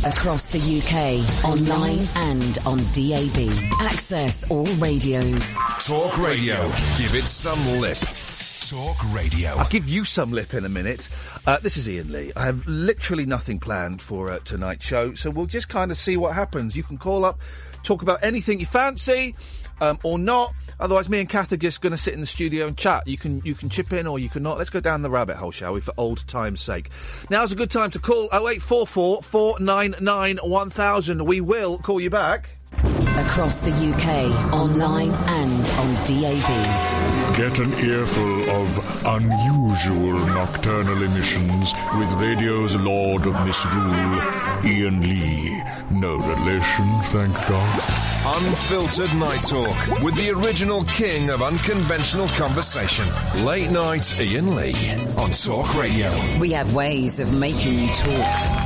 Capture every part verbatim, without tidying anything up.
Across the U K, online and on D A B. Access all radios. Talk Radio. Give it some lip. Talk Radio. I'll give you some lip in a minute. Uh, this is Ian Lee. I have literally nothing planned for uh, tonight's show, so we'll just kind of see what happens. You can call up, talk about anything you fancy, um, or not. Otherwise, me and Kath are just going to sit in the studio and chat. You can you can chip in or you can not. Let's go down the rabbit hole, shall we, for old time's sake. Now's a good time to call oh eight four four, four nine nine, one thousand. We will call you back. Across the U K, online and on D A B. Get an earful of unusual nocturnal emissions with radio's Lord of Misrule, Ian Lee. No relation, thank God. Unfiltered Night Talk with the original king of unconventional conversation. Late Night Ian Lee on Talk Radio. We have ways of making you talk.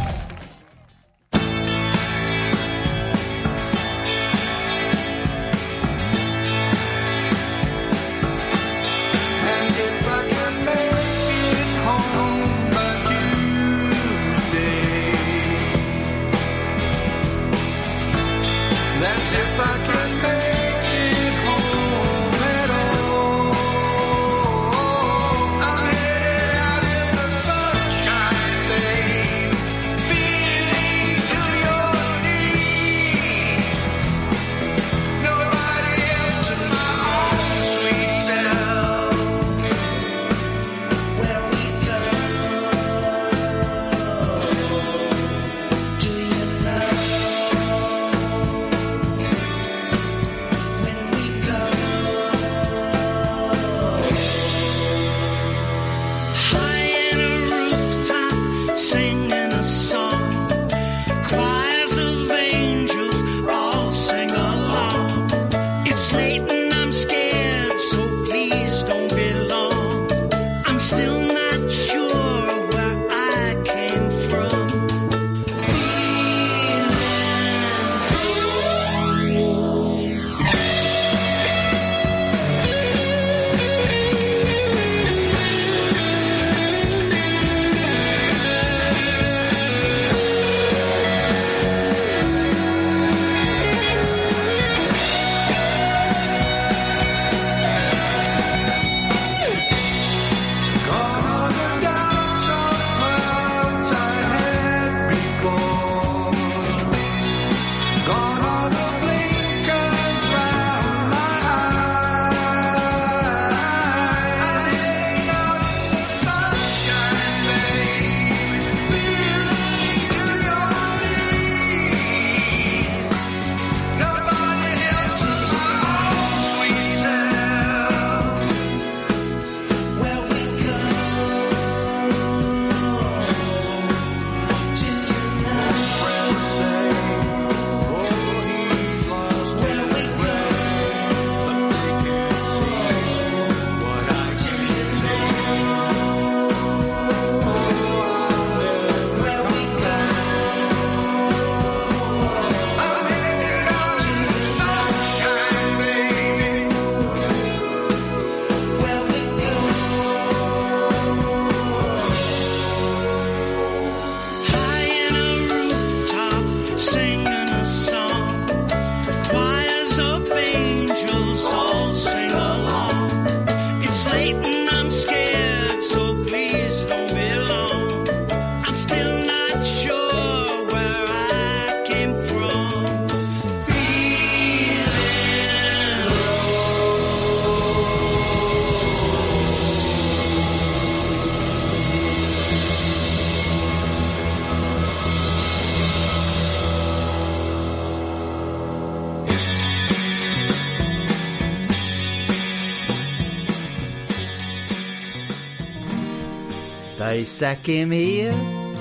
They sack him here,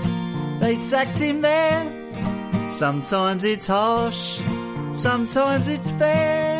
they sacked him there. Sometimes it's harsh, sometimes it's fair.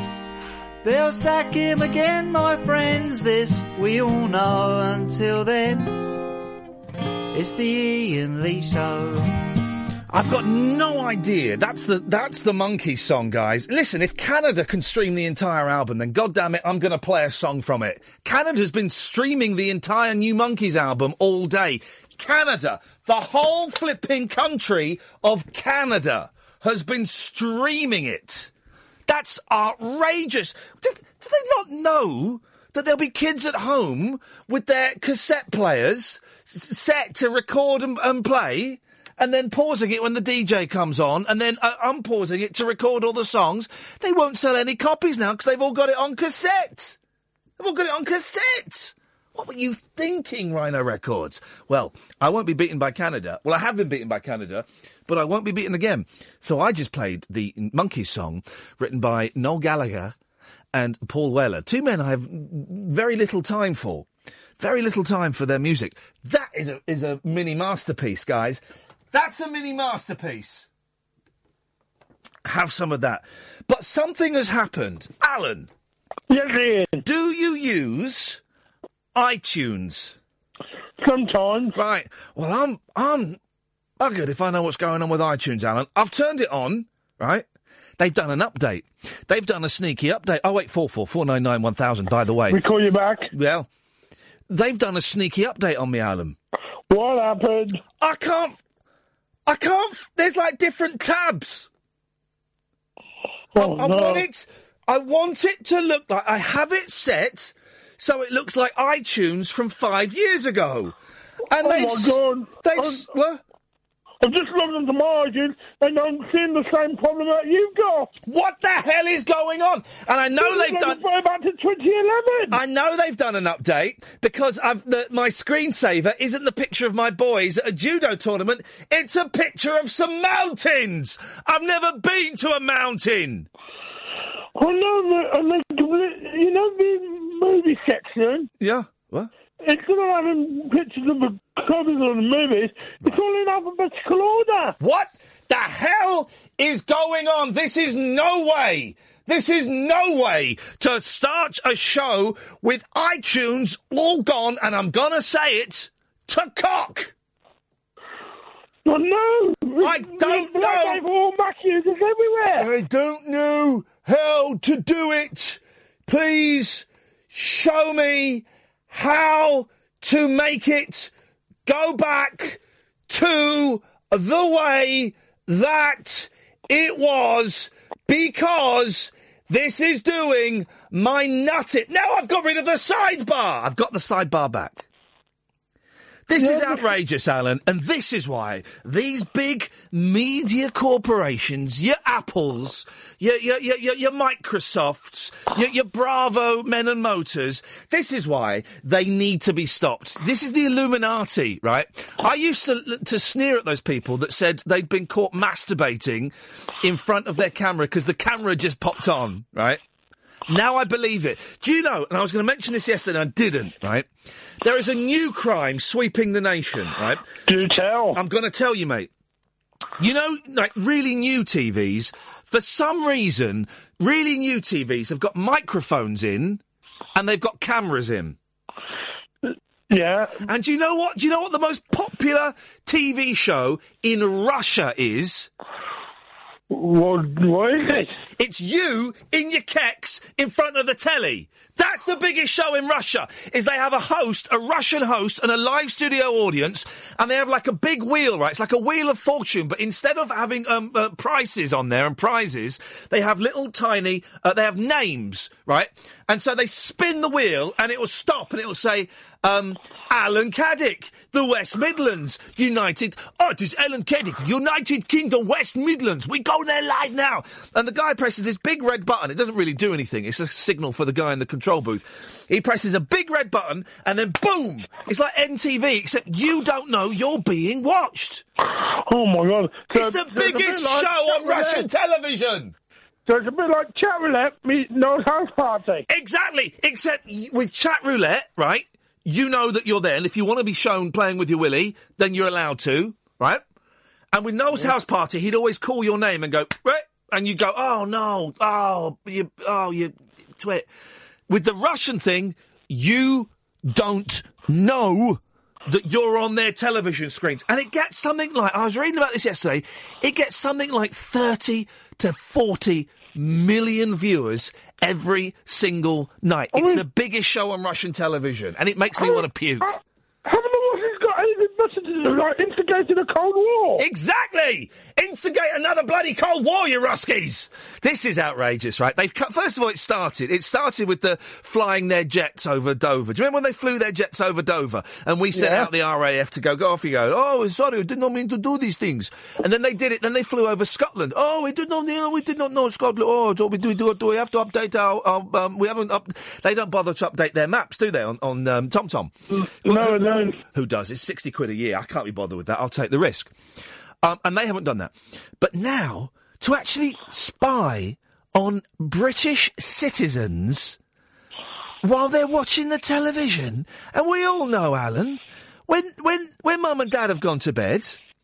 They'll sack him again, my friends, this we all know. Until then, it's the Ian Lee Show. I've got no idea. That's the that's the Monkees song, guys. Listen, if Canada can stream the entire album, then goddamn it, I'm going to play a song from it. Canada's been streaming the entire new Monkees album all day. Canada, the whole flipping country of Canada, has been streaming it. That's outrageous. Did, did they not know that there'll be kids at home with their cassette players s- set to record and, and play? And then pausing it when the D J comes on, and then uh, unpausing it to record all the songs. They won't sell any copies now because they've all got it on cassette. They've all got it on cassette. What were you thinking, Rhino Records? Well, I won't be beaten by Canada. Well, I have been beaten by Canada, but I won't be beaten again. So I just played the Monkees song written by Noel Gallagher and Paul Weller. Two men I have very little time for. Very little time for their music. That is a, is a mini masterpiece, guys. That's a mini masterpiece. Have some of that. But something has happened. Alan. Yes, Ian. Do you use iTunes? Sometimes. Right. Well, I'm I'm buggered if I know what's going on with iTunes, Alan. I've turned it on, right? They've done an update. They've done a sneaky update. Oh, wait, four four four nine nine one thousand, by the way. We call you back. Well, they've done a sneaky update on me, Alan. What happened? I can't... I can't... There's, like, different tabs. Oh, I, I no. want it... I want it to look like... I have it set so it looks like iTunes from five years ago. And Oh, they've... my God. They've... I'm- What? I've just logged into my iTunes and I'm seeing the same problem that you've got. What the hell is going on? And I know they've done... Going back to twenty eleven. I know they've done an update because I've, the, my screensaver isn't the picture of my boys at a judo tournament. It's a picture of some mountains. I've never been to a mountain. I know, and they, you know the movie section? Yeah. What? It's not having pictures of the covers of the movies. It's all in alphabetical order. What the hell is going on? This is no way. This is no way to start a show with iTunes all gone, and I'm going to say it, to cock. I know. I don't know. All Mac users everywhere. I don't know how to do it. Please show me how to make it go back to the way that it was, because this is doing my nut it. Now I've got rid of the sidebar. I've got the sidebar back. This is outrageous, Alan, and this is why these big media corporations, your Apples, your your your, your, your Microsofts, your, your Bravo Men and Motors, this is why they need to be stopped. This is the Illuminati, right? I used to to sneer at those people that said they'd been caught masturbating in front of their camera because the camera just popped on, right? Now I believe it. Do you know, and I was going to mention this yesterday and I didn't, right? There is a new crime sweeping the nation, right? Do tell. I'm going to tell you, mate. You know, like, really new T Vs, for some reason, really new T Vs have got microphones in and they've got cameras in. Yeah. And do you know what? Do you know what the most popular T V show in Russia is? What, what is it? It's you in your keks in front of the telly. That's the biggest show in Russia, is they have a host, a Russian host, and a live studio audience, and they have like a big wheel, right? It's like a wheel of fortune, but instead of having um, uh, prices on there and prizes, they have little tiny, uh, they have names, right? And so they spin the wheel, and it will stop, and it will say, um, Alan Caddick, the West Midlands, United... Oh, it is Alan Caddick, United Kingdom, West Midlands. We go there live now. And the guy presses this big red button. It doesn't really do anything. It's a signal for the guy in the control booth. He presses a big red button, and then boom! It's like M T V, except you don't know you're being watched. Oh, my God. So, It's the so biggest it's a bit like show on Chat Russian Roulette. television. So it's a bit like Chat Roulette meet No House Party. Exactly, except y- with Chat Roulette, right, you know that you're there, and if you want to be shown playing with your willy, then you're allowed to, right? And with Noel's house party, he'd always call your name and go, right? And you go, oh, no, oh, you, oh, you twit. With the Russian thing, you don't know that you're on their television screens. And it gets something like, I was reading about this yesterday, it gets something like thirty to forty million viewers every single night. I It's mean, the biggest show on Russian television, and it makes me I- want to puke. I- Haven't the Russians got anything better to do, like instigating a Cold War? Exactly! Instigate another bloody Cold War, you Ruskies! This is outrageous, right? They've cut, first of all, it started. It started with the flying their jets over Dover. Do you remember when they flew their jets over Dover? And we sent Yeah. out the R A F to go, go off you go. Oh, sorry, we did not mean to do these things. And then they did it. Then they flew over Scotland. Oh, we did not, you know, we did not know Scotland. Oh, do we do, do, do we have to update our, our um, we haven't up, they don't bother to update their maps, do they, on, on um, TomTom? No, no. Who does? It's sixty quid a year. I can't be bothered with that. I'll take the risk. Um, and they haven't done that. But now, to actually spy on British citizens while they're watching the television, and we all know, Alan, when when when Mum and Dad have gone to bed,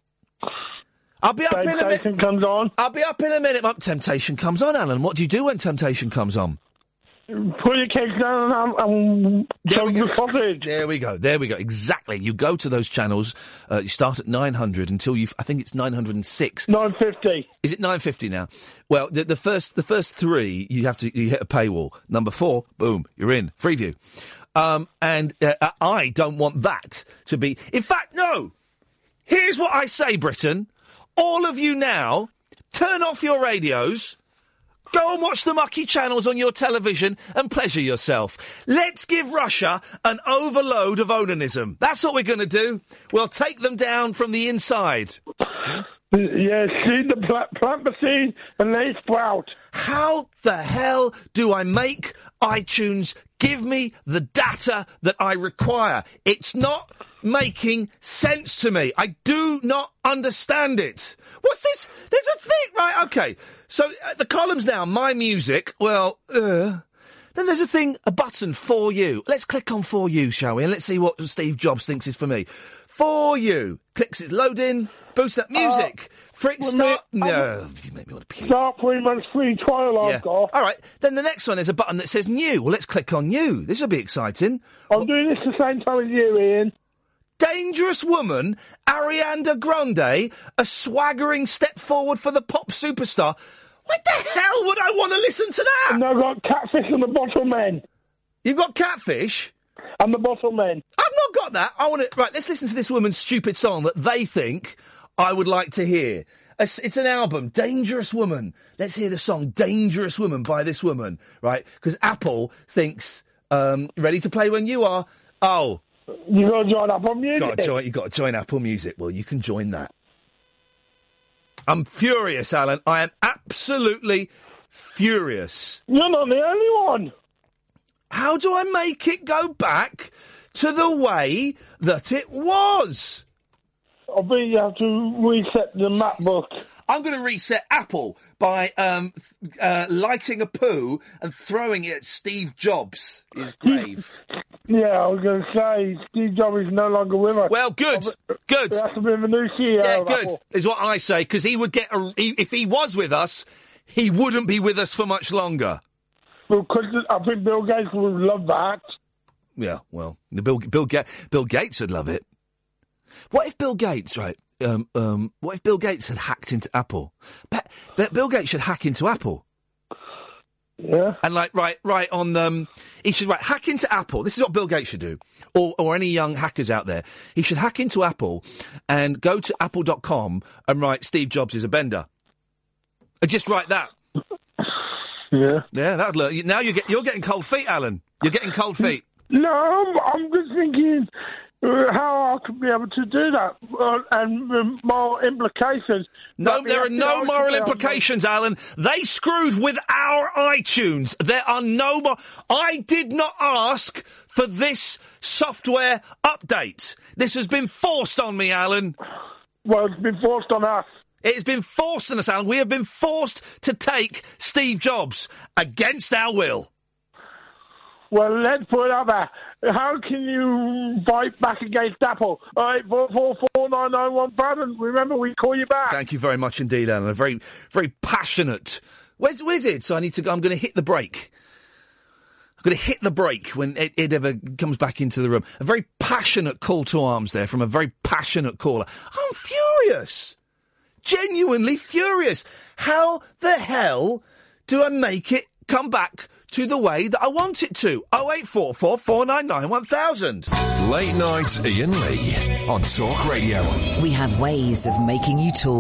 I'll be up in a minute. Temptation comes on. I'll be up in a minute. Mum, Temptation comes on, Alan. What do you do when temptation comes on? Put your cakes down and um, There we chug go. the sausage. There we go. There we go. Exactly. You go to those channels. Uh, you start at nine hundred until you. I think it's nine hundred and six. nine fifty. Is it nine fifty now? Well, the, the first the first three you have to you hit a paywall. Number four, boom, you're in Freeview. Um, and uh, I don't want that to be. In fact, no. Here's what I say, Britain. All of you now, turn off your radios. Go and watch the mucky channels on your television and pleasure yourself. Let's give Russia an overload of onanism. That's what we're going to do. We'll take them down from the inside. Yeah, seed the plant, plant the seed and they sprout. How the hell do I make iTunes give me the data that I require? It's not making sense to me. I do not understand it. What's this? There's a thing, right? Okay. So uh, the columns now, my music. Well, uh, then there's a thing, a button for you. Let's click on for you, shall we? And let's see what Steve Jobs thinks is for me. For you. Clicks it, load in, boost up music. Uh, for it well, start. mate, No, you make me want to puke. Start three months free trial I've Yeah. got. All right. Then the next one, there's a button that says new. Well, let's click on new. This will be exciting. I'm doing this the same time as you, Ian. Dangerous Woman, Ariana Grande, a swaggering step forward for the pop superstar. What the hell would I want to listen to that? And I've got Catfish and the Bottle Men. You've got Catfish? And the Bottle Men. I've not got that. I want to. Right, let's listen to this woman's stupid song that they think I would like to hear. It's, it's an album, Dangerous Woman. Let's hear the song Dangerous Woman by this woman, right? Because Apple thinks, um, ready to play when you are. Oh. You got to join Apple Music. Got to join, you got to join Apple Music. Well, you can join that. I'm furious, Alan. I am absolutely furious. You're not the only one. How do I make it go back to the way that it was? I think you have to reset the MacBook. I'm going to reset Apple by um, uh, lighting a poo and throwing it at Steve Jobs' his grave. Yeah, I was going to say, Steve Jobs is no longer with us. Well, good, good. It has to be the new C E O Yeah, of good, Apple. is what I say, because he would get, a, he, if he was with us, he wouldn't be with us for much longer. Because I think Bill Gates would love that. Yeah, well, the Bill, Bill, Ga- Bill Gates would love it. What if Bill Gates, right, um, um, what if Bill Gates had hacked into Apple? But, but Bill Gates should hack into Apple. Yeah. And like, right, right on, um, he should, right, hack into Apple. This is what Bill Gates should do. Or, or any young hackers out there. He should hack into Apple and go to apple dot com and write Steve Jobs is a bender. And just write that. Yeah. Yeah, that'd look, now you get, you're getting cold feet, Alan. You're getting cold feet. No, I'm, I'm just thinking uh, how I could be able to do that uh, and uh, more implications. No, But there are the no argument moral I implications, Alan. They screwed with our iTunes. There are no more. I did not ask for this software update. This has been forced on me, Alan. Well, it's been forced on us. It has been forced on us, Alan. We have been forced to take Steve Jobs against our will. Well, let's put it out there. How can you fight back against Apple? All right, four four four nine nine one thousand. Remember, we call you back. Thank you very much indeed, Alan. A very, very passionate. Where's Wizard? So I need to go. I'm going to hit the brake. I've going to hit the brake when Ed, Ed ever comes back into the room. A very passionate call to arms there from a very passionate caller. I'm furious. Genuinely furious. How the hell do I make it come back to the way that I want it to? oh eight four four, four nine nine, one thousand. Late night Ian Lee on Talk Radio. We have ways of making you talk.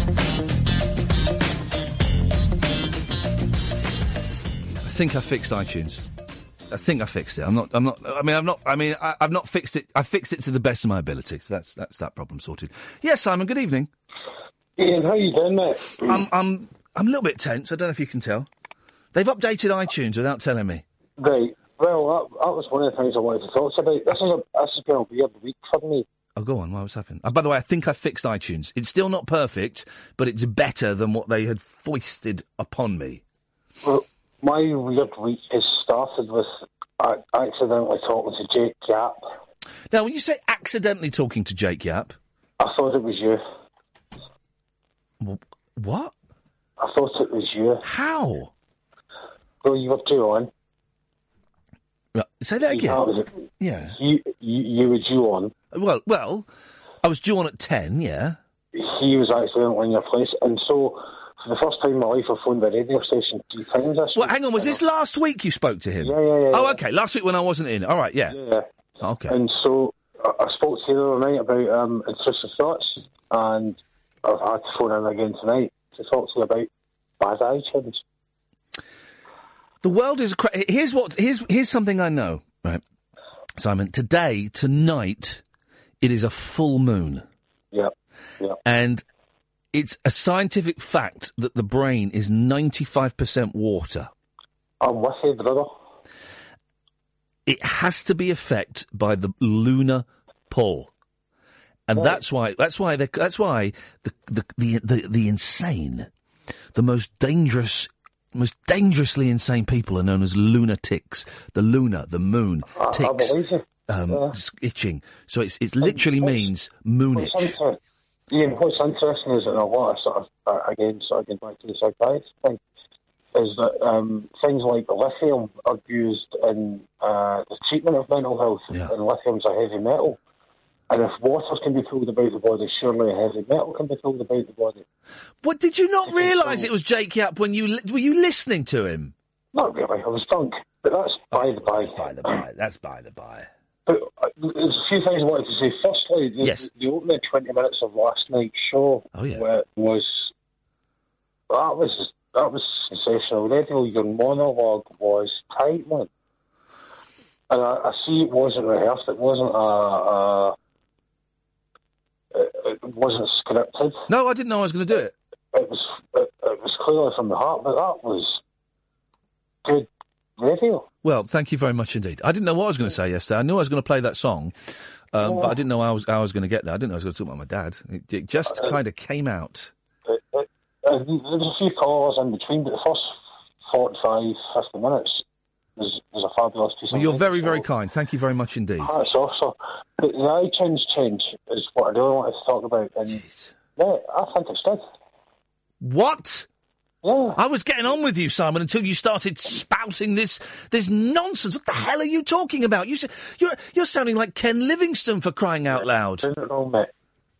I think I fixed iTunes. I think I fixed it. I'm not. I'm not. I mean, I'm not. I mean, I, I've not fixed it. I fixed it to the best of my ability. So that's that's that problem sorted. Yes, Simon. Good evening. Ian, how you doing, mate? I'm. I'm. I'm a little bit tense. I don't know if you can tell. They've updated iTunes without telling me. Right. Well, that, that was one of the things I wanted to talk about. This is a this has been a weird week for me. Oh, go on. What's happened? Uh, by the way, I think I fixed iTunes. It's still not perfect, but it's better than what they had foisted upon me. Well, my weird week has started with uh, accidentally talking to Jake Yap. Now, when you say accidentally talking to Jake Yap... I thought it was you. W- what? I thought it was you. How? Well, you were due on. Right, say that again. Was yeah. You, you, you were due on. Well, well, I was due on at ten, yeah. He was accidentally in your place, and so... For the first time in my life, I phoned the radio station three times this Well, week. hang on, was this last week you spoke to him? Yeah, yeah, yeah. Oh, yeah. okay, last week when I wasn't in. All right, yeah. Yeah. Okay. And so I, I spoke to you the other night about um, intrusive thoughts, and I've had to phone in again tonight to talk to you about bad iTunes. The world is... Cra- here's what... Here's, here's something I know, right, Simon. Today, tonight, it is a full moon. Yep, yep. And... It's a scientific fact that the brain is ninety-five percent water. I'm with you, brother. It has to be affected by the lunar pull, and Right. that's why. That's why. The, that's why the, the the the the insane, the most dangerous, most dangerously insane people are known as lunatics. The lunar, the moon, I, I ticks, believe you. um, Yeah. itching. So it's it literally means moonage. What's inter- Ian, what's interesting is that a lot of sort of, uh, again, sort of getting back to the psychiatry thing, is that um, things like lithium are used in uh, the treatment of mental health, Yeah. and lithium's a heavy metal. And if water can be pulled about the body, surely a heavy metal can be pulled about the body. What did you not realise it was Jake Yap when you li- were you listening to him? Not really, I was drunk, but that's by the by. That's by the by. That's by the by. But uh, there's a few things I wanted to say. Firstly, the, Yes. the opening twenty minutes of last night's show Oh, yeah. wa- was that was that was sensational. Radio, your monologue was tight, man. And I, I see it wasn't rehearsed. It wasn't a, a it, it wasn't scripted. No, I didn't know I was going to do it. It was it, it was clearly from the heart. But that was good radio. Well, thank you very much indeed. I didn't know what I was going to say yesterday. I knew I was going to play that song, um, but I didn't know how I was, how I was going to get there. I didn't know I was going to talk about my dad. It, it just kind of came out. It, it, uh, there was a few callers in between, but the first forty-five, fifty minutes was, was a fabulous piece Well, of you're music. very, very kind. Thank you very much indeed. Hats off, so but the iTunes change is what I really wanted to talk about, and Jeez. yeah, I think it's good. What? Yeah. I was getting on with you, Simon, until you started spouting this this nonsense. What the hell are you talking about? You, s- you're you're sounding like Ken Livingstone, for crying out loud. Doing it wrong, mate.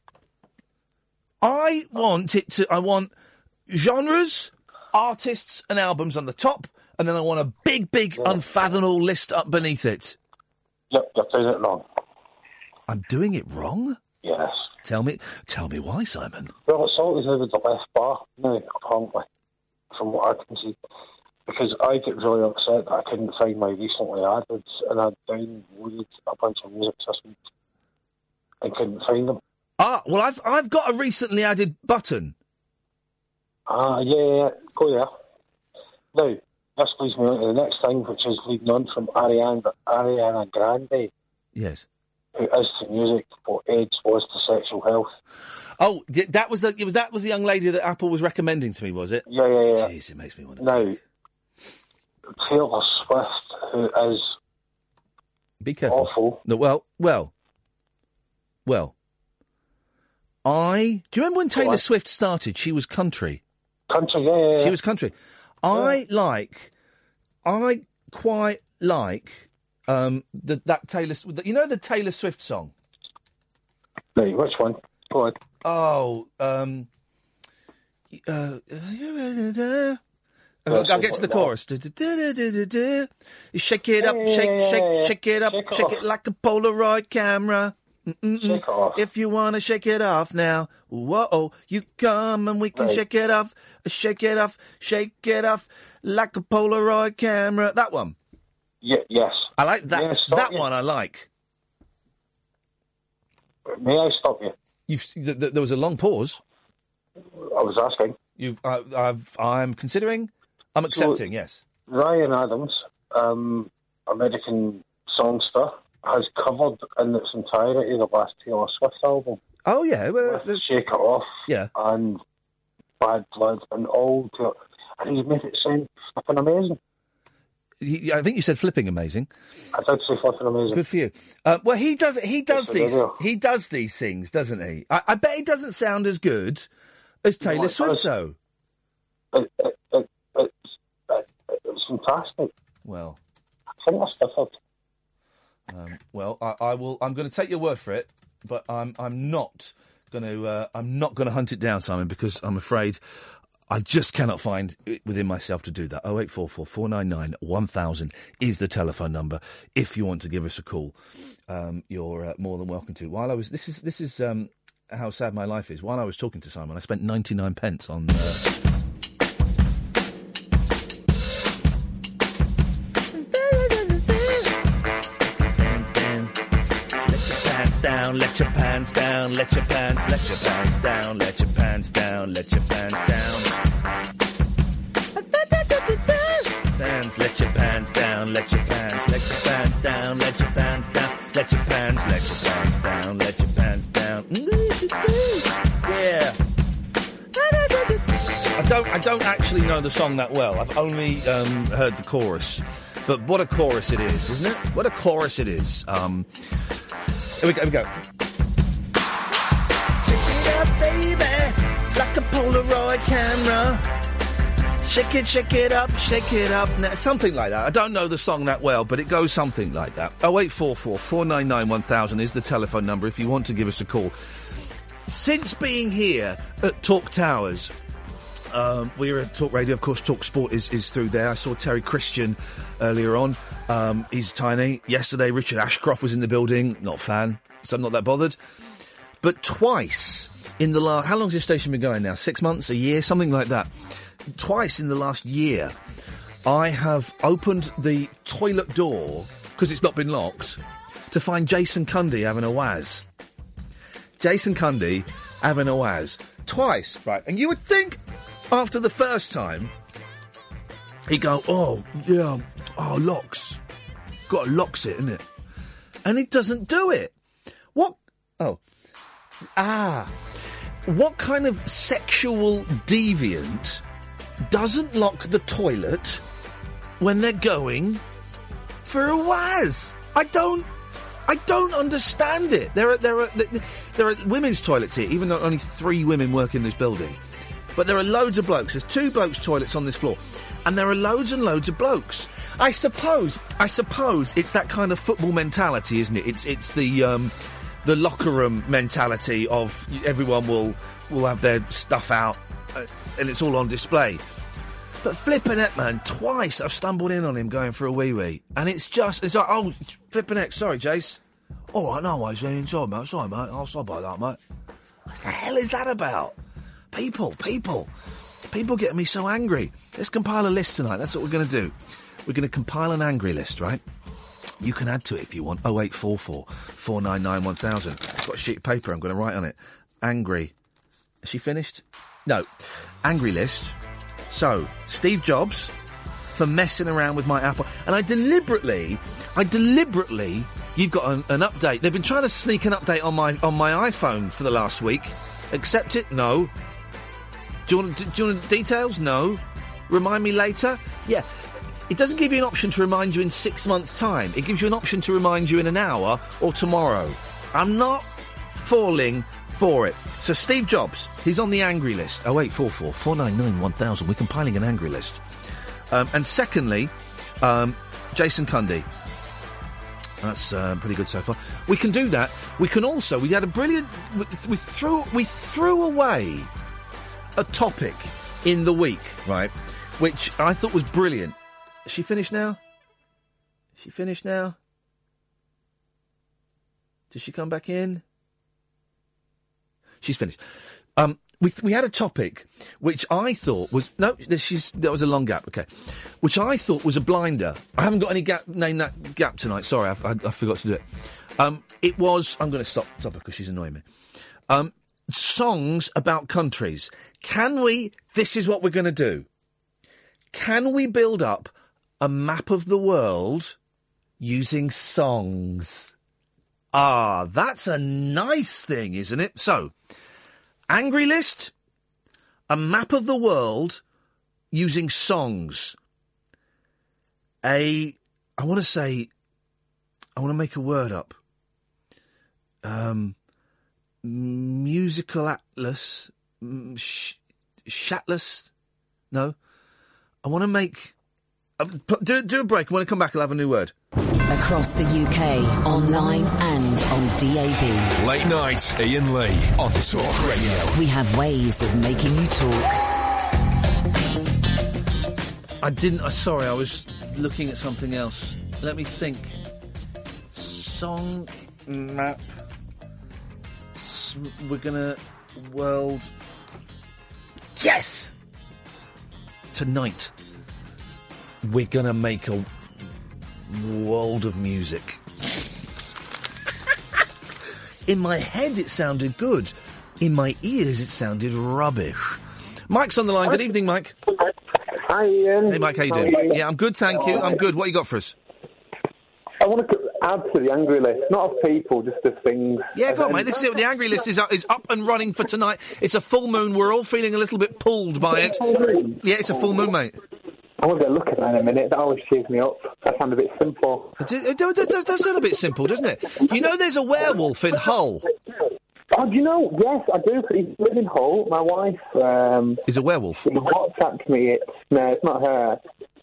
I want it to. I want genres, artists, and albums on the top, and then I want a big, big, unfathomable list up beneath it. Yep, you're doing it wrong. I'm doing it wrong. Yes. Tell me, tell me why, Simon. Well, it's all to do with the left bar now, apparently, from what I can see. Because I get really upset that I couldn't find my recently added, and I downloaded a bunch of music this week and couldn't find them. Ah, well, I've I've got a recently added button. Ah, yeah, yeah, yeah. Go there. Now, this leads me on to the next thing, which is leading on from Ariana, Ariana Grande, Yes. who is to music what AIDS was to sexual health. Oh, d- that was the it was that was the young lady that Apple was recommending to me, was it? Yeah, yeah, yeah. Jeez, it makes me want to. Now, Taylor Swift, who is Be careful. awful. No, well, well, well. I do you remember when Taylor What? Swift started? She was country. Country, yeah, yeah, yeah. She was country. I like. I quite like um, the, that Taylor. The, you know the Taylor Swift song. Right, which one? Go on. Oh, um, uh, I'll, I'll get to the chorus. You shake it up, shake, shake, shake it up, shake, shake it like a Polaroid camera. Shake it off. If you want to shake it off now, whoa, you come and we can Right. shake it off, shake it off, shake it off like a Polaroid camera. That one. Yeah, yes. I like that. Yes, stop that you. one I like. May I stop you? You've, th- th- there was a long pause. I was asking. You've, I, I've, I'm considering. I'm accepting. Yes. Ryan Adams, um, American songster, has covered in its entirety the last Taylor Swift album. Oh yeah. Well, With there's- Shake It Off yeah. and Bad Blood and all to, and he's made it sound flipping amazing. He, I think you said flipping amazing. I did say flipping amazing. Good for you. Uh, well, he does. He does Yes, I these. do. He does these things, doesn't he? I, I bet he doesn't sound as good as Taylor it Swift, does. though. It, it, it, it's, it, it's fantastic. Well, I think that's different. um, well, I, I will. I'm going to take your word for it, but I'm. I'm not going to. Uh, I'm not going to hunt it down, Simon, because I'm afraid I just cannot find it within myself to do that. Oh eight four four four nine nine one thousand is the telephone number. If you want to give us a call, um, you're uh, more than welcome to. While I was, this is this is um, how sad my life is. While I was talking to Simon, I spent ninety-nine pence on. Uh, Down, let your pants down, let your pants, let your pants down, let your pants down, let your pants down. Pants, let your pants down, let your pants, let your pants down, let your pants down, let your pants, let your pants down, let your pants down. Yeah. I don't, I don't actually know the song that well. I've only um, heard the chorus, but what a chorus it is, isn't it? What a chorus it is. Um, Here we go, here we go. Shake it up, baby, like a Polaroid camera. Shake it, shake it up, shake it up. Now, something like that. I don't know the song that well, but it goes something like that. oh eight four four four nine nine one thousand is the telephone number if you want to give us a call. Since being here at Talk Towers, Um, we're at Talk Radio, of course. Talk Sport is, is through there. I saw Terry Christian earlier on. Um, he's tiny. Yesterday, Richard Ashcroft was in the building. Not a fan, so I'm not that bothered. But twice in the last... How long's this station been going now? Six months? A year? Something like that. Twice in the last year, I have opened the toilet door, because it's not been locked, to find Jason Cundy having a waz. Jason Cundy having a waz. Twice, right? And you would think... After the first time, he'd go, oh, yeah, oh, locks. Got to locks it, innit? And he doesn't do it. What? Oh. Ah. What kind of sexual deviant doesn't lock the toilet when they're going for a waz? I don't... I don't understand it. There are, there are, there are women's toilets here, even though only three women work in this building. But there are loads of blokes. There's two blokes' toilets on this floor. And there are loads and loads of blokes. I suppose, I suppose it's that kind of football mentality, isn't it? It's it's the um, the locker room mentality of everyone will will have their stuff out uh, and it's all on display. But flipping it, man, twice I've stumbled in on him going for a wee-wee. And it's just, it's like, oh, flipping it, sorry, Jace. Oh, I know, I was inside, mate. Sorry, mate. I'll stop by that, mate. What the hell is that about? People, people, people getting me so angry. Let's compile a list tonight. That's what we're going to do. We're going to compile an angry list, right? You can add to it if you want. oh eight four four four nine nine one thousand. I've got a sheet of paper. I'm going to write on it. Angry. Is she finished? No. Angry list. So, Steve Jobs for messing around with my Apple. And I deliberately, I deliberately, you've got an, an update. They've been trying to sneak an update on my on my iPhone for the last week. Accept it? No. Do you want, do you want details? No. Remind me later? Yeah. It doesn't give you an option to remind you in six months' time. It gives you an option to remind you in an hour or tomorrow. I'm not falling for it. So Steve Jobs, he's on the angry list. oh eight four four four nine nine one thousand. We're compiling an angry list. Um, and secondly, Um, Jason Cundy. That's uh, pretty good so far. We can do that. We can also. We had a brilliant. We, we threw. We threw away a topic in the week, right? Which I thought was brilliant. Is she finished now? Is she finished now? Does she come back in? She's finished. Um, we we had a topic which I thought was no. She's that was a long gap. Okay, which I thought was a blinder. I haven't got any gap. Name that gap tonight. Sorry, I, I, I forgot to do it. Um, it was. I'm going to stop stop her because she's annoying me. Um, songs about countries. Can we? This is what we're going to do. Can we build up a map of the world using songs? Ah, that's a nice thing, isn't it? So, Angry List, a map of the world using songs. A, I want to say, I want to make a word up. Um, musical atlas, sh- shatless, no. I want to make, uh, do, do a break. When I come back, I'll have a new word. Across the U K, online and on D A B. Late night, Ian Lee on Talk Radio. We have ways of making you talk. I didn't. Uh, sorry, I was looking at something else. Let me think. Song map. S- we're gonna world. Yes. Tonight, we're gonna make a world of music. In my head, it sounded good. In my ears, it sounded rubbish. Mike's on the line. Good evening, Mike. Hi, Ian. Hey, Mike, how you doing? How you? Yeah, I'm good, thank you. I'm good. What you got for us? I want to add to the angry list, not of people, just of things. Yeah, go on, mate. This is it. The angry list is up, is up and running for tonight. It's a full moon. We're all feeling a little bit pulled by it. Yeah, it's a full moon, mate. I want to go look at that in a minute. That always cheers me up. That sounds a bit simple. It, it, it, it does sound a bit simple, doesn't it? You know there's a werewolf in Hull. Oh, do you know? Yes, I do. He's living in Hull. My wife... Um, is a werewolf? She WhatsApped me. It's, no, it's not her.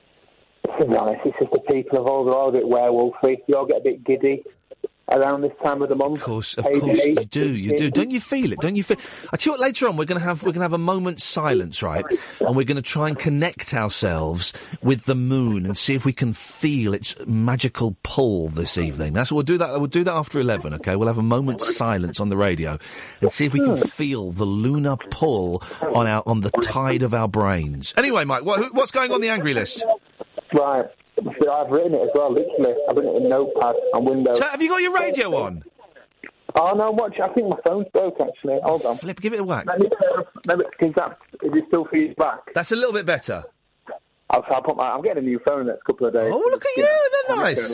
To be honest, it's just the people of all, they're all a bit werewolfy. You all get a bit giddy around this time of the month. Of course, of course you do, you do. Don't you feel it? Don't you feel? I tell you what. Later on, we're going to have we're going to have a moment's silence, right? And we're going to try and connect ourselves with the moon and see if we can feel its magical pull this evening. That's what we'll do. That we'll do that after eleven. Okay, we'll have a moment's silence on the radio and see if we can feel the lunar pull on our on the tide of our brains. Anyway, Mike, what, what's going on the angry list? Right. So I've written it as well, literally. I've written it in Notepad on Windows. So have you got your radio on? Oh, no, watch. I think my phone's broke, actually. Hold on. Flip, give it a whack. Maybe, maybe, is, that, is it still feedback? That's a little bit better. I'll, I'll put my, I'm getting a new phone in the next couple of days. Oh, look at you. They're nice.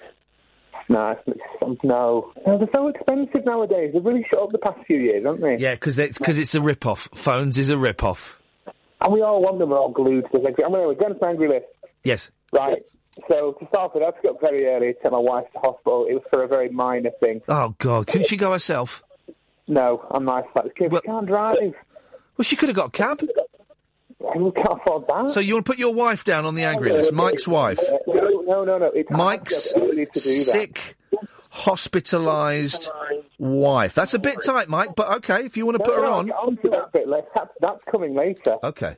No, it's, it's, no. no, they're so expensive nowadays. They've really shut up the past few years, haven't they? Yeah, because it's, cause it's a rip-off. Phones is a rip-off. And we all want them. We're all glued to this. I'm going to go to the angry list. Yes. Right. So, to start with, I had to get up very early to take my wife to hospital. It was for a very minor thing. Oh, God. Couldn't she go herself? No, I'm nice like this kid. Well, she can't drive. Well, she could have got a cab. We can't afford that. So you want to put your wife down on the angry list? Mike's wife? No, no, no. no. It's Mike's sick, hospitalised wife. That's a bit tight, Mike, but okay, if you want to no, put her no, on. I'll get on to that bit later. That's, that's coming later. Okay.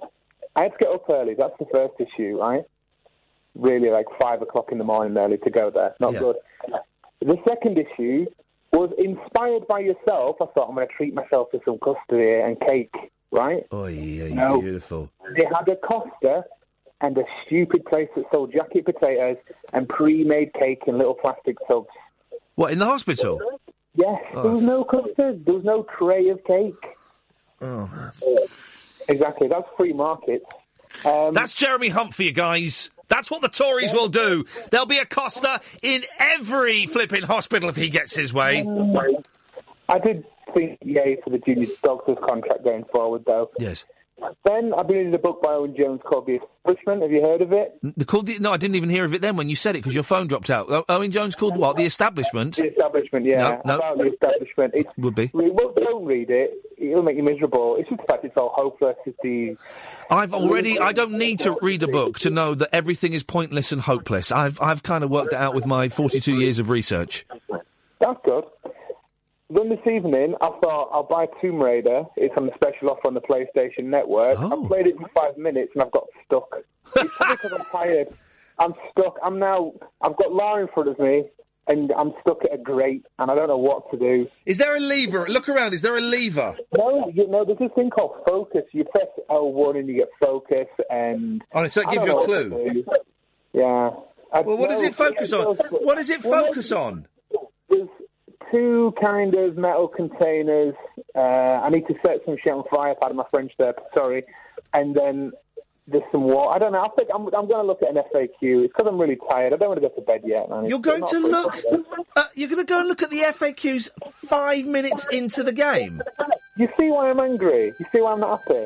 I had to get up early. That's the first issue, right? Really, like five o'clock in the morning early to go there. Not yeah. good. The second issue was inspired by yourself. I thought, I'm going to treat myself to some custard here and cake, right? Oh, yeah, you're no. beautiful. They had a Costa and a stupid place that sold jacket potatoes and pre-made cake in little plastic tubs. What, in the hospital? Yes. Oh. There was no custard. There was no tray of cake. Oh, man. Exactly. That's free market. Um, That's Jeremy Hunt for you guys. That's what the Tories will do. There'll be a Costa in every flipping hospital if he gets his way. Um, I did think yay for the junior doctor's contract going forward, though. Yes. Then I've been reading a book by Owen Jones called The Establishment. Have you heard of it? The, called the, no, I didn't even hear of it then when you said it because your phone dropped out. O- Owen Jones called what? The Establishment? The Establishment, yeah. No, no. About The Establishment. It would be. Well, don't read it. it'll make you miserable. It's just the fact it's all hopeless. It's the I've already. I don't need to read a book to know that everything is pointless and hopeless. I've I've kind of worked it out with my forty-two years of research. That's good. Then this evening, I thought I'll buy Tomb Raider. It's on the special offer on the PlayStation Network. Oh. I played it for five minutes and I've got stuck. It's probably because I'm tired. I'm stuck. I'm now. I've got Lara in front of me. And I'm stuck at a grate, and I don't know what to do. Is there a lever? Look around. Is there a lever? No, you know, there's this thing called focus. You press L one and you get focus, and... Oh, so it gives you a clue? Yeah. I, well, what no, does it focus on? What does it focus well, on? There's two kind of metal containers. Uh, I need to set some shit on fire. Pardon my French there, sorry. And then... there's some water. I don't know. I think I'm, I'm going to look at an F A Q. It's because I'm really tired. I don't want to go to bed yet, man. You're It's going not to pretty look... bad. Uh, you're going to go and look at the F A Qs five minutes into the game? You see why I'm angry? You see why I'm not happy?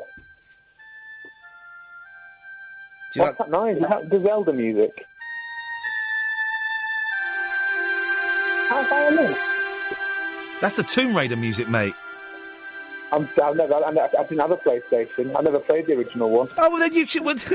Do you What's that noise? Is that the Zelda music? How's violin? That's the Tomb Raider music, mate. I'm, I've never, I, I didn't have a PlayStation. I never played the original one. Oh, well, then you should... Well,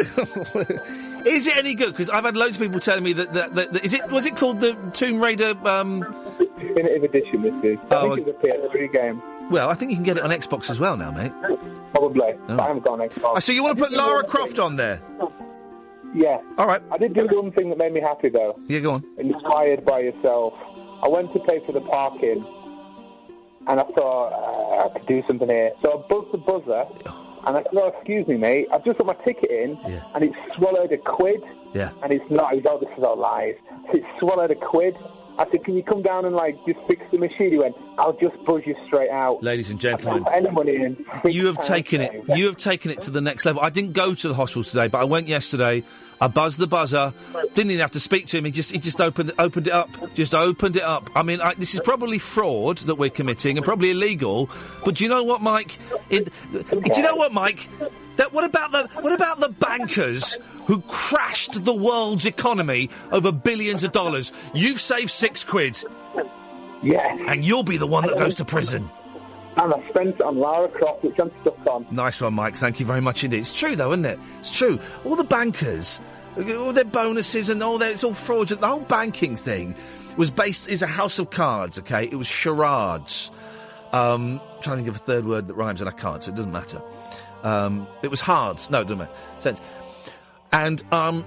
is it any good? Because I've had loads of people telling me that... that, that, that is it? Was it called the Tomb Raider... Um... Definitive Edition, this is. I Oh, think it's a P S three game. Well, I think you can get it on Xbox as well now, mate. Probably. Oh. But I haven't got an Xbox. Oh, so you want to put Lara Croft on there? Yeah. All right. I did do one thing that made me happy, though. Yeah, go on. Inspired by yourself. I went to pay for the parking, and I thought, uh, I could do something here. So I buzzed the buzzer, and I said, oh, excuse me, mate, I've just got my ticket in, Yeah. and it's swallowed a quid. Yeah. And it's not, he's, oh, this is all lies. So it's swallowed a quid. I said, can you come down and, like, just fix the machine? He went, I'll just buzz you straight out. Ladies and gentlemen, I didn't put any money in. Six you have pounds taken it. saved. You have taken it to the next level. I didn't go to the hospital today, but I went yesterday. I buzzed the buzzer. Didn't even have to speak to him. He just he just opened opened it up. Just opened it up. I mean, I, this is probably fraud that we're committing and probably illegal. But do you know what, Mike? It, do you know what, Mike? That what about the what about the bankers who crashed the world's economy over billions of dollars? You've saved six quid. Yeah. And you'll be the one that goes to prison. And I spent it on Lara Croft, which I'm stuck on. Nice one, Mike. Thank you very much indeed. It's true, though, isn't it? It's true. All the bankers, all their bonuses and all their... It's all fraudulent. The whole banking thing was based... is a house of cards, OK? It was charades. Um, trying to give a third word that rhymes, and I can't, so it doesn't matter. Um, it was hards. No, it doesn't make sense. And, um...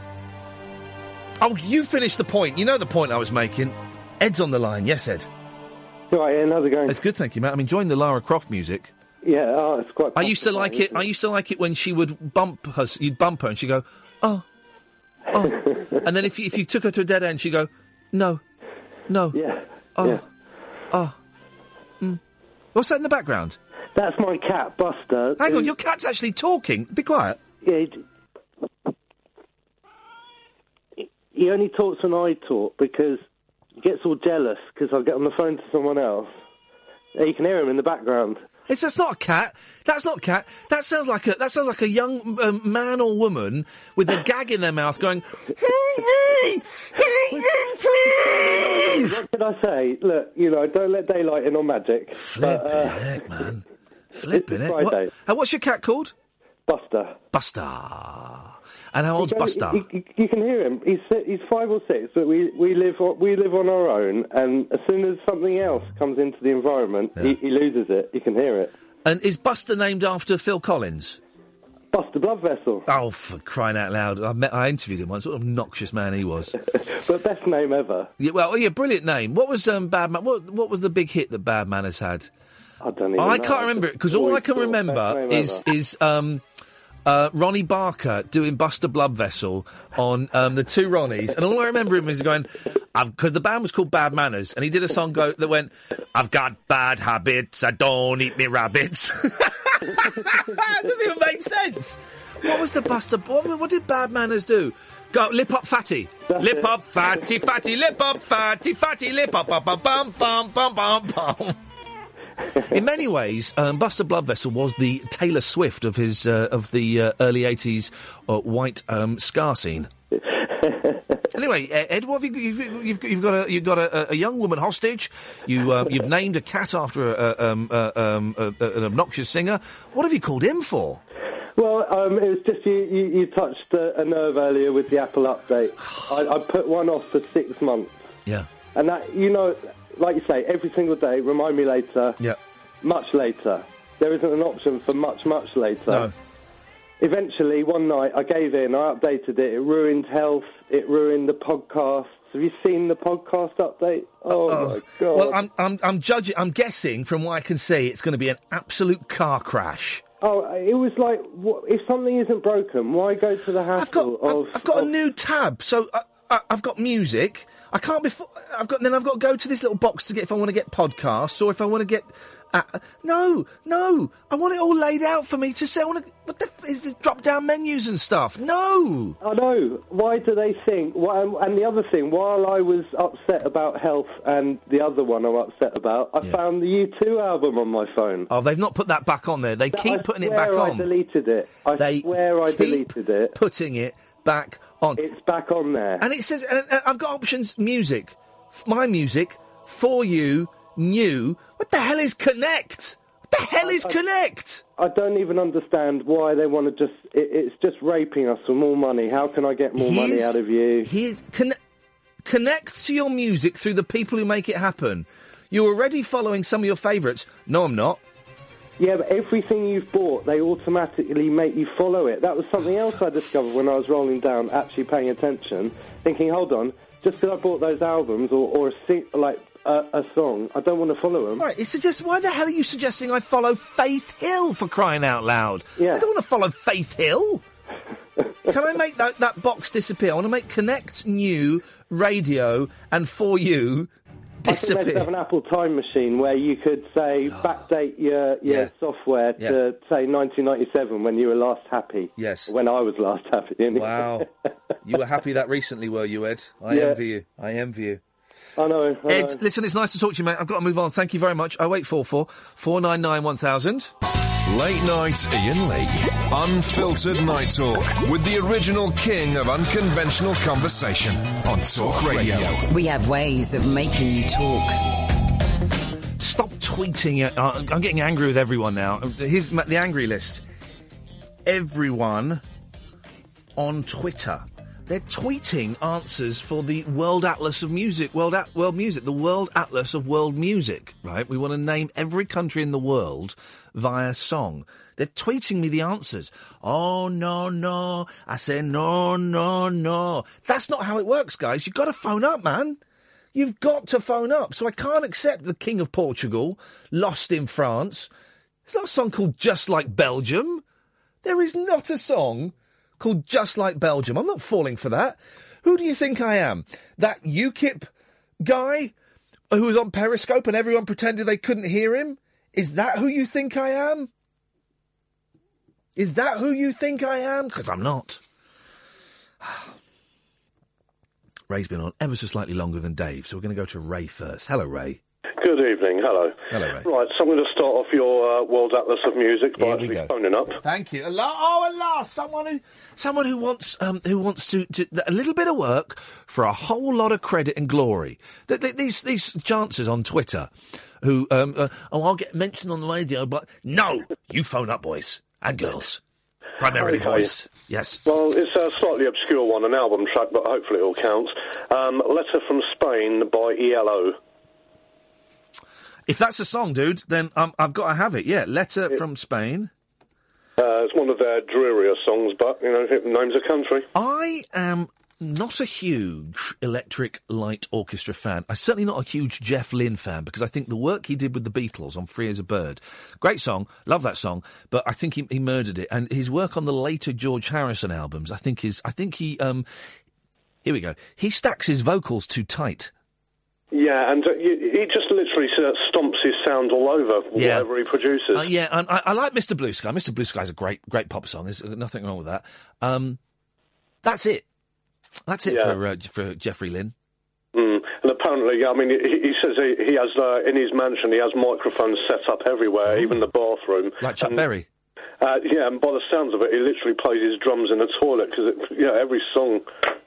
oh, you finished the point. You know the point I was making. Ed's on the line. Yes, Ed. Right, Ian, how's it going? It's good, thank you, mate. I'm enjoying the Lara Croft music. Yeah, oh, it's quite... I used to like it. I used to like it when she would bump her. You'd bump her, and she'd go, "Oh, oh," and then if you, if you took her to a dead end, she'd go, "No, no, yeah, oh, yeah. oh." Mm. What's that in the background? That's my cat, Buster. Hang who- on, your cat's actually talking. Be quiet. Yeah, he, he only talks when I talk because he gets all jealous because I get on the phone to someone else. Yeah, you can hear him in the background. It's that's not a cat. That's not a cat. That sounds like a that sounds like a young um, man or woman with a gag in their mouth going, "Please." What can I say? Look, you know, don't let daylight in on magic. Flipping but, uh, heck, man. Flipping it's it. What, Friday. and what's your cat called? Buster. Buster. And how old's He goes- Buster? he- he- you can hear him. He's si- he's five or six, but we, we live on, we live on our own. And as soon as something else comes into the environment, he, he loses it. You can hear it. And is Buster named after Phil Collins? Buster Blood Vessel. Oh, for crying out loud! I met, I interviewed him once. What an obnoxious man he was. But best name ever. Yeah, well, oh, yeah, brilliant name. What was um, Bad Man? What, what was the big hit that Bad Manners had? I don't even I know. can't remember it because all I can Always thought remember best name is ever. is um, uh, Ronnie Barker doing Buster Blood Vessel on um, the Two Ronnies, and all I remember him is going, because the band was called Bad Manners, and he did a song go that went, "I've got bad habits, I don't eat me rabbits." It doesn't even make sense. What was the Buster? What, what did Bad Manners do? Go lip up fatty, That's lip it. up fatty, fatty, lip up fatty, fatty, lip up, bum bum bum bum bum bum bum. In many ways, um, Buster Blood Vessel was the Taylor Swift of his uh, of the uh, early eighties uh, white um, ska scene. Anyway, Ed, what have you, you've, you've, you've got a you've got a, a young woman hostage. You uh, you've named a cat after a, a, um, a, um, a, an obnoxious singer. What have you called him for? Well, um, it was just you, you, you touched a, a nerve earlier with the Apple update. I, I put one off for six months. Yeah. And that, you know, like you say, every single day, remind me later. Yeah. Much later. There isn't an option for much, much later. No. Eventually, one night, I gave in, I updated it. It ruined health. It ruined the podcast. Have you seen the podcast update? Oh, oh. my God. Well, I'm, I'm, I'm judging, I'm guessing from what I can see, it's going to be an absolute car crash. Oh, it was like, what, if something isn't broken, why go to the hassle I've got, of... I've, I've got of, a new tab, so I, I, I've got music. I can't be... I've got then I've got to go to this little box to get if I want to get podcasts or if I want to get... Uh, no, no, I want it all laid out for me to say. I want to... What the... Is this drop-down menus and stuff? No! I know. Why do they think... Why, and the other thing, while I was upset about health and the other one I'm upset about, I yeah. found the U two album on my phone. Oh, they've not put that back on there. They but keep I putting it back on. I deleted it. I they swear I keep deleted it. putting it back on. It's back on there. And it says... And, and I've got options, music. My music, for you, new. What the hell is Connect? What the hell is I, Connect? I don't even understand why they want to just... It, it's just raping us for more money. How can I get more here's, money out of you? Here's, con- connect to your music through the people who make it happen. You're already following some of your favourites. No, I'm not. Yeah, but everything you've bought, they automatically make you follow it. That was something else I discovered when I was rolling down, actually paying attention, thinking, hold on, just because I bought those albums or, or a sing- like a, a song, I don't want to follow them. Right, it suggests, why the hell are you suggesting I follow Faith Hill, for crying out loud? Yeah. I don't want to follow Faith Hill. Can I make that, that box disappear? I want to make Connect, New, Radio, and For You disappear. I think they should have an Apple time machine where you could, say, backdate your, your yeah. software yeah. to, say, nineteen ninety-seven when you were last happy. Yes. When I was last happy. Anyway. Wow. You were happy that recently, were you, Ed? I yeah. envy you. I envy you. I know. I Ed, know. listen, it's nice to talk to you, mate. I've got to move on. Thank you very much. oh eight four four, four nine nine, one thousand. Late Night Ian Lee. Unfiltered Night Talk with the original king of unconventional conversation on Talk Radio. We have ways of making you talk. Stop tweeting. Uh, I'm getting angry with everyone now. Here's the angry list. Everyone on Twitter. They're tweeting answers for the World Atlas of Music, World At- World Music, the World Atlas of World Music, right? We want to name every country in the world via song. They're tweeting me the answers. Oh, no, no. I say, no, no, no. That's not how it works, guys. You've got to phone up, man. You've got to phone up. So I can't accept the King of Portugal, Lost in France. There's not a song called Just Like Belgium. There is not a song called Just Like Belgium. I'm not falling for that. Who do you think I am? That UKIP guy who was on Periscope and everyone pretended they couldn't hear him? Is that who you think I am? Is that who you think I am? Because I'm not. Ray's been on ever so slightly longer than Dave, so we're going to go to Ray first. Hello, Ray. Good evening, hello. Hello, Ray. Right, so I'm going to start off your uh, World Atlas of Music by actually phoning up. Thank you. Oh, alas, someone who, someone who wants, um, who wants to, to a little bit of work for a whole lot of credit and glory. Th- th- these these chances on Twitter, who, um, uh, oh, I'll get mentioned on the radio, but no, you phone up, boys and girls. Primarily okay. boys, yes. Well, it's a slightly obscure one, an album track, but hopefully it all counts. Um, Letter from Spain by E L O. If that's a song, dude, then um, I've got to have it, yeah. Letter it, from Spain. Uh, it's one of their drearier songs, but, you know, it names a country. I am not a huge Electric Light Orchestra fan. I'm certainly not a huge Jeff Lynne fan, because I think the work he did with the Beatles on Free as a Bird, great song, love that song, but I think he, he murdered it. And his work on the later George Harrison albums, I think is, I think he, um, here we go, he stacks his vocals too tight. Yeah, and uh, he just literally uh, stomps his sound all over yeah. whatever he produces. Uh, yeah, and I, I like Mister Blue Sky. Mister Blue Sky is a great, great pop song. There's nothing wrong with that. Um, that's it. That's it yeah. for uh, for Jeffrey Lynne. Mm. And apparently, I mean, he, he says he, he has uh, in his mansion he has microphones set up everywhere, oh. even the bathroom. Like Chuck and, Berry. Uh, yeah, and by the sounds of it, he literally plays his drums in the toilet because, you know, every song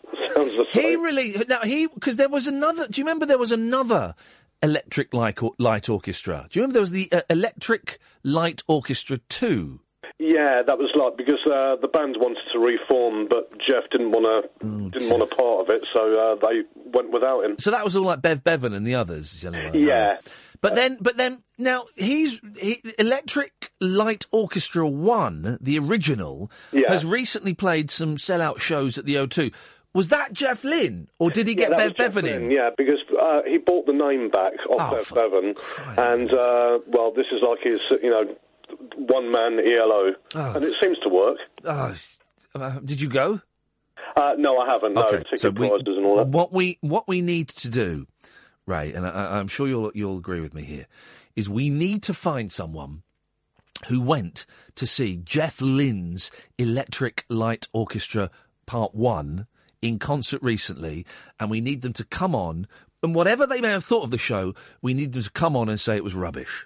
Sounds the same. He really now he because there was another. Do you remember there was another Electric Light, or, Light Orchestra? Do you remember there was the uh, Electric Light Orchestra two? Yeah, that was like because uh, the band wanted to reform, but Jeff didn't want to Oh, didn't want a part of it, so uh, they went without him. So that was all like Bev Bevan and the others. is the only one I know. Yeah. But then, but then, now he's he, Electric Light Orchestra One, the original, Yeah. has recently played some sellout shows at the O two. Was that Jeff Lynne, or did he get yeah, that Bev was Jeff Bevan in? Lynne, Yeah, because uh, he bought the name back off Oh, Bev for Bevan, and uh, well, this is like his, you know, one man E L O, Oh. and it seems to work. Oh, uh, did you go? Uh, no, I haven't. No, Okay, ticket so we- prices and all that. What we what we need to do, Ray, and I, I'm sure you'll you'll agree with me here, is we need to find someone who went to see Jeff Lynne's Electric Light Orchestra Part One in concert recently, and we need them to come on, and whatever they may have thought of the show, we need them to come on and say it was rubbish.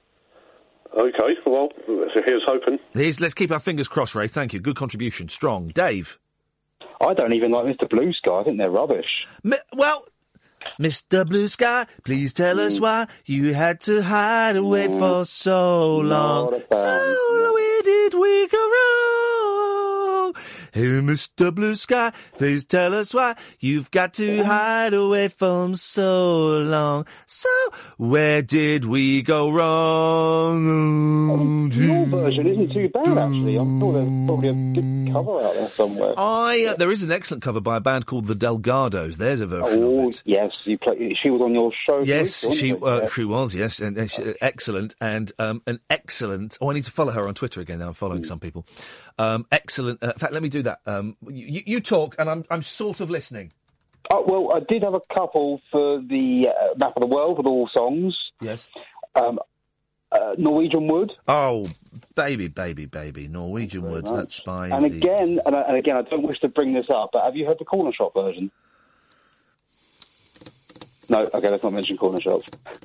Okay, well, here's hoping. Here's, let's keep our fingers crossed, Ray. Thank you. Good contribution. Strong. Dave? I don't even like Mister Blue Sky. I think they're rubbish. M- well, Mister Blue Sky, please tell us why you had to hide away for so long. Not a fan. So where did we go wrong? Hey, Mister Blue Sky, please tell us why you've got to hide away from so long. So where did we go wrong? Your version isn't too bad, actually. I'm sure there's probably a good cover out there somewhere. I uh, there is an excellent cover by a band called the Delgados. There's a version Oh, of it. yes. You play, she was on your show. Yes, wasn't she uh, Yeah. she was. Yes, and uh, she, uh, excellent, and um, an excellent. Oh, I need to follow her on Twitter again. Now I'm following some people. Um, excellent. Uh, in fact, let me do that. Um, you, you talk, and I'm I'm sort of listening. Oh, well, I did have a couple for the uh, Map of the World with all songs. Yes. Um, uh, Norwegian Wood. Oh, baby, baby, baby, Norwegian Wood. much. That's by And the- again, and, I- and again, I don't wish to bring this up, but have you heard the Corner Shop version? No, okay, let's not mention Corner Shop.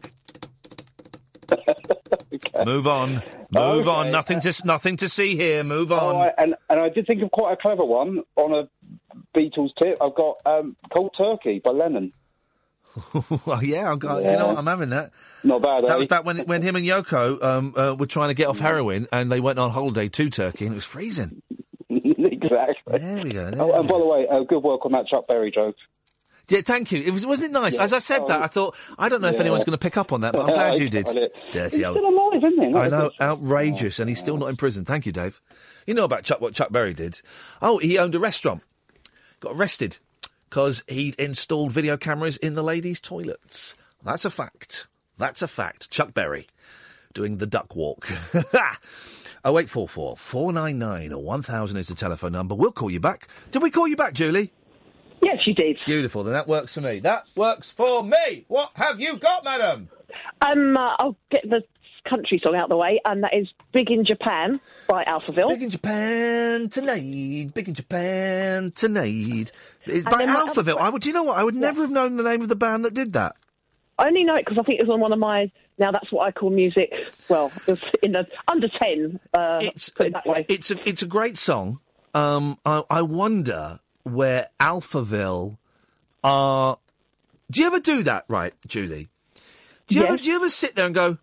Move on, move on. Okay. Nothing to nothing to see here. Move on. Oh, I, and, and I did think of quite a clever one on a Beatles tip. I've got um, Cold Turkey by Lennon. Well, yeah, I've got. Do you Yeah. know what? I'm having that. Not bad, That eh? was back when when him and Yoko um, uh, were trying to get off heroin, and they went on holiday to Turkey, and it was freezing. Exactly. There we go. There Oh, we and go. by the way, uh, good work on that Chuck Berry joke. Yeah, thank you. It was, wasn't it nice? Yeah. As I said that, I thought, I don't know if Yeah. anyone's going to pick up on that, but I'm glad you did. I did. Dirty He's old. still alive, isn't he? I know, outrageous, and he's still not in prison. Thank you, Dave. You know about Chuck, what Chuck Berry did? Oh, he owned a restaurant. Got arrested because he'd installed video cameras in the ladies' toilets. That's a fact. That's a fact. Chuck Berry doing the duck walk. oh eight four four, four nine nine or one thousand is the telephone number. We'll call you back. Did we call you back, Julie? Yes, you did. Beautiful. Then that works for me. That works for me. What have you got, madam? Um, uh, I'll get the country song out of the way, and that is Big in Japan by Alphaville. Big in Japan tonight. Big in Japan tonight. It's And by then my other Alphaville. I would. Do you know what? I would never have known the name of the band that did that. I only know it because I think it was on one of my. Now that's what I call music. Well, it was in the under ten. Uh, It's put it that way. It's a it's a great song. Um, I, I wonder where Alphaville are. Do you ever do that, right, Julie? Do you Yes. ever do you ever sit there and go,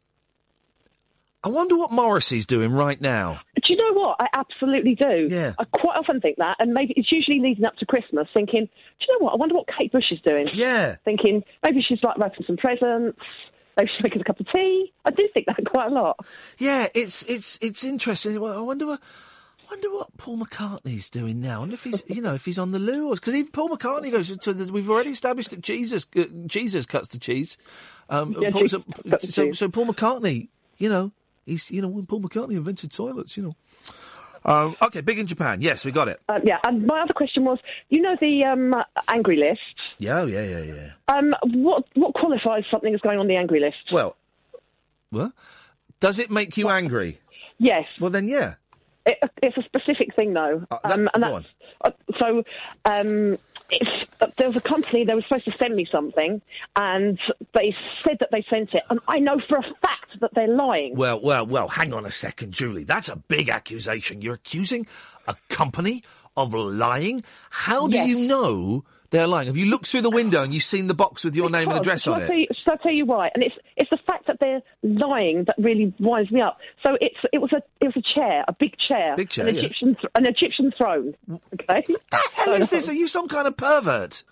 I wonder what Morrissey's doing right now? Do you know what? I absolutely do. Yeah. I quite often think that, and maybe it's usually leading up to Christmas, thinking, do you know what? I wonder what Kate Bush is doing. Yeah. Thinking maybe she's like wrapping some presents. Maybe she's making a cup of tea. I do think that quite a lot. Yeah, it's it's it's interesting. Well, I wonder what I wonder what Paul McCartney's doing now. I wonder if he's you know if he's on the loo, because even Paul McCartney goes to the, we've already established that Jesus uh, Jesus cuts the cheese. Um, Yeah, Paul, Jesus so, cuts the so, cheese. so Paul McCartney, you know, he's you know when Paul McCartney invented toilets, you know. Um, okay, Big in Japan. Yes, we got it. Uh, yeah, and my other question was, you know the um, angry list? Yeah, oh, yeah, yeah, yeah. Um, what what qualifies something as going on the angry list? Well, what? Does it make you angry? Yes. Well, then, yeah. It, it's a specific thing, though. Uh, that- um, and go that's, uh, so um, it's, uh, there was a company, they were supposed to send me something, and they said that they sent it, and I know for a fact that they're lying. Well, well, well, hang on a second, Julie. That's a big accusation. You're accusing a company of lying? How do Yes. you know they're lying? Have you looked through the window and you've seen the box with your name and address shall on I it? tell you, shall I tell you why? And it's it's the fact that they're lying that really winds me up. So it's it was a it was a chair, a big chair, Big chair, an yeah. Egyptian th- an Egyptian throne. Okay. What the hell is this? Are you some kind of pervert?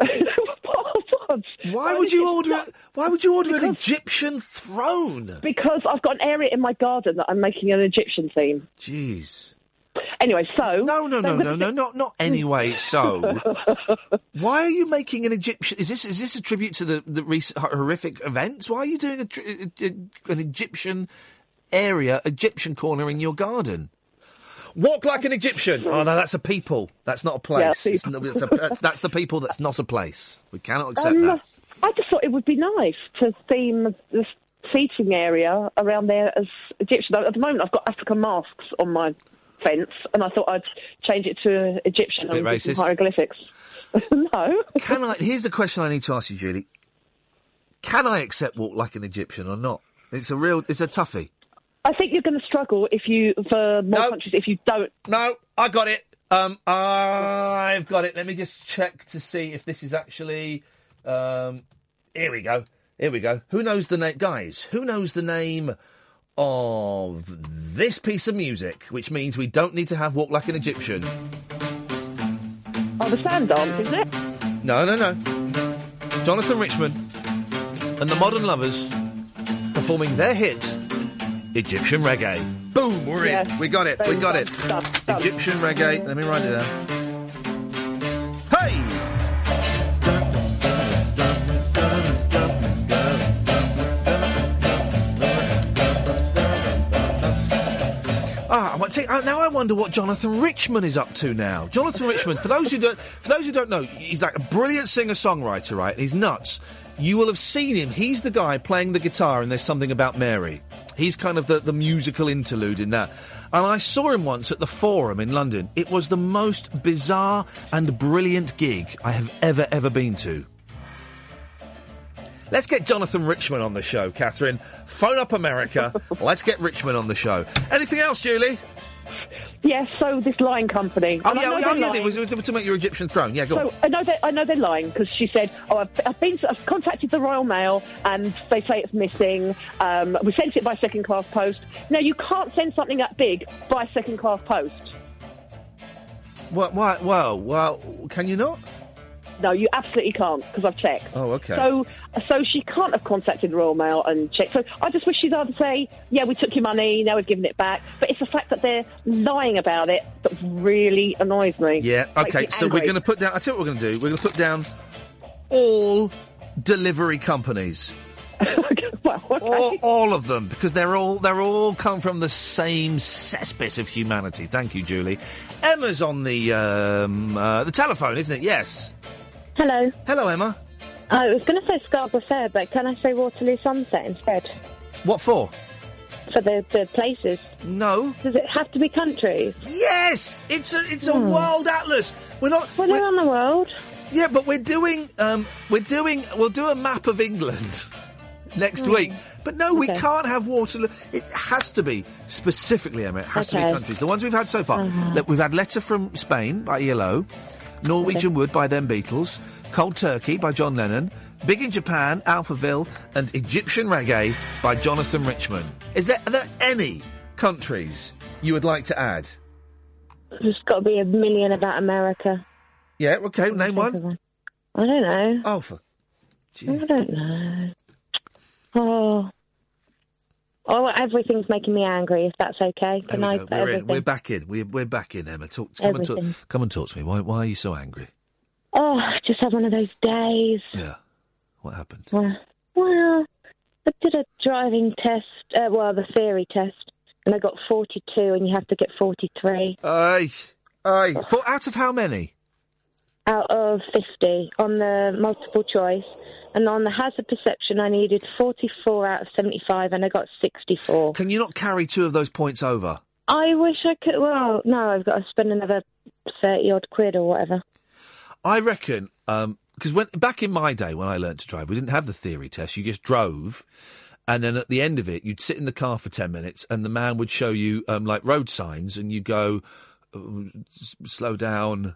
Why would you order? A, why would you order an Egyptian throne? Because I've got an area in my garden that I'm making an Egyptian theme. Jeez. Anyway, so no, no, no, no, no, not not anyway. So, why are you making an Egyptian? Is this is this a tribute to the the recent horrific events? Why are you doing a, tr- a, a, an Egyptian area, Egyptian corner in your garden? Walk like an Egyptian. Oh no, that's a people. That's not a place. Yeah, It's not- it's a- that's, that's the people. That's not a place. We cannot accept Um, that. I just thought it would be nice to theme the seating area around there as Egyptian. At the moment, I've got African masks on my fence, and I thought I'd change it to Egyptian Bit and do some racist. hieroglyphics. No. Can I? Here's the question I need to ask you, Julie. Can I accept walk like an Egyptian or not? It's a real. It's a toughie. I think you're going to struggle if you for more countries if you don't. No, I got it. Um, I've got it. Let me just check to see if this is actually. Um, here we go. Here we go. Who knows the name, guys? Who knows the name of this piece of music? Which means we don't need to have walk like an Egyptian. Oh, the sand dance, isn't it? No, no, no. Jonathan Richman and the Modern Lovers performing their hit, Egyptian Reggae. Boom, we're in. Yeah. We got it. We Very got done, it. done, done. Egyptian Reggae. Let me write it down. Hey! Ah, I might say, uh, now I wonder what Jonathan Richman is up to now. Jonathan Richman, for those who don't, for those who don't know, he's like a brilliant singer-songwriter, right? He's nuts. You will have seen him. He's the guy playing the guitar in There's Something About Mary. He's kind of the, the musical interlude in that. And I saw him once at the Forum in London. It was the most bizarre and brilliant gig I have ever, ever been to. Let's get Jonathan Richman on the show, Catherine. Phone up America. Let's get Richman on the show. Anything else, Julie? Yes, so this lying company. Oh, And I yeah, know oh, they're yeah, lying. it was, it was to make your Egyptian throne. Yeah, go on. So I know they I know they're lying because she said, "Oh, I've, I've been I've contacted the Royal Mail and they say it's missing. Um, we sent it by second class post. No, you can't send something that big by second class post. What, why, well, well, can you not? No, you absolutely can't because I've checked. Oh, okay. So, so she can't have contacted the Royal Mail and checked. So I just wish she'd either say, "Yeah, we took your money, now we've given it back." But it's the fact that they're lying about it that really annoys me. Yeah, Makes okay, me so we're angry. going to put down, I tell you what we're going to do. We're going to put down all delivery companies. all, all of them, because they're all they're all come from the same cesspit of humanity. Thank you, Julie. Emma's on the um, uh, the telephone, isn't it? Yes. Hello. Hello, Emma. I was going to say Scarborough Fair, but can I say Waterloo Sunset instead? What for? For the, the places. No. Does it have to be countries? Yes! It's a it's a Hmm. world atlas. We're not. Well, they're on the world. Yeah, but we're doing um we're doing we'll do a map of England next Hmm. week. But no, we Okay. can't have Waterloo. It has to be specifically, Emma. It has to Okay. be countries. The ones we've had so far. Uh-huh. Look, we've had Letter from Spain by E L O, Norwegian Wood by Them Beatles, Cold Turkey by John Lennon, Big in Japan, Alphaville, and Egyptian Reggae by Jonathan Richman. Is there are there any countries you would like to add? There's got to be a million about America. Yeah, okay, name one. I don't know. Oh, for... I don't know. Oh. Oh, everything's making me angry, if that's okay. Can There we I go. put We're in. everything? We're back in. We're, we're back in, Emma. Talk, come, and talk, Everything. come and talk to me. Why, why are you so angry? Oh, I just had one of those days. Yeah. What happened? Uh, well, I did a driving test, uh, well, the theory test, and I got forty-two, and you have to get forty-three. Aye. Aye. For, out of how many? Out of fifty on the multiple choice. And on the hazard perception, I needed forty-four out of seventy-five, and I got sixty-four. Can you not carry two of those points over? I wish I could. Well, no, I've got to spend another thirty odd quid or whatever. I reckon, because when back in my day when I learnt to drive, we didn't have the theory test. You just drove, and then at the end of it, you'd sit in the car for ten minutes, and the man would show you um, like road signs, and you go s- slow down,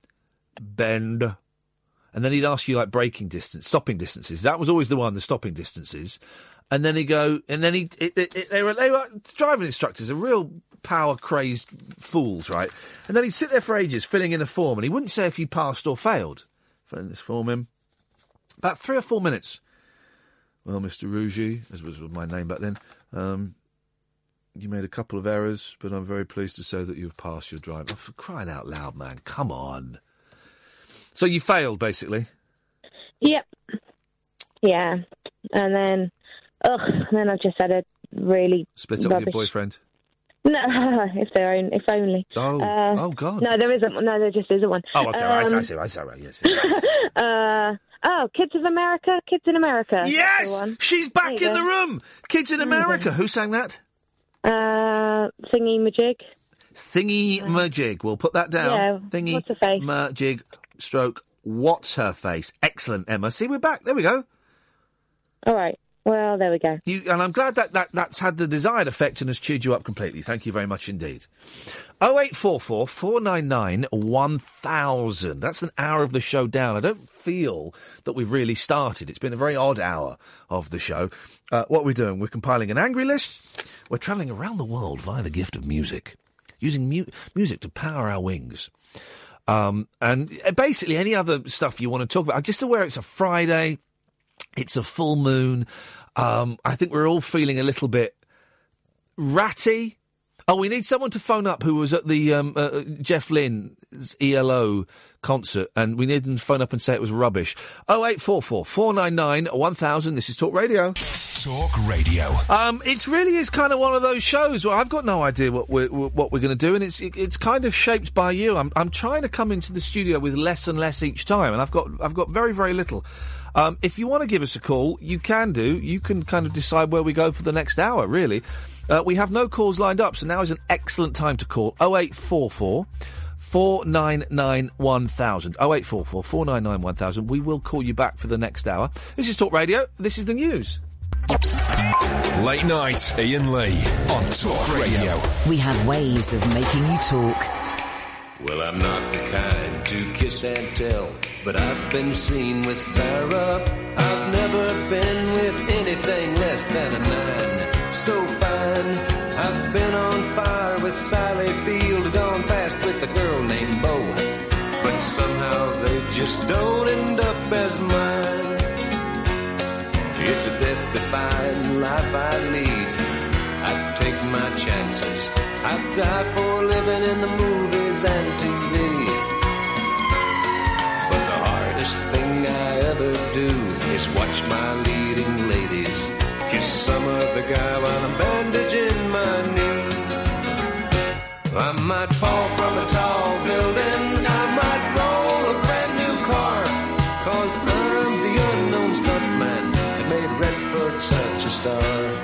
bend. And then he'd ask you, like, braking distance, stopping distances. That was always the one, the stopping distances. And then he'd go, and then he, it, it, it, they were, they were driving instructors, are real power-crazed fools, right? And then he'd sit there for ages filling in a form, and he wouldn't say if you passed or failed. Filling this form in. About three or four minutes. Well, Mister Rougi, as was my name back then, um, you made a couple of errors, but I'm very pleased to say that you've passed your drive. Oh, for crying out loud, man, come on. So you failed, basically? Yep. Yeah. And then, ugh, then I just had a really Split up rubbish... with your boyfriend? No, if there own, if only. Oh, uh, oh God. No, there isn't. No, there just isn't one. Oh, okay, um, I see, I see, I see, right, yes. yes, yes, yes. uh, oh, Kids of America, Kids in America. Yes! She's back in the room! Kids in America. Who sang that? Uh, Thingy Majig. Thingy Majig. We'll put that down. Yeah, Thingy what's her face? Majig, stroke, what's her face? Excellent, Emma. See, we're back. There we go. All right. Well, there we go. You, and I'm glad that, that that's had the desired effect and has cheered you up completely. Thank you very much indeed. oh eight four four, four nine nine, one thousand. That's an hour of the show down. I don't feel that we've really started. It's been a very odd hour of the show. Uh, what are we doing? We're compiling an angry list. We're travelling around the world via the gift of music, using mu- music to power our wings. Um, and basically any other stuff you want to talk about. I'm just aware it's a Friday. It's a full moon. Um, I think we're all feeling a little bit ratty. Oh, we need someone to phone up who was at the um, uh, Jeff Lynne's E L O concert, and we need them to phone up and say it was rubbish. oh eight four four, four nine nine, one thousand. This is Talk Radio. Talk Radio. Um, it really is kind of one of those shows where I've got no idea what we're what we're going to do, and it's it, it's kind of shaped by you. I'm I'm trying to come into the studio with less and less each time, and I've got I've got very very little. Um, if you want to give us a call, you can do. You can kind of decide where we go for the next hour, really. Uh, we have no calls lined up, so now is an excellent time to call. oh eight four four, four nine nine, one thousand. oh eight four four, four nine nine, one thousand. We will call you back for the next hour. This is Talk Radio. This is the news. Late night, Ian Lee on Talk Radio. We have ways of making you talk. Well, I'm not the kind to kiss and tell, but I've been seen with Farrah. I've never been with anything less than a nine. So fine, I've been on fire with Sally Field, gone past with a girl named Bo, but somehow they just don't end up as mine. It's a death-defying life I lead. I take my chances. I die for living in the movies and T V. But the hardest thing I ever do is watch my leading ladies kiss some other guy while I'm bandaging my knee. I might fall from a tall building, I might roll a brand new car, 'cause I'm the unknown stuntman that made Redford such a star.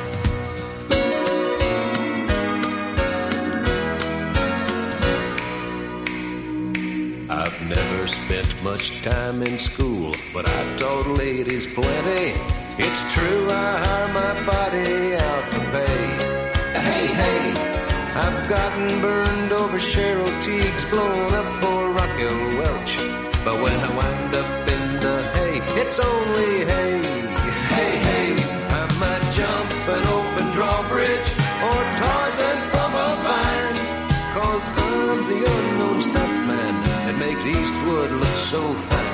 I've never spent much time in school, but I taught ladies plenty. It's true, I hire my body out for pay. Hey, hey, I've gotten burned over Cheryl Teague's, blown up for Raquel Welch. But when I wind up in the hay, it's only hay. Hey, hey, I might jump an open drawbridge or Tarzan from a vine, 'cause I'm the unknown stuntman that makes Eastwood look so fine.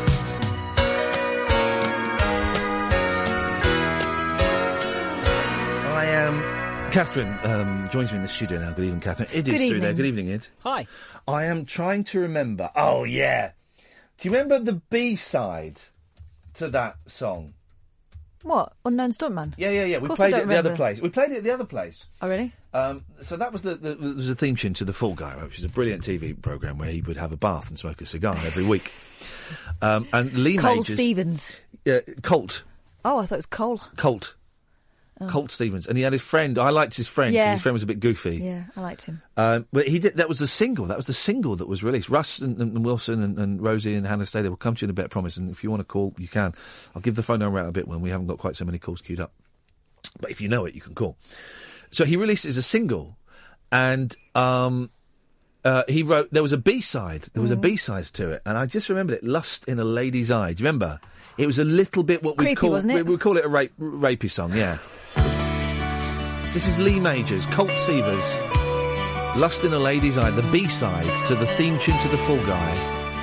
I am. Catherine um, joins me in the studio now. Good evening, Catherine. Id Good is through evening. there. Good evening, Id. Hi. I am trying to remember. Oh, yeah. Do you remember the B-side to that song? What? Unknown Stuntman? Yeah, yeah, yeah. Of We course I played it don't at the other remember. place. We played it at the other place. Oh, really? Um, so that was the, the, the was the theme tune to The Fall Guy, which is a brilliant T V programme where he would have a bath and smoke a cigar every week. Um, and Lee Cole Majors... Stevens. Uh, Colt. Oh, I thought it was Cole. Colt. Oh. Colt Stevens. And he had his friend. I liked his friend because Yeah. his friend was a bit goofy. Yeah, I liked him. Um, but he did. That was the single. That was the single that was released. Russ and, and Wilson and, and Rosie and Hannah Stay. They will come to you in a bit, I promise. And if you want to call, you can. I'll give the phone number out a bit when we haven't got quite so many calls queued up. But if you know it, you can call. So he released it as a single, and um, Uh, he wrote, there was a B-side. There was a B-side to it. And I just remembered it, Lust in a Lady's Eye. Do you remember? It was a little bit what we Creepy, call... wasn't it? We, we call it a rape, rapey song, yeah. This is Lee Majors, Colt Seavers, Lust in a Lady's Eye, the B-side to the theme tune to The Fall Guy.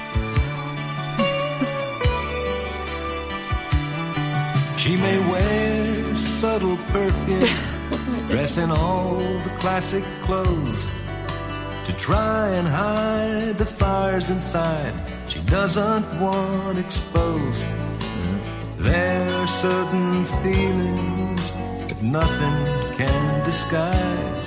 She may wear subtle perfume, dress in all the classic clothes, to try and hide the fires inside she doesn't want exposed. There are certain feelings that nothing can disguise.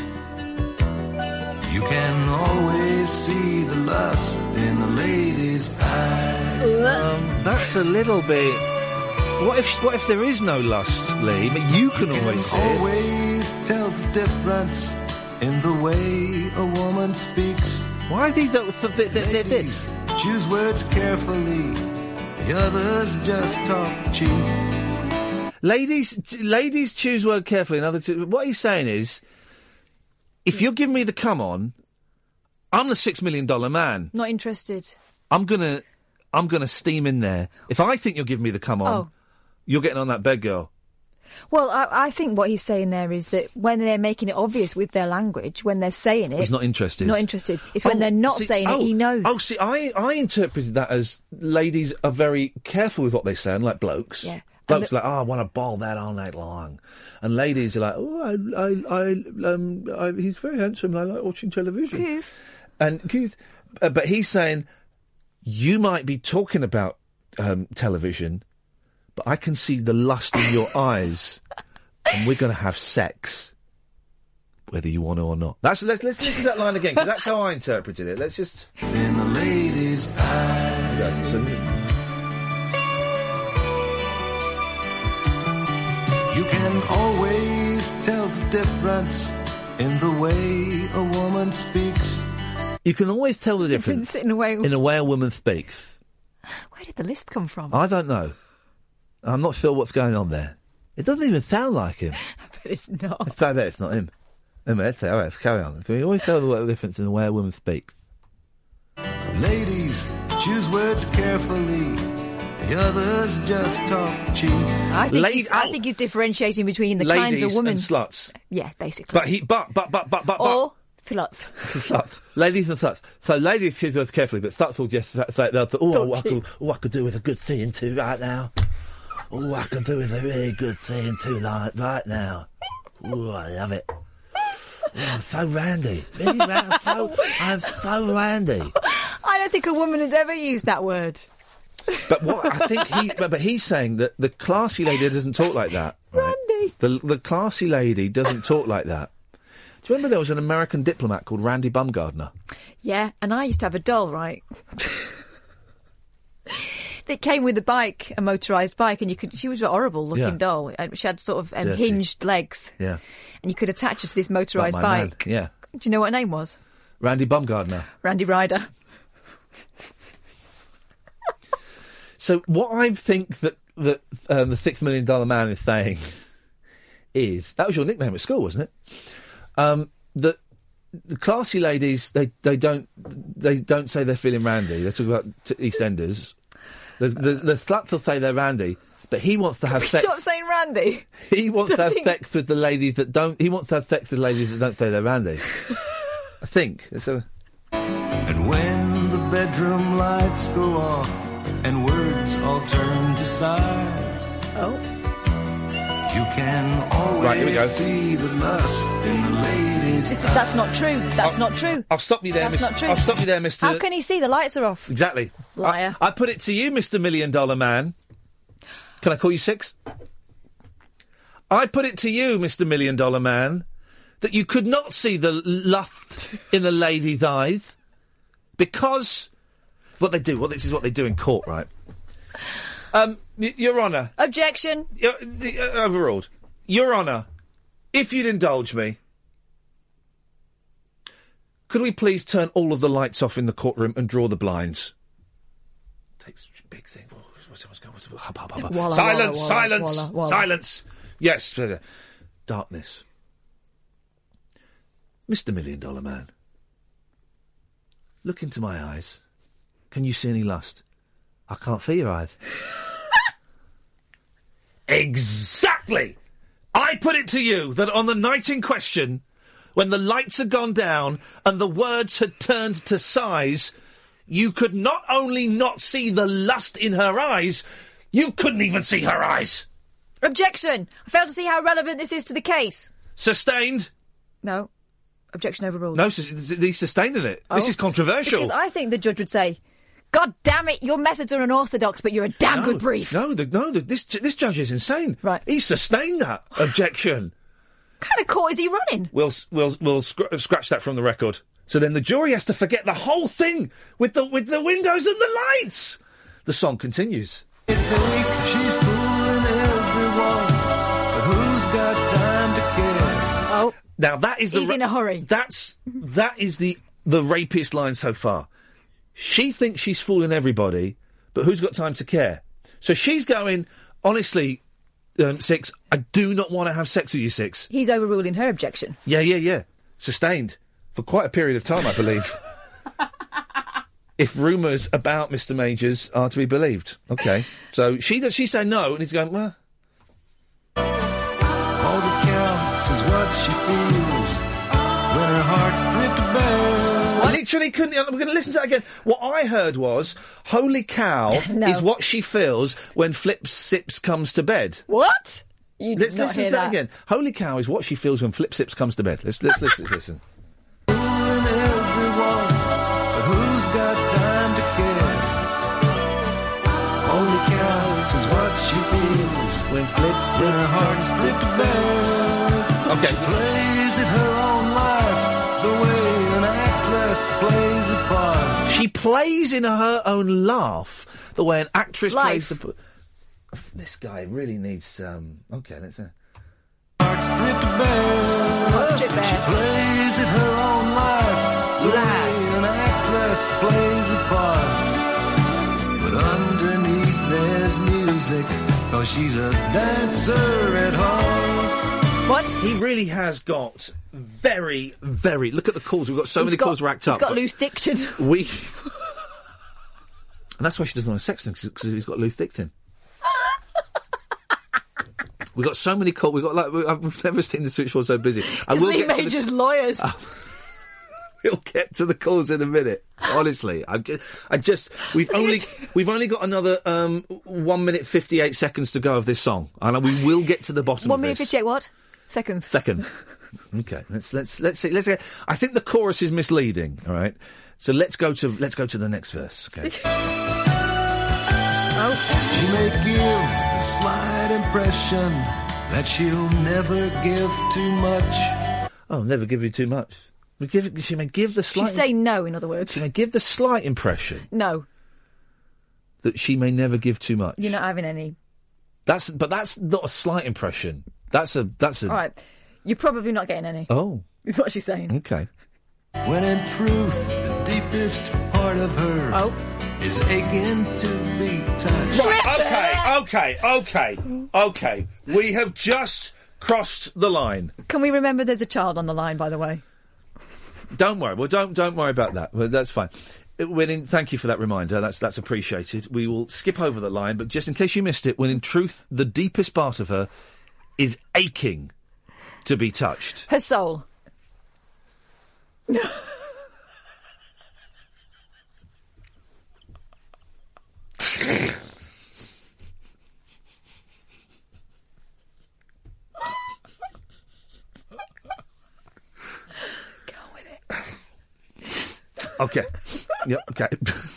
You can always see the lust in a lady's eyes. Um, that's a little bit... What if what if there is no lust, Lee? But you can You always see can it. always tell the difference in the way a woman speaks. Why do they th- th- th- this? Choose words carefully, the others just talk cheap. Ladies, t- ladies choose word carefully. Another, t- what he's saying is, if you're giving me the come on, I'm the six million dollar man. Not interested. I'm gonna, I'm gonna steam in there. If I think you're giving me the come on, Oh. you're getting on that bed, girl. Well, I, I think what he's saying there is that when they're making it obvious with their language, when they're saying it... He's not interested. Not interested. It's when Oh, they're not see- saying oh, it, he knows. Oh, see, I, I interpreted that as ladies are very careful with what they say, unlike blokes. Yeah. Blokes And are like, oh, I want to bowl that all night long. And ladies are like, oh, I, I, I, um, I, he's very handsome and I like watching television. Keith. And Keith, uh, but he's saying, you might be talking about um, television, but I can see the lust in your eyes, and we're going to have sex, whether you want to or not. That's let's let's listen to that line again, because that's how I interpreted it. Let's just In the lady's eyes. yeah, so, You can always tell the difference in the way a woman speaks. you can always tell the difference in a way- in a way a woman speaks. Where did the lisp come from? I don't know. I'm not sure what's going on there. It doesn't even sound like him. But it's not. I bet it's not him. Anyway, let's say, all right, let's carry on. You always tell the difference in the way a woman speaks. Ladies, choose words carefully. The others just talk cheap. I think, Lady- he's, I oh. think he's differentiating between the Ladies kinds of women. and sluts. Yeah, basically. But he, but, but, but, but, but, Or sluts. sluts. Ladies and sluts. So ladies choose words carefully, but sluts will just say, they'll say, oh, I could, oh, I could do with a good thing too right now. Oh, I could do with a really good thing too like, right now. Oh, I love it. Oh, I'm so randy. Really, ra- I'm so, I'm so randy. I don't think a woman has ever used that word. But what I think he, but, but he's saying that the classy lady doesn't talk like that. Right? Randy. The the classy lady doesn't talk like that. Do you remember there was an American diplomat called Randy Bumgardner? Yeah, and I used to have a doll, right? That came with a bike, a motorised bike, and you could. She was a horrible looking Yeah. doll. And she had sort of um, Dirty. hinged legs, Yeah, and you could attach her to this motorised Like my man. bike. Yeah, Do you know what her name was? Randy Bumgardner. Randy Ryder. So what I think that that um, the six million dollar man is saying is that was your nickname at school, wasn't it? Um, that the classy ladies they, they don't they don't say they're feeling randy. They talk about t- EastEnders. The, the, the sluts will say they're randy, but he wants to have We sex. Stop saying Randy. He wants to Don't have think- sex with the ladies that don't. He wants to have sex with ladies that don't say they're randy. I think. So, And when the bedroom lights go off and words all turn to sighs, oh, you can always Right, here we go. see the lust in the lady's this is, that's not true. That's I'll- not true. I'll stop you there. That's Mister not true. I'll stop you there, Mister How can he see the lights are off? Exactly. Liar. I, I put it to you, Mister Million Dollar Man. Can I call you Six? I put it to you, Mister Million Dollar Man, that you could not see the lust in the lady's eyes because what they do. Well, this is what they do in court, right? Um, y- Your Honour. Objection. Your, the, uh, overruled. Your Honour, if you'd indulge me, could we please turn all of the lights off in the courtroom and draw the blinds? Takes a big thing. What's, what's, what's, what's, hub, hub, hub. Walla, silence, walla, silence, walla, walla. silence. Yes, uh, darkness. Mister Million Dollar Man, look into my eyes. Can you see any lust? I can't see your eyes. Exactly! I put it to you that on the night in question, when the lights had gone down and the words had turned to sighs, you could not only not see the lust in her eyes, you couldn't even see her eyes. Objection! I fail to see how relevant this is to the case. Sustained? No. Objection overruled. No, he's sustaining it. Oh. This is controversial. Because I think the judge would say, God damn it, your methods are unorthodox, but you're a damn no, good brief. No, the, no, the, this this judge is insane. Right. He sustained that objection. What kind of court is he running? We'll we'll we'll scr- scratch that from the record. So then the jury has to forget the whole thing with the with the windows and the lights. The song continues. She's fooling everyone, but who's got time to care? Oh, now that is the he's in a hurry. That's that is the the rapiest line so far. She thinks she's fooling everybody, but who's got time to care? So she's going, honestly, um, Six, I do not want to have sex with you, Six. He's overruling her objection. Yeah, yeah, yeah. Sustained. For quite a period of time, I believe. If rumours about Mister Majors are to be believed. Okay. So she does, she's saying no, and he's going, well... All that counts is what she feels when her heart's stripped bare. I literally couldn't... We're going to listen to that again. What I heard was, holy cow No. is what she feels when Flip Sips comes to bed. What? You did Let's not listen hear to that. that again. Holy cow is what she feels when Flip Sips comes to bed. Let's, let's, let's, let's listen. Fooling everyone, but who's got time to care? Only counts is what she feels when Flip Sips her heart's stripped bare. Okay. She plays it her own life, the way an actress plays a part. She plays in her own laugh the way an actress Life. plays a... p- This guy really needs... Um, okay, let's... Uh... Stripped bare. What's stripped She bare? plays it her own life, the way an actress plays a part. But underneath there's music, cause she's a dancer at heart. What? He really has got very, very... Look at the calls. We've got so He's many got- calls racked he's up. got Lou Thicton. We... And that's why she doesn't want to sex him, because he's got Lou Thicton. We've got so many calls. We've got like... we- I've never seen the switchboard so busy. I It's will Lee get to the- Major's lawyers. We'll get to the calls in a minute. Honestly, I just, I just, we've only, we've only got another um, one minute fifty-eight seconds to go of this song, and we will get to the bottom One of minute this. fifty-eight what? Seconds. Second. Okay, let's let's let's see. Let's. Get, I think the chorus is misleading. All right, so let's go to let's go to the next verse. Okay. Oh. She may give the slight impression that she'll never give too much. Oh, never give you too much. We give. She may give the slight. She's saying no, in other words. She may give the slight impression No, that she may never give too much. you're not having any. That's but that's not a slight impression. That's a that's a. All right. You're probably not getting any. Oh. Is what she's saying. Okay. When in truth, the deepest part of her Oh. is aching to be touched. Right, okay, okay, okay, okay. We have just crossed the line. Can we remember there's a child on the line, by the way? Don't worry. Well, don't don't worry about that. Well, that's fine. Uh, When in, thank you for that reminder. That's that's appreciated. We will skip over the line, but just in case you missed it, when in truth the deepest part of her is aching to be touched. Her soul. Okay. Yep. Okay.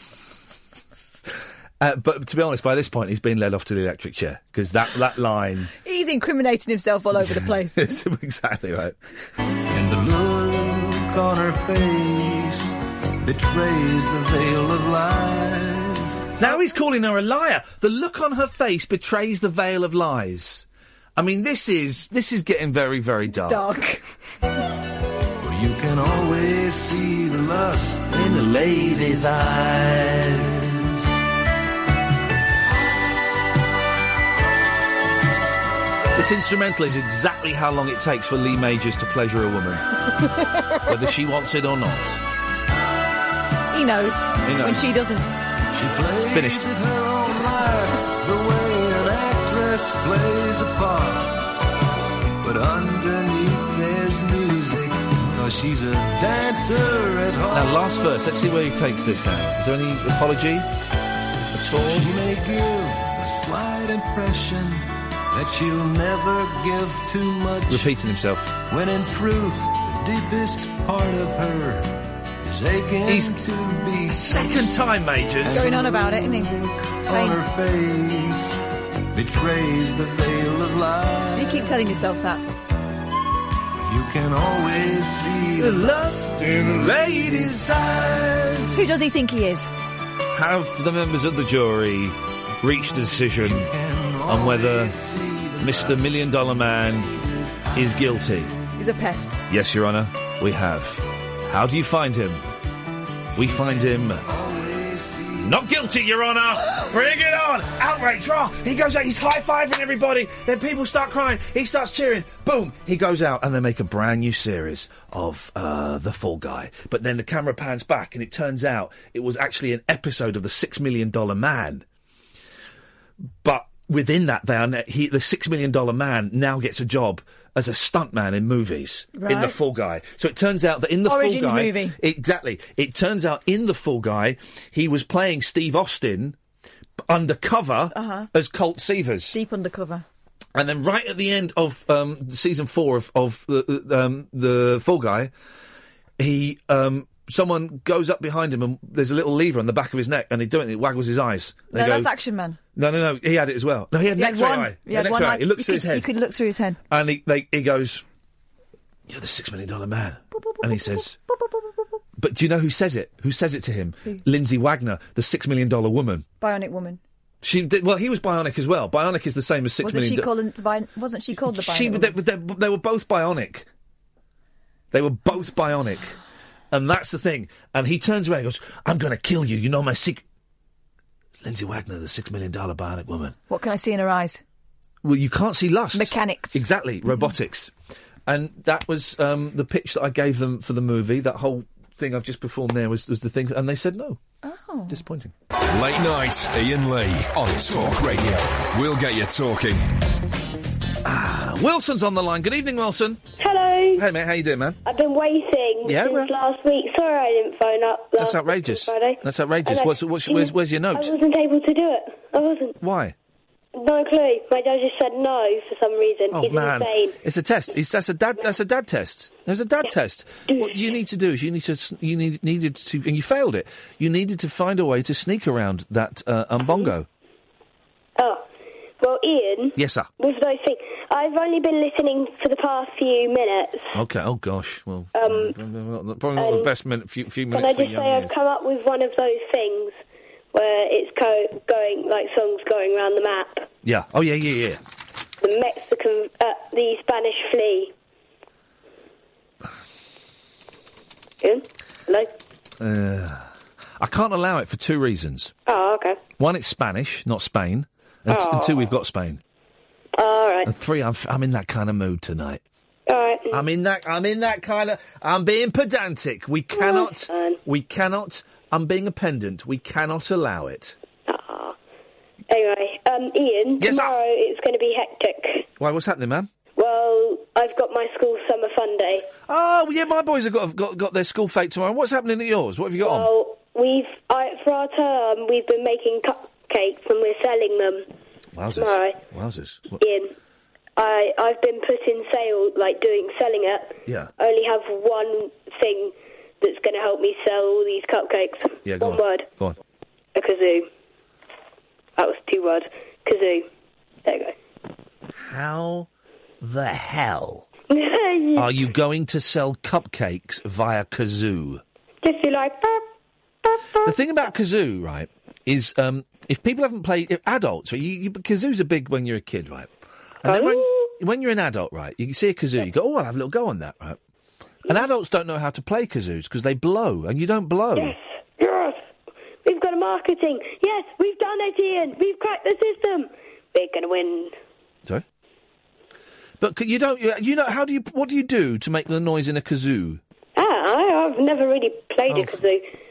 Uh, but to be honest, by this point, he's been led off to the electric chair because that, that line. He's incriminating himself all over the place. Is exactly right. And the look on her face betrays the veil of lies. Now he's calling her a liar. The look on her face betrays the veil of lies. I mean, this is this is getting very, very dark. Dark. Well, you can always see the lust in a lady's eyes. This instrumental is exactly how long it takes for Lee Majors to pleasure a woman, whether she wants it or not. He knows. He knows. When she doesn't. She plays Finished. it her own life, the way an actress plays a part. But underneath there's music, cause she's a dancer at heart. Now, last verse. Let's see where he takes this now. Is there any apology at all? She may give a slight impression that she'll never give too much. Repeating himself. When in truth, the deepest part of her is aching He's to be second time, Majors. Going on about it, isn't he? on her face betrays the veil of lies. You keep telling yourself that. You can always see The lust in a lady's eyes. Who does he think he is? Have the members of the jury reached a decision on whether Mister Million Dollar Man is guilty? He's a pest. Yes, Your Honour, we have. How do you find him? We find him not guilty, Your Honour. Bring it on! Outrage! Raw! He goes out, he's high-fiving everybody, then people start crying, he starts cheering, boom! He goes out, and they make a brand new series of uh, The Fall Guy. But then the camera pans back, and it turns out it was actually an episode of The Six Million Dollar Man. But within that, they are, he, the Six Million Dollar Man now gets a job as a stuntman in movies, in The Right. Fall Guy. So it turns out that in The Origins Fall Guy... movie. Exactly. It turns out in The Fall Guy, he was playing Steve Austin undercover Uh-huh. as Colt Seavers. Deep undercover. And then right at the end of um, season four of, of the, uh, um, the Fall Guy, he... Um, someone goes up behind him and there's a little lever on the back of his neck and he do it and it waggles his eyes. They No, go, that's Action Man. No, no, no. He had it as well. No, he had He an had X-ray one. eye. He had an one X-ray eye. eye. He looks You through could- his head. You could look through his head. And he, they, he goes, "You're the Six Million Dollar Man." And he says, but do you know who says it? Who says it to him? Who? Lindsay Wagner, the Six Million Dollar Woman. Bionic Woman. She did, well, he was bionic as well. Bionic is the same as Six Wasn't Million. she Do- called the bi- Wasn't she called the Bionic she, Woman? they, they, they were both bionic. They were both bionic. And that's the thing. And he turns around and goes, "I'm going to kill you. You know my secret." Lindsay Wagner, the Six Million Dollar Bionic Woman. What can I see in her eyes? Well, you can't see lust. Mechanics. Exactly, robotics. And that was um, the pitch that I gave them for the movie. That whole thing I've just performed there was, was the thing, and they said no. Oh. Disappointing. Late night, Ian Lee on Talk Radio. We'll get you talking. Ah, Wilson's on the line. Good evening, Wilson. Hello. Hey, mate, how you doing, man? I've been waiting Yeah, since well- last week. Sorry I didn't phone up last That's outrageous. Friday. That's outrageous. And I- What's, what's, where's, where's your note? I wasn't able to do it. I wasn't. Why? No clue. My dad just said no for some reason. Oh He's man, insane. it's a test. It's, that's a dad. That's a dad test. There's a dad test. What you need to do is you need to s- you need needed to and you failed it. You needed to find a way to sneak around that uh, umbongo. Oh. Well, Ian, Yes, sir. with those things, I've only been listening for the past few minutes. Okay. Oh gosh. Well, Um, probably not, probably not the um, best minute, few, few Can minutes I for just young say years. I've come up with one of those things where it's co- going, like songs going around the map. Yeah. Oh yeah, yeah, yeah. The Mexican, uh, the Spanish flea. Ian? Hello? Uh, I can't allow it for two reasons. Oh, okay. One, it's Spanish, not Spain, and, t- and two, we've got Spain. All right. And three, I'm f- I'm in that kind of mood tonight. All right. I'm in that. I'm in that kind of. I'm being pedantic. We cannot. We cannot. I'm being a pedant. We cannot allow it. Anyway, um, Ian, Yes, sir. tomorrow it's going to be hectic. Why? What's happening, ma'am? Well, I've got my school summer fun day. Oh, well, yeah, my boys have got got, got their school fate tomorrow. What's happening at yours? What have you got on? Well, we've I, for our term we've been making cupcakes and we're selling them Wowzers. tomorrow. Wowzers. What- Ian, I I've been put in sale, like doing selling it. Yeah. I only have one thing that's going to help me sell all these cupcakes. Yeah, go one on. word. Go on. A kazoo. That was two words. Kazoo. There you go. How the hell Just are you going to sell cupcakes via kazoo? be like. The thing about kazoo, right, is um, if people haven't played, if adults, you, you, kazoo's are big when you're a kid, right? And then when, when you're an adult, right, you see a kazoo, you go, oh, I'll have a little go on that, right? And adults don't know how to play kazoos because they blow, and you don't blow. Yes, yes. We've got a marketing. Yes, we've done it, Ian. We've cracked the system. We're going to win. Sorry? But c- you don't, you, you know, how do you, what do you do to make the noise in a kazoo? Ah, I, I've never really played Oh. a kazoo. But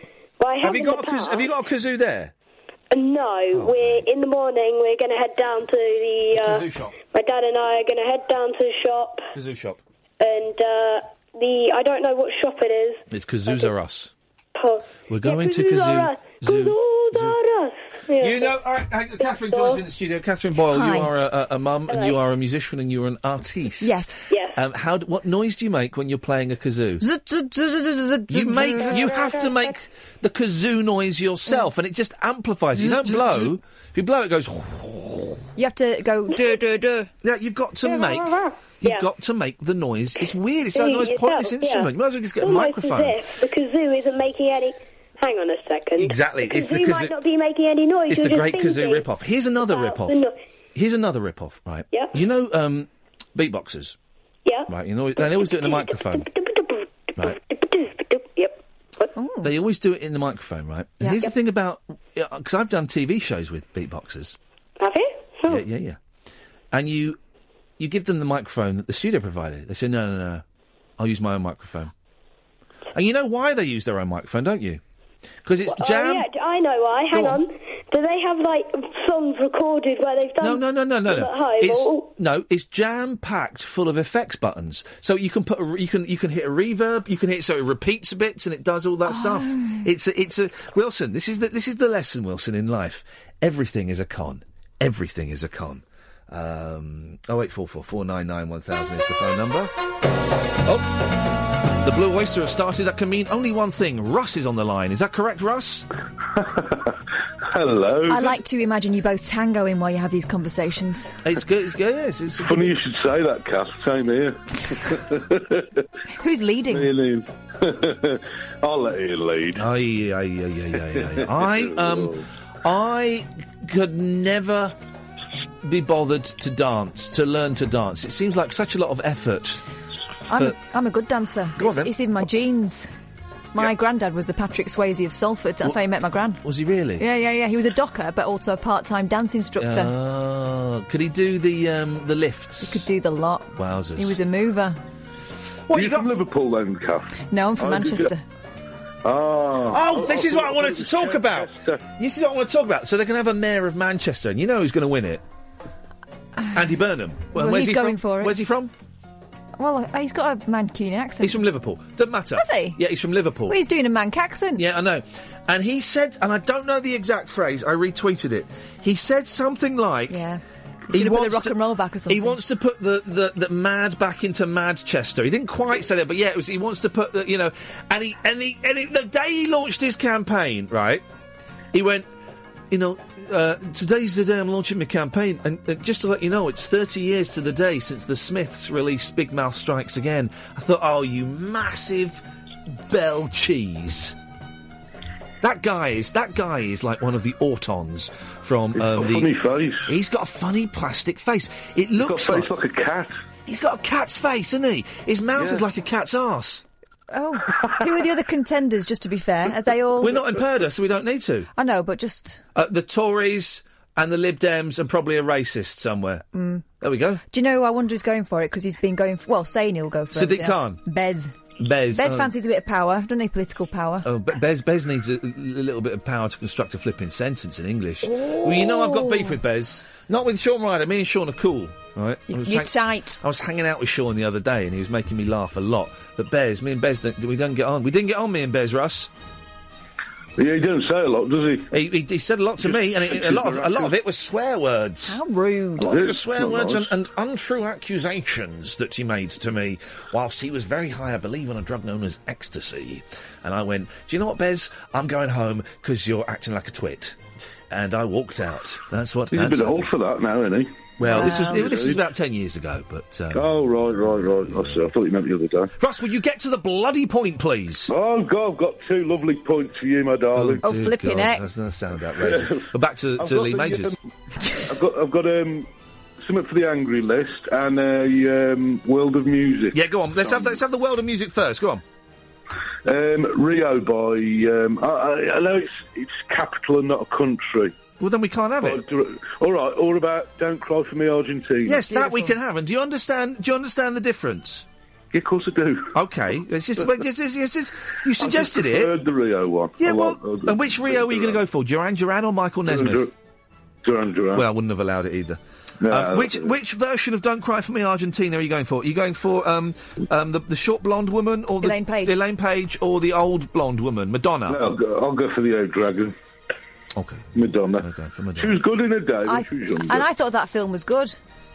I have, Have you in got the a kaz- past. Have you got a kazoo there? No, we're in the morning. We're going to head down to the. Uh, Kazoo shop. My dad and I are going to head down to the shop, Kazoo shop. and uh, the I don't know what shop it is. It's Kazoos Are Us. Oh, We're going to Kazoos Are Kazoo. Us. Kazoos Are Us. Yeah. You know, all right, uh, Catherine joins me in the studio. Catherine Boyle, Hi. you are a, a, a mum, and Hello. you are a musician, and you're an artiste. Yes. Yes. Um, how? d- What noise do you make when you're playing a kazoo? You make. You have to make the kazoo noise yourself, and it just amplifies. You don't blow. If you blow, it goes. You have to go duh, duh, duh. Yeah, you've got to make. You've Yeah. got to make the noise. It's weird. It's like See, the most yourself, pointless yeah. instrument. You might as well just get a Almost microphone. As if the kazoo isn't making any. Hang on a second. Exactly, The it's the kazoo kazoo- might not be making any noise. It's You're the just great kazoo thinking rip-off. Here's another about rip-off. the no- Here's another rip-off, right? Yep. You know um, beatboxers? Yeah. Right, you know, they always do it in a microphone. Right. Yep. They always do it in the microphone, right? And Yeah. here's Yep. the thing about... Because I've done T V shows with beatboxers. Have you? Oh. Yeah, yeah, yeah. And you you give them the microphone that the studio provided. They say, no, no, no, I'll use my own microphone. And you know why they use their own microphone, don't you? Because it's Oh, jam... yeah, I know why. Hang Go on. on. Do they have, like, songs recorded where they've No, done no, no, no, no, them no. at home? It's, or- no, it's jam packed full of effects buttons. So you can put a, re- you can you can hit a reverb. You can hit so it repeats bits and it does all that stuff. It's a, it's a Wilson. This is the this is the lesson, Wilson, in life. Everything is a con. Everything is a con. Um, oh eight four four four nine nine one thousand is the phone number. Oh, the Blue Oyster has started. That can mean only one thing. Russ is on the line. Is that correct, Russ? Hello. I like to imagine you both tangoing while you have these conversations. It's good. It's good. Yes, it's funny you should say that, Cass. Same here. Who's leading? Me and Ian. I'll let Ian lead. Aye, aye, aye, aye, aye, aye. I um, I could never be bothered to dance, to learn to dance. It seems like such a lot of effort. I'm, for- I'm a good dancer. Go on, it's, then. it's in my genes. My granddad was the Patrick Swayze of Salford. That's how I met my gran. Was he really? Yeah, yeah, yeah. He was a docker, but also a part-time dance instructor. Oh, could he do the um, the lifts? He could do the lot. Wowzers. He was a mover. What, you, got from Liverpool then, Cass? No, I'm from Oh, did you- Manchester. Oh. Oh, this is what I wanted to talk about. This is what I want to talk about. So they're going to have a mayor of Manchester, and you know who's going to win it? Andy Burnham. Well, where's he's he going from? for it. Where's he from? Well, uh, he's got a Mancunian accent. He's from Liverpool. Doesn't matter. Has he? Yeah, he's from Liverpool. Well, he's doing a Manc accent. Yeah, I know. And he said, and I don't know the exact phrase, I retweeted it. He said something like... Yeah. He's gonna put the rock to, and roll back or something. He wants to put the, the, the mad back into Manchester. He didn't quite say that, but yeah, it was, he wants to put the, you know, and he, and he, and he, the day he launched his campaign, right, he went, you know, uh, today's the day I'm launching my campaign, and uh, just to let you know, it's thirty years to the day since the Smiths released Big Mouth Strikes Again. I thought, oh, you massive bell cheese. That guy is that guy is like one of the Autons from He's um, got a the. funny face. He's got a funny plastic face. It He's got a looks face like, like a cat. he's got a cat's face, isn't he? His mouth Yeah. is like a cat's arse. Oh, who are the other contenders? Just to be fair, are they all? We're not in Purdah, so we don't need to. I know, but just. Uh, the Tories and the Lib Dems and probably a racist somewhere. Mm. There we go. Do you know? I wonder who's going for it because he's been going. For, well, saying he'll go for Sadiq everything else. Khan. Bez. Bez. Bez oh. fancies a bit of power. Don't need political power. Oh, Be- Bez, Bez needs a, a little bit of power to construct a flipping sentence in English. Well, you know I've got beef with Bez. Not with Sean Ryder. Me and Sean are cool, right? I was You're tight. I was hanging out with Sean the other day and he was making me laugh a lot. But Bez, me and Bez, don't, we don't get on. We didn't get on, me and Bez, Russ. Yeah, he doesn't say a lot, does he? He, he, he said a lot to me, and it, a lot of a lot of it was swear words. How rude! A lot of it was It's swear not words nice. and, and untrue accusations that he made to me, whilst he was very high, I believe, on a drug known as ecstasy. And I went, "Do you know what, Bez? I'm going home because you're acting like a twit." And I walked out. That's what. He's a that's bit what- old for that now, isn't he? Well, this was Wow. this was about ten years ago, but. Um, Oh, right, right, right. I see. I thought you meant the other day. Russ, will you get to the bloody point, please? Oh, God, I've got two lovely points for you, my darling. Oh, dear flipping God, heck. That's going to sound outrageous. But back to, I've to got Lee the, Majors. um, I've got, I've got um, something for the angry list and a um, world of music. Yeah, go on. Let's have let's have the world of music first. Go on. Um, Rio by. Um, I, I, I know it's it's capital and not a country. Well, then we can't have it. But, all right. All about "Don't Cry for Me, Argentina." Yes, that we can have. And do you understand? Do you understand the difference? Yeah, of course I do. Okay, it's just, well, it's, it's, it's, it's, you suggested I just it. preferred the Rio one. Yeah, I well, like- and which Rio are you going to go for? Duran Duran or Michael Nesmith? Duran Duran. Well, I wouldn't have allowed it either. No, um, which which version of Don't Cry for Me Argentina are you going for? Are you going for um, um, the, the short blonde woman or the Elaine Page. Elaine Page or the old blonde woman, Madonna? No, I'll go, I'll go for the old dragon. Okay. Madonna. Okay, for Madonna. She was good in her day when I, she was younger. and I thought that film was good.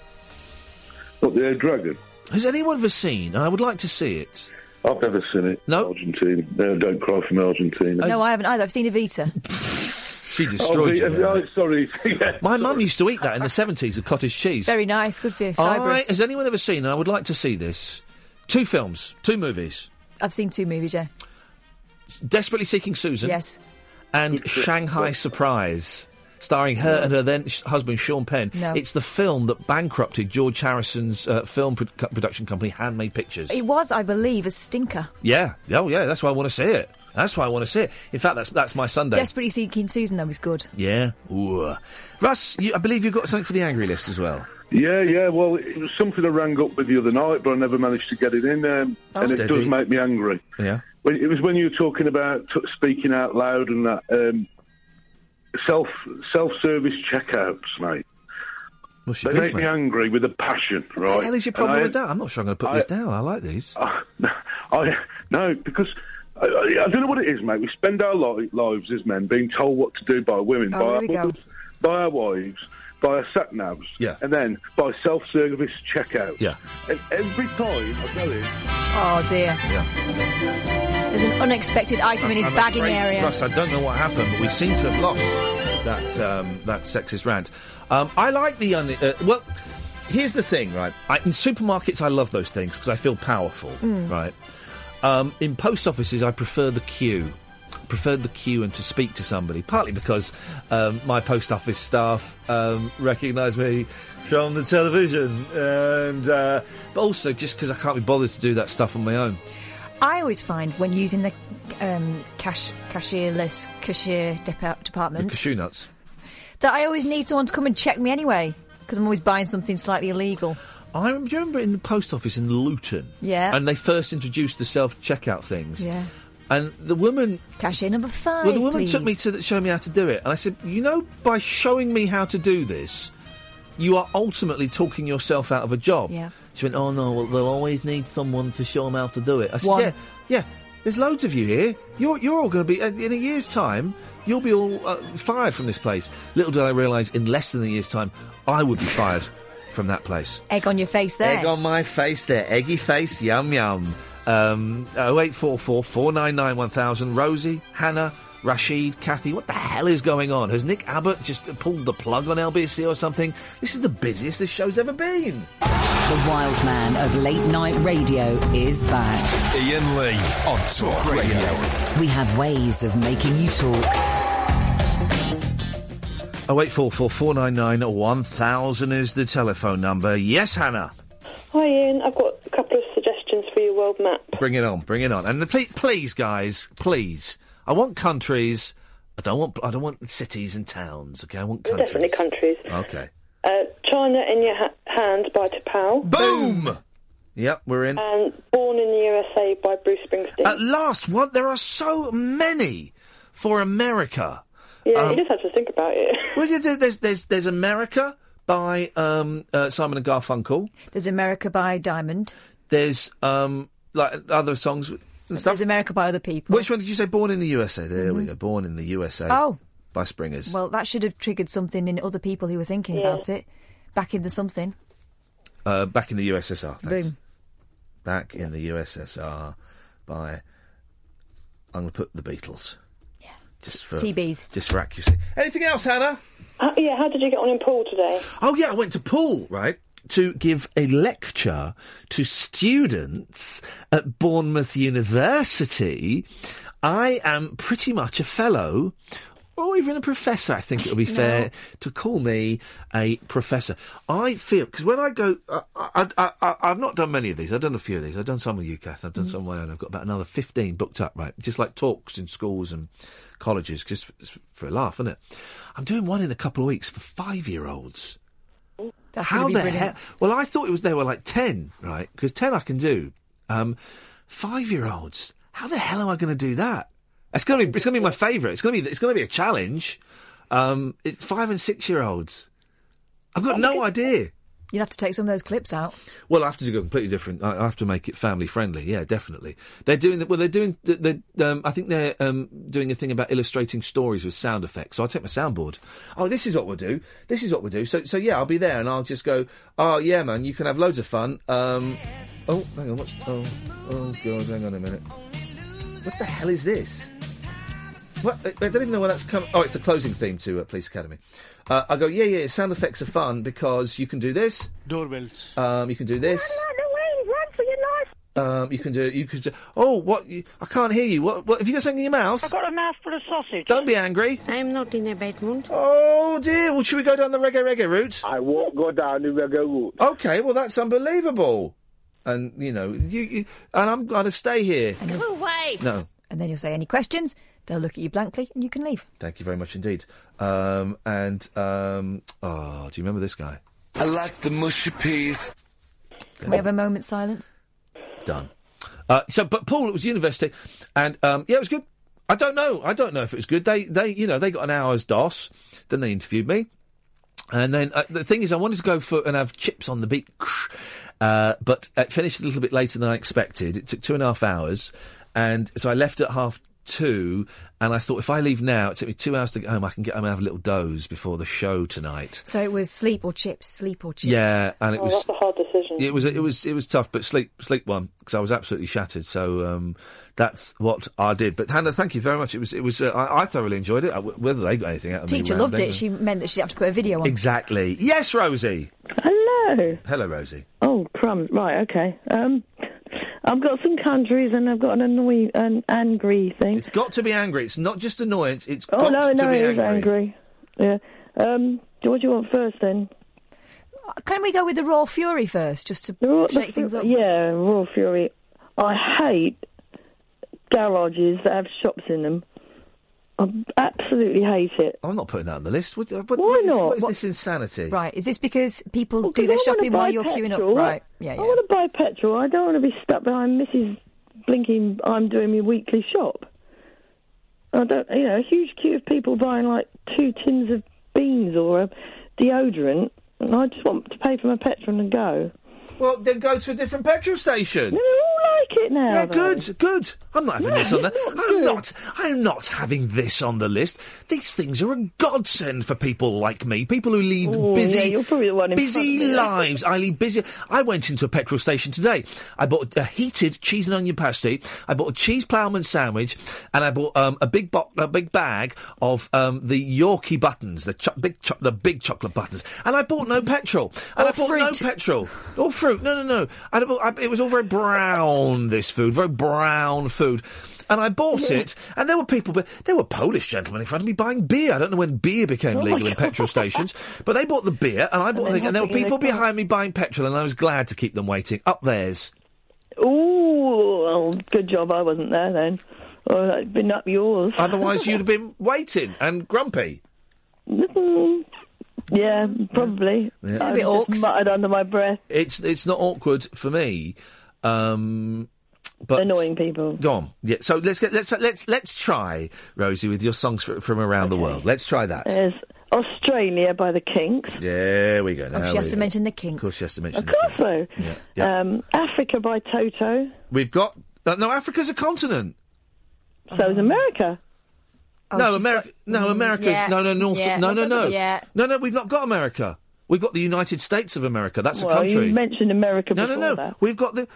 What, the old dragon? Has anyone ever seen? And I would like to see it. I've never seen it. No? Argentina. No, Don't Cry for Me Argentina. No, I haven't either. I've seen Evita. She destroyed oh, you. the- there, oh, mate. sorry. Yeah. My mum used to eat that in the seventies with cottage cheese. Very nice. Good for you. I, Fibrous. has anyone ever seen, and I would like to see this, two films, two movies, I've seen two movies, yeah. Desperately Seeking Susan Yes. and Shanghai Surprise, starring her and her then sh- husband Sean Penn. No. It's the film that bankrupted George Harrison's uh, film pro- production company, Handmade Pictures. It was, I believe, a stinker. Yeah, oh yeah, that's why I want to see it. That's why I want to see it. In fact, that's that's my Sunday. Desperately Seeking Susan, though, was good. Yeah. Ooh. Russ, you, I believe you've got something for the angry list as well. Yeah, yeah, well, it was something I rang up with the other night, but I never managed to get it in, um, Oh, and steady. it does make me angry. Yeah. When, it was when you were talking about t- speaking out loud and that um, self self-service checkouts, mate. Well, she they is, make me mate. angry with a passion, right? What the hell is your problem And I- with that? I'm not sure I'm going to put I- these down. I like these. I, no, because I, I, I don't know what it is, mate. We spend our li- lives as men being told what to do by women, Oh, by here our we go. mothers, by our wives, by our sat-navs, Yeah. and then by self-service checkouts. Yeah. And every time I go in... Oh, dear. Yeah. There's an unexpected item in his I'm bagging afraid, area. Russ, I don't know what happened, but we seem to have lost that um, that sexist rant. Um, I like the... Un- uh, well, here's the thing, right? I, in supermarkets, I love those things because I feel powerful, Mm. right? Um, in post offices, I prefer the queue. Preferred the queue and to speak to somebody, partly because um, my post office staff um, recognise me from the television, and uh, but also just because I can't be bothered to do that stuff on my own. I always find when using the um, cash cashierless cashier depa- The department cashew nuts. that I always need someone to come and check me anyway because I'm always buying something slightly illegal. I rem- do you remember in the post office in Luton? Yeah. And they first introduced the self checkout things. Yeah. And the woman. Cashier number five. Well, the woman please. took me to the, show me how to do it, and I said, you know, by showing me how to do this, you are ultimately talking yourself out of a job. Yeah. She went, oh no, well, they'll always need someone to show them how to do it. I said, One. yeah, yeah. There's loads of you here. You're you're all going to be uh, in a year's time. You'll be all uh, fired from this place. Little did I realise, in less than a year's time, I would be fired from that place. Egg on your face there. Egg on my face there. Eggy face, yum yum. Um, oh eight four four, four nine nine, one thousand. Rosie, Hannah, Rashid, Kathy. What the hell is going on? Has Nick Abbott just pulled the plug on L B C or something? This is the busiest this show's ever been. The wild man of late night radio is back. Ian Lee on Talk Radio. We have ways of making you talk. Oh eight four four, four nine nine, one thousand is the telephone number. Yes, Hannah. Hi Ian, I've got a couple of suggestions for your world map. Bring it on, bring it on. And please, please, guys, please. I want countries. I don't want. I don't want cities and towns. Okay, I want countries. Definitely countries. Okay. Uh, China in Your ha- Hand by T'Pau. Boom! Yep, we're in. And Born in the U S A by Bruce Springsteen. At last, what? There are so many for America. yeah, um, you just have to think about it. Well, yeah, there- there's there's there's America by um, uh, Simon and Garfunkel. There's America by Diamond. There's um, like other songs and stuff. There's America by other people. Which one did you say? Born in the U S A. There we go. Born in the U S A. Oh. By Springers. Well, that should have triggered something in other people who were thinking Yeah. about it. Back in the something. Uh, back in the U S S R. Thanks. Boom. Back in the U S S R by. I'm going to put the Beatles. Yeah. Just for T Bs. Just for accuracy. Anything else, Hannah? Uh, yeah, how did you get on in pool today? Oh yeah, I went to Poole, right, to give a lecture to students at Bournemouth University. I am pretty much a fellow, or even a professor. I think it would be fair to call me a professor. I feel, because when I go, uh, I, I, I, I've not done many of these. I've done a few of these. I've done some with U C A T. I've done some of my own. I've got about another fifteen booked up, right? Just like talks in schools and colleges, just for, for a laugh, isn't it? I'm doing one in a couple of weeks for five-year-olds. That's How gonna be the brilliant. hell? Well, I thought it was they were like ten, right? Because ten I can do. Um, five-year-olds. How the hell am I going to do that? It's going to be. It's going to be my favourite. It's going to be. It's going to be a challenge. Um, it's five and six-year-olds. I've got no idea. You'll have to take some of those clips out. Well, I have to do completely different. I have to make it family friendly. Yeah, definitely. They're doing. The, well, they're doing. They're, um, I think they're um, doing a thing about illustrating stories with sound effects. So I'll take my soundboard. Oh, this is what we'll do. This is what we'll do. So, so yeah, I'll be there and I'll just go. Oh, yeah, man, you can have loads of fun. Um, oh, hang on. What's? Oh, oh, God, hang on a minute. What the hell is this? What? I don't even know where that's come. Oh, it's the closing theme to uh, Police Academy. Uh, I go, yeah, yeah, sound effects are fun because you can do this. Doorbells. Um, you can do this. Run, run away, run for your life. Um, you can do, you could do, oh, what, you, I can't hear you. What, what, have you got something in your mouth? I've got a mouthful of sausage. Don't be angry. I'm not in a bad mood. Oh, dear. Well, should we go down the reggae reggae route? I won't go down the reggae route. Okay, well, that's unbelievable. And, you know, you, you and I'm going to stay here. Go away. No. And then you'll say, any questions? They'll look at you blankly and you can leave. Thank you very much indeed. Um, and, um, oh, do you remember this guy? I like the mushy peas. Can we have a moment's silence? Done. Uh, so, but Paul, it was university, and um, yeah, it was good. I don't know. I don't know if it was good. They, they, you know, they got an hour's DOS. Then they interviewed me, and then uh, the thing is, I wanted to go for and have chips on the beach, uh, but it finished a little bit later than I expected. It took two and a half hours, and so I left at half two, and I thought if I leave now, it took me two hours to get home. I can get home and have a little doze before the show tonight. So it was sleep or chips, sleep or chips. Yeah, and it oh, was. That's a hard decision. It was. It was. It was tough, but sleep, sleep won because I was absolutely shattered. So um, that's what I did. But Hannah, thank you very much. It was. It was. Uh, I, I thoroughly enjoyed it. I, whether they got anything out of me, Teacher loved it. She meant that she'd have to put a video on. Exactly. Yes, Rosie. Hello. Hello, Rosie. Oh, crumbs. Right. Okay. Um. I've got some countries and I've got an annoying, an angry thing. It's got to be angry. It's not just annoyance. It's oh got no, to no, be it is angry. angry. Yeah. Um. What do you want first then? Can we go with the Raw Fury first, just to Raw, shake the, things up? Yeah, Raw Fury. I hate garages that have shops in them. I absolutely hate it. I'm not putting that on the list. What, what, Why what is, not? What is What- this insanity? Right, is this because people Well, do 'cause their I wanna shopping buy while you're queuing petrol. up? Right, yeah, yeah. I want to buy petrol. I don't want to be stuck behind Missus Blinking. I'm doing my weekly shop. I don't, you know, a huge queue of people buying like two tins of beans or a deodorant, and I just want to pay for my petrol and go. Well, then go to a different petrol station. They all like it now. Yeah, though. good, good. I'm not having No, this on the. it's not I'm good. not. I'm not having this on the list. These things are a godsend for people like me, people who lead Oh, busy, yeah, you're probably the one in front busy of me. lives. I lead busy. I went into a petrol station today. I bought a heated cheese and onion pasty. I bought a cheese ploughman sandwich, and I bought um, a big bo- a big bag of um, the Yorkie buttons, the cho- big cho- the big chocolate buttons. And I bought no petrol. And Or I bought fruit. no petrol or fruit. No, no, no. And I bought, I, it was all very brown. This food, very brown food. And I bought it, and there were people, but there were Polish gentlemen in front of me buying beer. I don't know when beer became Oh my legal in God. petrol stations, but they bought the beer, and I bought then the, and there were hopping in people their car. behind me buying petrol, and I was glad to keep them waiting. Up theirs. Ooh, well, good job I wasn't there then. Or I'd been up yours. Otherwise, you'd have been waiting and grumpy. Mm, yeah, probably. Yeah. It's I a bit just orcs. muttered under my breath. It's it's not awkward for me. Um, but Annoying people. Go on. Yeah. So let's get let's let's let's try, Rosie, with your songs fr- from around the world. Let's try that. There's Australia by the Kinks. There we go. Oh, Now she has we to go. mention the Kinks. Of course, she has to mention Of the course so. Yeah. yeah. Um, Africa by Toto. We've got uh, no. Africa's a continent. So is America. no, America. No, America's yeah, no, no, North. yeah. No, no, no. Yeah. No, no. We've not got America. We've got the United States of America. That's well, a country. you mentioned America no, before no, no. that. We've got the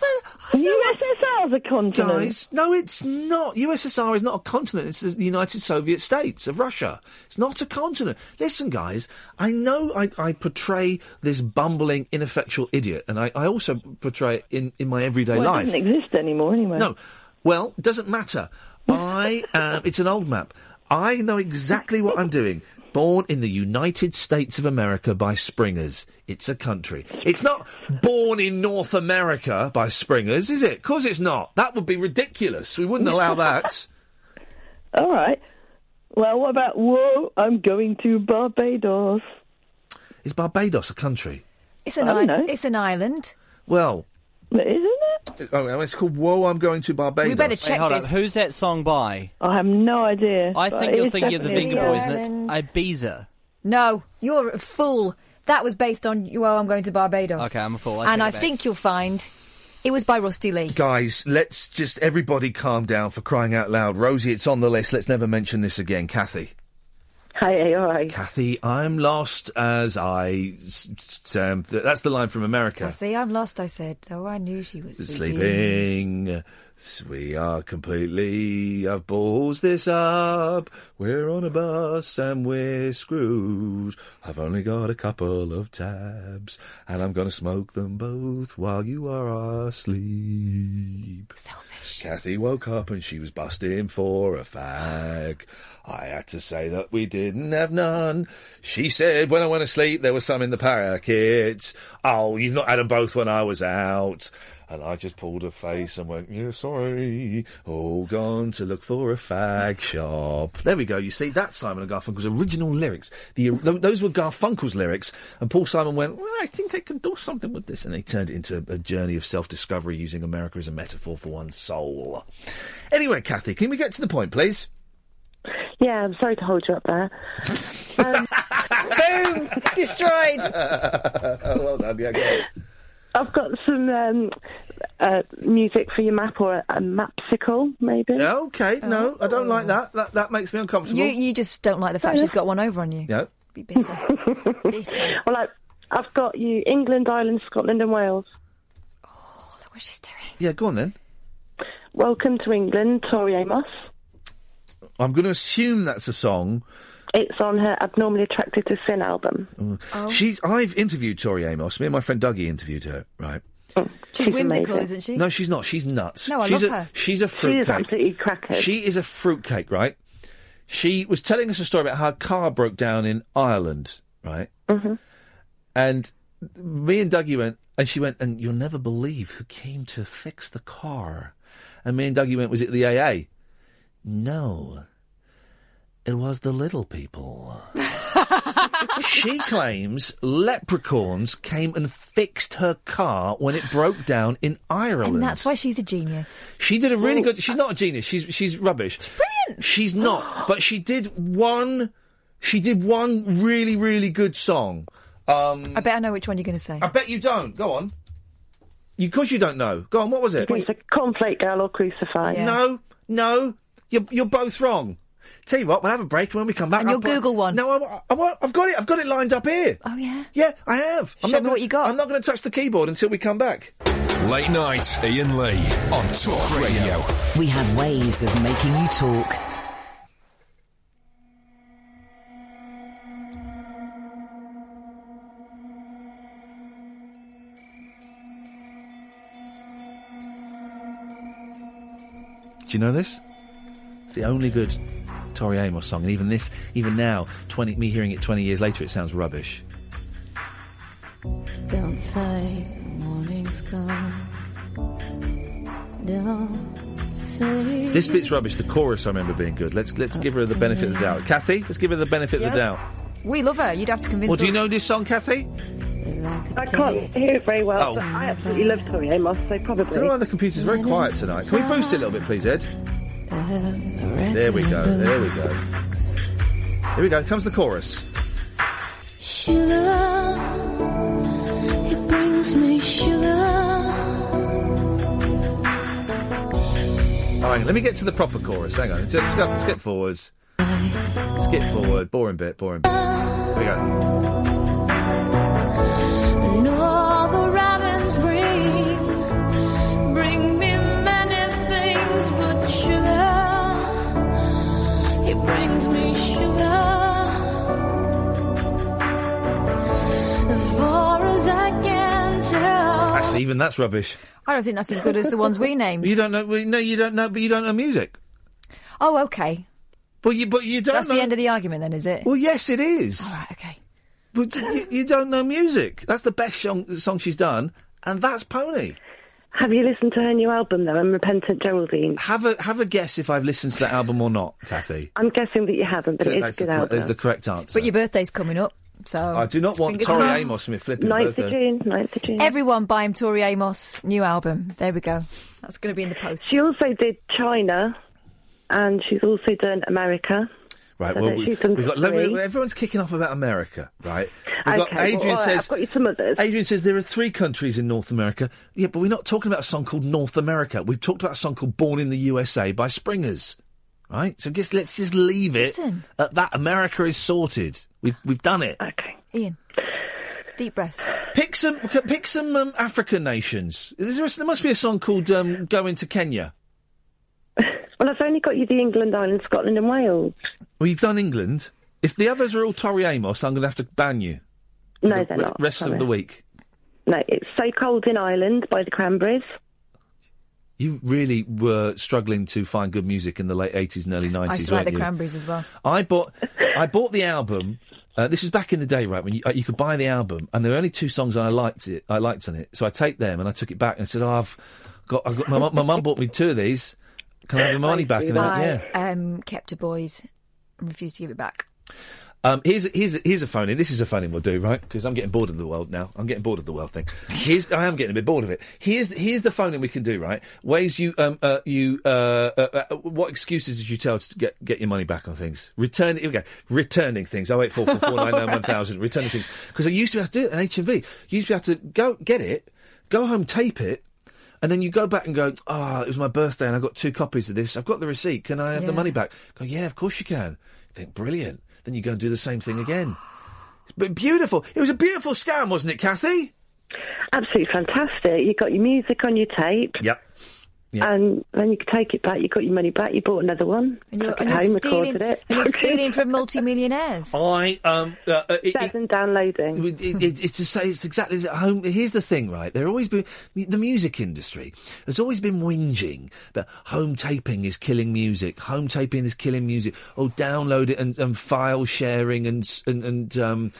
U S S R's a continent. guys. No, it's not. U S S R is not a continent. It's the United Soviet States of Russia. It's not a continent. Listen, guys. I know I, I portray this bumbling, ineffectual idiot, and I, I also portray it in in my everyday well, life. It doesn't exist anymore anyway. No. Well, it doesn't matter. I am. It's an old map. I know exactly what I'm doing. Born in the United States of America by Springers. It's a country. It's not born in North America by Springers, is it? Of course it's not. That would be ridiculous. We wouldn't allow that. All right. Well, what about, whoa, I'm going to Barbados. Is Barbados a country? It's an I don't i- know. It's an island. Well, Isn't it? Oh, it's called Whoa, I'm Going to Barbados. We better check Wait, hold this. on. Who's that song by? I have no idea. I but think you're it's thinking of the definitely Finger a Boys, song. and it's Ibiza. No, you're a fool. That was based on Well, I'm Going to Barbados. Okay, I'm a fool. I and take I it back. think you'll find it was by Rusty Lee. Guys, let's just everybody calm down, for crying out loud. Rosie, it's on the list. Let's never mention this again. Kathy. Hey, all right. Kathy, I'm lost as I... s- s- um, th- that's the line from America. Kathy, I'm lost, I said. Oh, I knew she was Sleeping. S- We are completely... I've balls this up. We're on a bus and we're screwed. I've only got a couple of tabs and I'm going to smoke them both while you are asleep. Selfish. Kathy woke up and she was busting for a fag. I had to say that we didn't have none. She said when I went to sleep there was some in the packet. Oh, you've not had them both when I was out. And I just pulled a face and went, yeah, sorry. All gone to look for a fag shop. There we go. You see, that's Simon and Garfunkel's original lyrics. The, th- those were Garfunkel's lyrics. And Paul Simon went, well, I think I can do something with this. And he turned it into a, a journey of self-discovery using America as a metaphor for one's soul. Anyway, Kathy, can we get to the point, please? Yeah, I'm sorry to hold you up there. Um, Boom! Destroyed! Well done, yeah, go on. I've got some um, uh, music for your map, or a, a mapsicle, maybe. Yeah, okay, no, I don't like that. That that makes me uncomfortable. You, you just don't like the fact she's got one over on you. Yeah. Be bitter. bitter. Well, I, I've got you England, Ireland, Scotland and Wales. Oh, look what she's doing. Yeah, go on then. Welcome to England, Tori Amos. I'm going to assume that's a song. It's on her Abnormally Attracted to Sin album. Oh. She's. I've interviewed Tori Amos. Me and my friend Dougie interviewed her. Right. Oh, she's, she's whimsical, amazing. Isn't she? No, she's not. She's nuts. No, I she's love a, her. She's a She fruitcake. is absolutely crackers. She is a fruitcake, right? She was telling us a story about how a car broke down in Ireland, right? Mm-hmm. And me and Dougie went, and she went, and you'll never believe who came to fix the car. And me and Dougie went, was it the A A? No. It was the little people. She claims leprechauns came and fixed her car when it broke down in Ireland. And that's why she's a genius. She did a really good... She's not a genius. She's she's rubbish. She's brilliant. She's not. But she did one... She did one really, really good song. Um, I bet I know which one you're going to say. I bet you don't. Go on. Of course you don't know. Go on, what was it? It's a Cornflake Girl or Crucify. Yeah. No, no. You're, you're both wrong. Tell you what, we'll have a break, and when we come back... And I'll you'll put- Google one. No, I, I, I've got it. I've got it lined up here. Oh, yeah? Yeah, I have. I'm Show not me gonna, what you got. I'm not going to touch the keyboard until we come back. Late night, Ian Lee on Talk Radio. We have ways of making you talk. Do you know this? It's the only good Tori Amos song, and even this, even now, twenty, me hearing it twenty years later, it sounds rubbish. Don't say morning's come. Don't say. This bit's rubbish. The chorus I remember being good. Let's let's give her the benefit of the doubt. Kathy, let's give her the benefit of the doubt. We love her. You'd have to convince Well, do you us. know this song, Kathy? I can't hear it very well, Oh. but I absolutely love Tori Amos, so I don't probably. know why the computer's very quiet tonight. Can we boost it a little bit, please, Ed? There we go. There we go. Here we go. Comes the chorus. Sugar, it brings me sugar. All right, let me get to the proper chorus. Hang on. Just skip, skip forwards. Skip forward. Boring bit. Boring bit. Here we go. And all the robins bring, bring me many things but sugar. It brings me sugar. As far as I can tell. Actually, even that's rubbish. I don't think that's as good as the ones we named. You don't know. well, No, you don't know. But you don't know music. Oh, okay. But you, but you don't. That's know... the end of the argument, then, is it? Well, yes, it is. All right, okay. But you, you don't know music. That's the best song, song she's done, and that's Pony. Have you listened to her new album, though, Unrepentant Geraldine? Have a have a guess if I've listened to that album or not, Kathy. I'm guessing that you haven't, but it is That's a good the, album. That's the correct answer. But your birthday's coming up. So I do not want fingers Tori crossed. Amos Smith flipping ninth birthday. of June, ninth of June. Everyone buy him Tori Amos new album. There we go. That's going to be in the post. She also did China, and she's also done America. Right, So well, that we, she's done we've got let me- three. everyone's kicking off about America, right? We've got Okay, well, Adrian all right, says I've got you some others. Adrian says there are three countries in North America. Yeah, but we're not talking about a song called North America. We've talked about a song called Born in the U S A by Springers, right? So just let's just leave it Listen. at that. America is sorted. We've we've done it. Okay, Ian, deep breath. Pick some pick some um, African nations. Is there, a, there must be a song called um, "Going to Kenya." Well, I've only got you the England, Ireland, Scotland, and Wales. Well, you've done England. If the others are all Tori Amos, I'm going to have to ban you. for No, the they're re- not. Rest Sorry. of the week. No, it's So Cold in Ireland by the Cranberries. You really were struggling to find good music in the late eighties and early I nineties, used to like weren't the you? Cranberries as well. I bought, I bought the album. Uh, this was back in the day, right? When you, uh, you could buy the album, and there were only two songs I liked it. I liked on it, so I take them and I took it back and said, "Oh, I've got, I've got my, mu- my mum bought me two of these. Can I have the money back?" And then, yeah. I um, kept a boys and refused to give it back. Um, here's here's here's a phone in. This is a phone in we'll do, right? Because I'm getting bored of the world now. I'm getting bored of the world thing. Here's I am getting a bit bored of it. Here's here's the phone in we can do, right? Ways you um uh, you uh, uh, uh what excuses did you tell to get get your money back on things? Return here we go. Returning things. Oh eight four four four nine nine one thousand. Returning things. Because I used to have to do it in H M V. You used to have to go get it, go home, tape it. And then you go back and go, ah, oh, it was my birthday and I got two copies of this. I've got the receipt. Can I have Yeah. the money back? Go, yeah, of course you can. You think, brilliant. Then you go and do the same thing again. But beautiful. It was a beautiful scam, wasn't it, Kathy? Absolutely fantastic. You got your music on your tape. Yep. And then you could take it back. You got your money back. You bought another one. And you're, took and it you're home, stealing, recorded it. and you're stealing from multimillionaires. I um. Uh, uh, it, Says and downloading. It, it, it, it's to say it's exactly at home. Here's the thing, right? There always been the music industry has always been whinging that home taping is killing music. Home taping is killing music. Oh, download it and, and file sharing and s- and and um.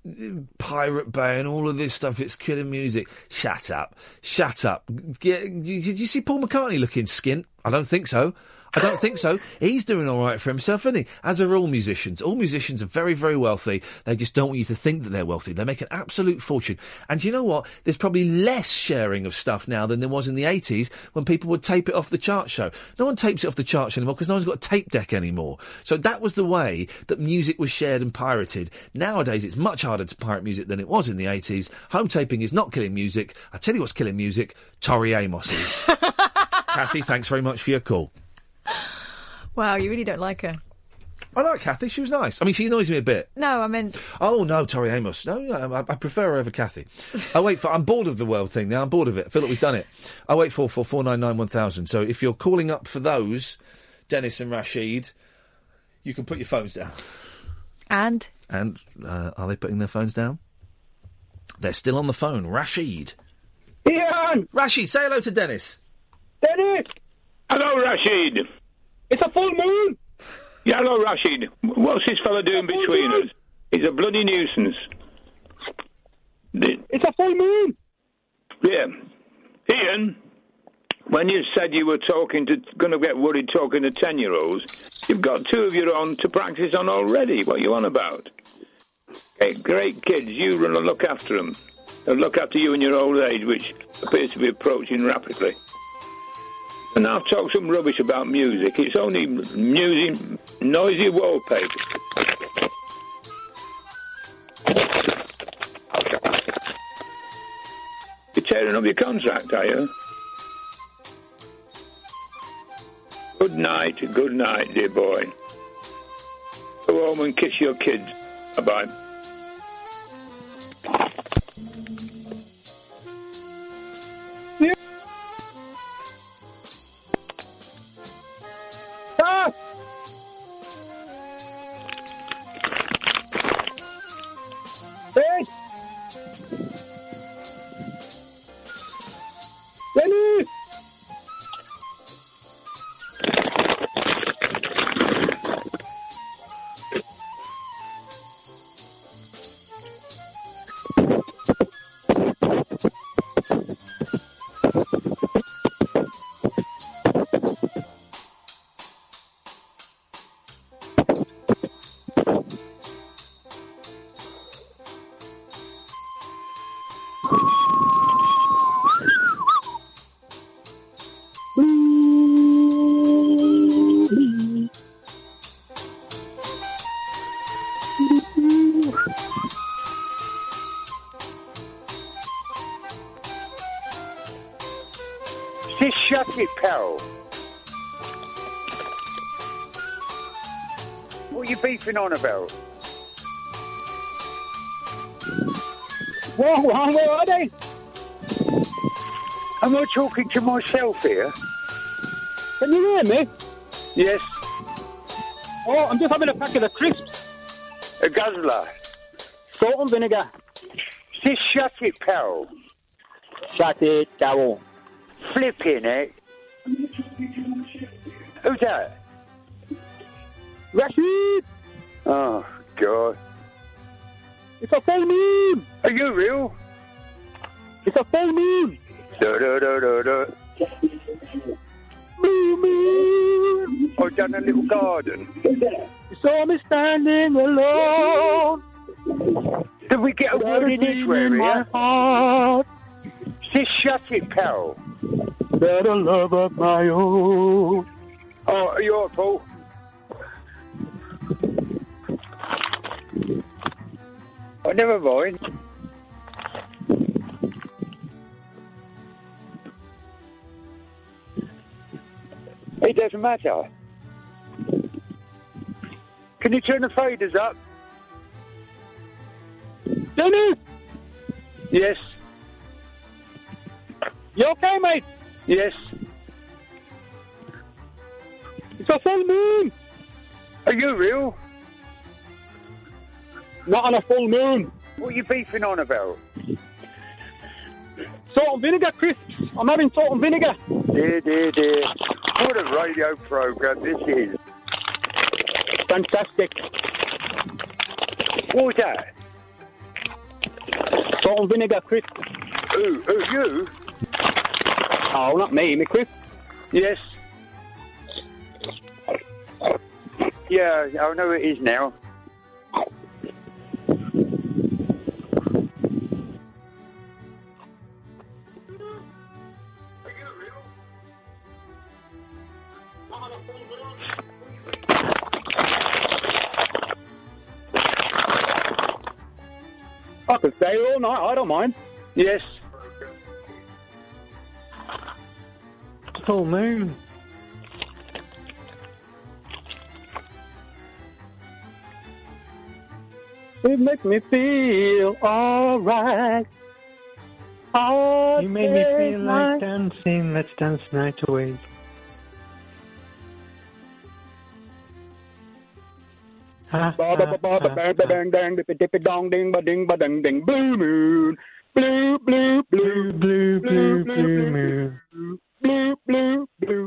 Pirate Bay and all of this stuff, it's killing music. Shut up. Shut up. Get, did you see Paul McCartney looking skint? I don't think so. I don't think so. He's doing all right for himself, isn't he? As are all musicians. All musicians are very, very wealthy. They just don't want you to think that they're wealthy. They make an absolute fortune. And you know what? There's probably less sharing of stuff now than there was in the eighties when people would tape it off the chart show. No one tapes it off the charts anymore because no one's got a tape deck anymore. So that was the way that music was shared and pirated. Nowadays, it's much harder to pirate music than it was in the eighties. Home taping is not killing music. I tell you what's killing music, Tori Amos's. Kathy, thanks very much for your call. Wow, you really don't like her. I like Kathy. She was nice. I mean, she annoys me a bit. No, I meant... Oh, no, Tori Amos. No, no I, I prefer her over Kathy. Oh, wait, for, I'm bored of the world thing now. I'm bored of it. I feel like we've done it. Oh, wait, four four four nine nine one thousand. So if you're calling up for those, Dennis and Rashid, you can put your phones down. And? And uh, are they putting their phones down? They're still on the phone. Rashid. Ian! Rashid, say hello to Dennis. Dennis! Hello, Rashid. It's a full moon! Yeah, hello, Rashid. What's this fella doing between us? He's a bloody nuisance. The- It's a full moon! Yeah. Ian, when you said you were talking to, going to get worried talking to ten-year-olds, you've got two of your own to practice on already. What are you on about? Okay, great kids. You run and look after them. They'll look after you in your old age, which appears to be approaching rapidly. And I've talked some rubbish about music. It's only music, noisy wallpaper. You're tearing up your contract, are you? Good night, good night, dear boy. Go home and kiss your kids. Bye-bye. Ah! Hey! Lenny! shut it, pal. What are you beefing on about? What, what, where are they? Am I talking to myself here? Can you hear me? Yes. Oh, I'm just having a packet of crisps. A guzzler. Salt and vinegar. Just shut it, pal. Shut it, Darryl. Flipping it. Who's that? Rashid! Oh, God. It's a full moon! Are you real? It's a full moon! Da da da da da. Blue moon! I've done a little garden. You saw me standing alone. Did we get a word in this in my area? heart. Just shut it, pal. Better love of my own. Oh, are you all right, Paul? Oh, never mind. It doesn't matter. Can you turn the faders up? Dennis! Yes. You okay, mate? Yes. It's a full moon! Are you real? Not on a full moon. What are you beefing on about? Salt and vinegar crisps. I'm having salt and vinegar. Dear, dear, dear. What a radio programme this is. Fantastic. What was that? Salt and vinegar crisps. Who? Who, you? Oh, not me, me crisps. Yes. Yeah, I know it is now. I could stay all night, I don't mind. Yes. Full moon. It makes me feel alright. You made me feel like dancing. Let's dance night away. Ba ba ba ba ba bang ba bang dang dippy dippy dong ding ba ding ba ding ding blue moon blue blue blue blue blue blue moon blue blue blue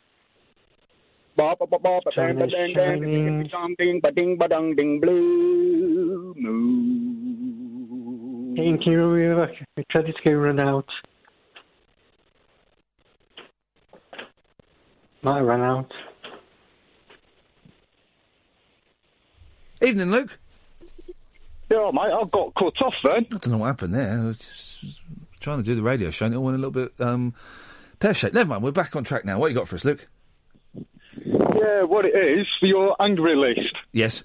ba ba ba ba ba bang ba dang dang dippy dong ding ba ding ba dong ding blue moon. Thank you. My credit's going to run out. Might run out. Evening, Luke. Yeah, mate, I got cut off then. I don't know what happened there. I was just trying to do the radio show and it all went a little bit um, pear-shaped. Never mind, we're back on track now. What you got for us, Luke? Yeah, what it is, for your angry list. Yes.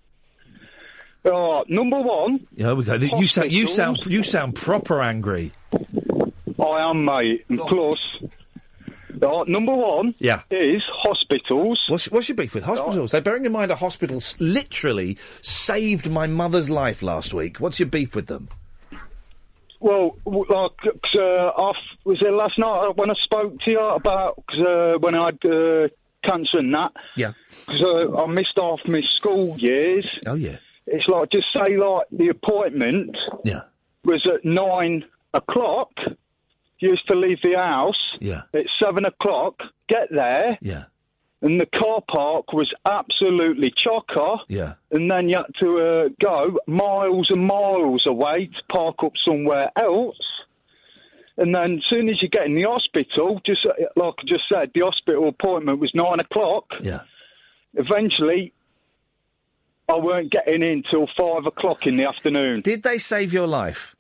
Uh, number one. Yeah, we go. You sound, you sound, you sound proper angry. I am, mate. And plus, uh, number one. Yeah. Is hospitals. What's, what's your beef with hospitals? So, bearing in mind, a hospital s- literally saved my mother's life last week. What's your beef with them? Well, w- like, cause, uh, I f- was it last night when I spoke to you about cause, uh, when I had uh, cancer and that? Yeah. Because uh, I missed off my school years. Oh yeah. It's like, just say, like, the appointment yeah. was at nine o'clock. Used to leave the house yeah. at seven o'clock, get there, yeah. and the car park was absolutely chocker, yeah. and then you had to uh, go miles and miles away to park up somewhere else. And then as soon as you get in the hospital, just uh, like I just said, the hospital appointment was nine o'clock. Yeah. Eventually, I weren't getting in till five o'clock in the afternoon. Did they save your life?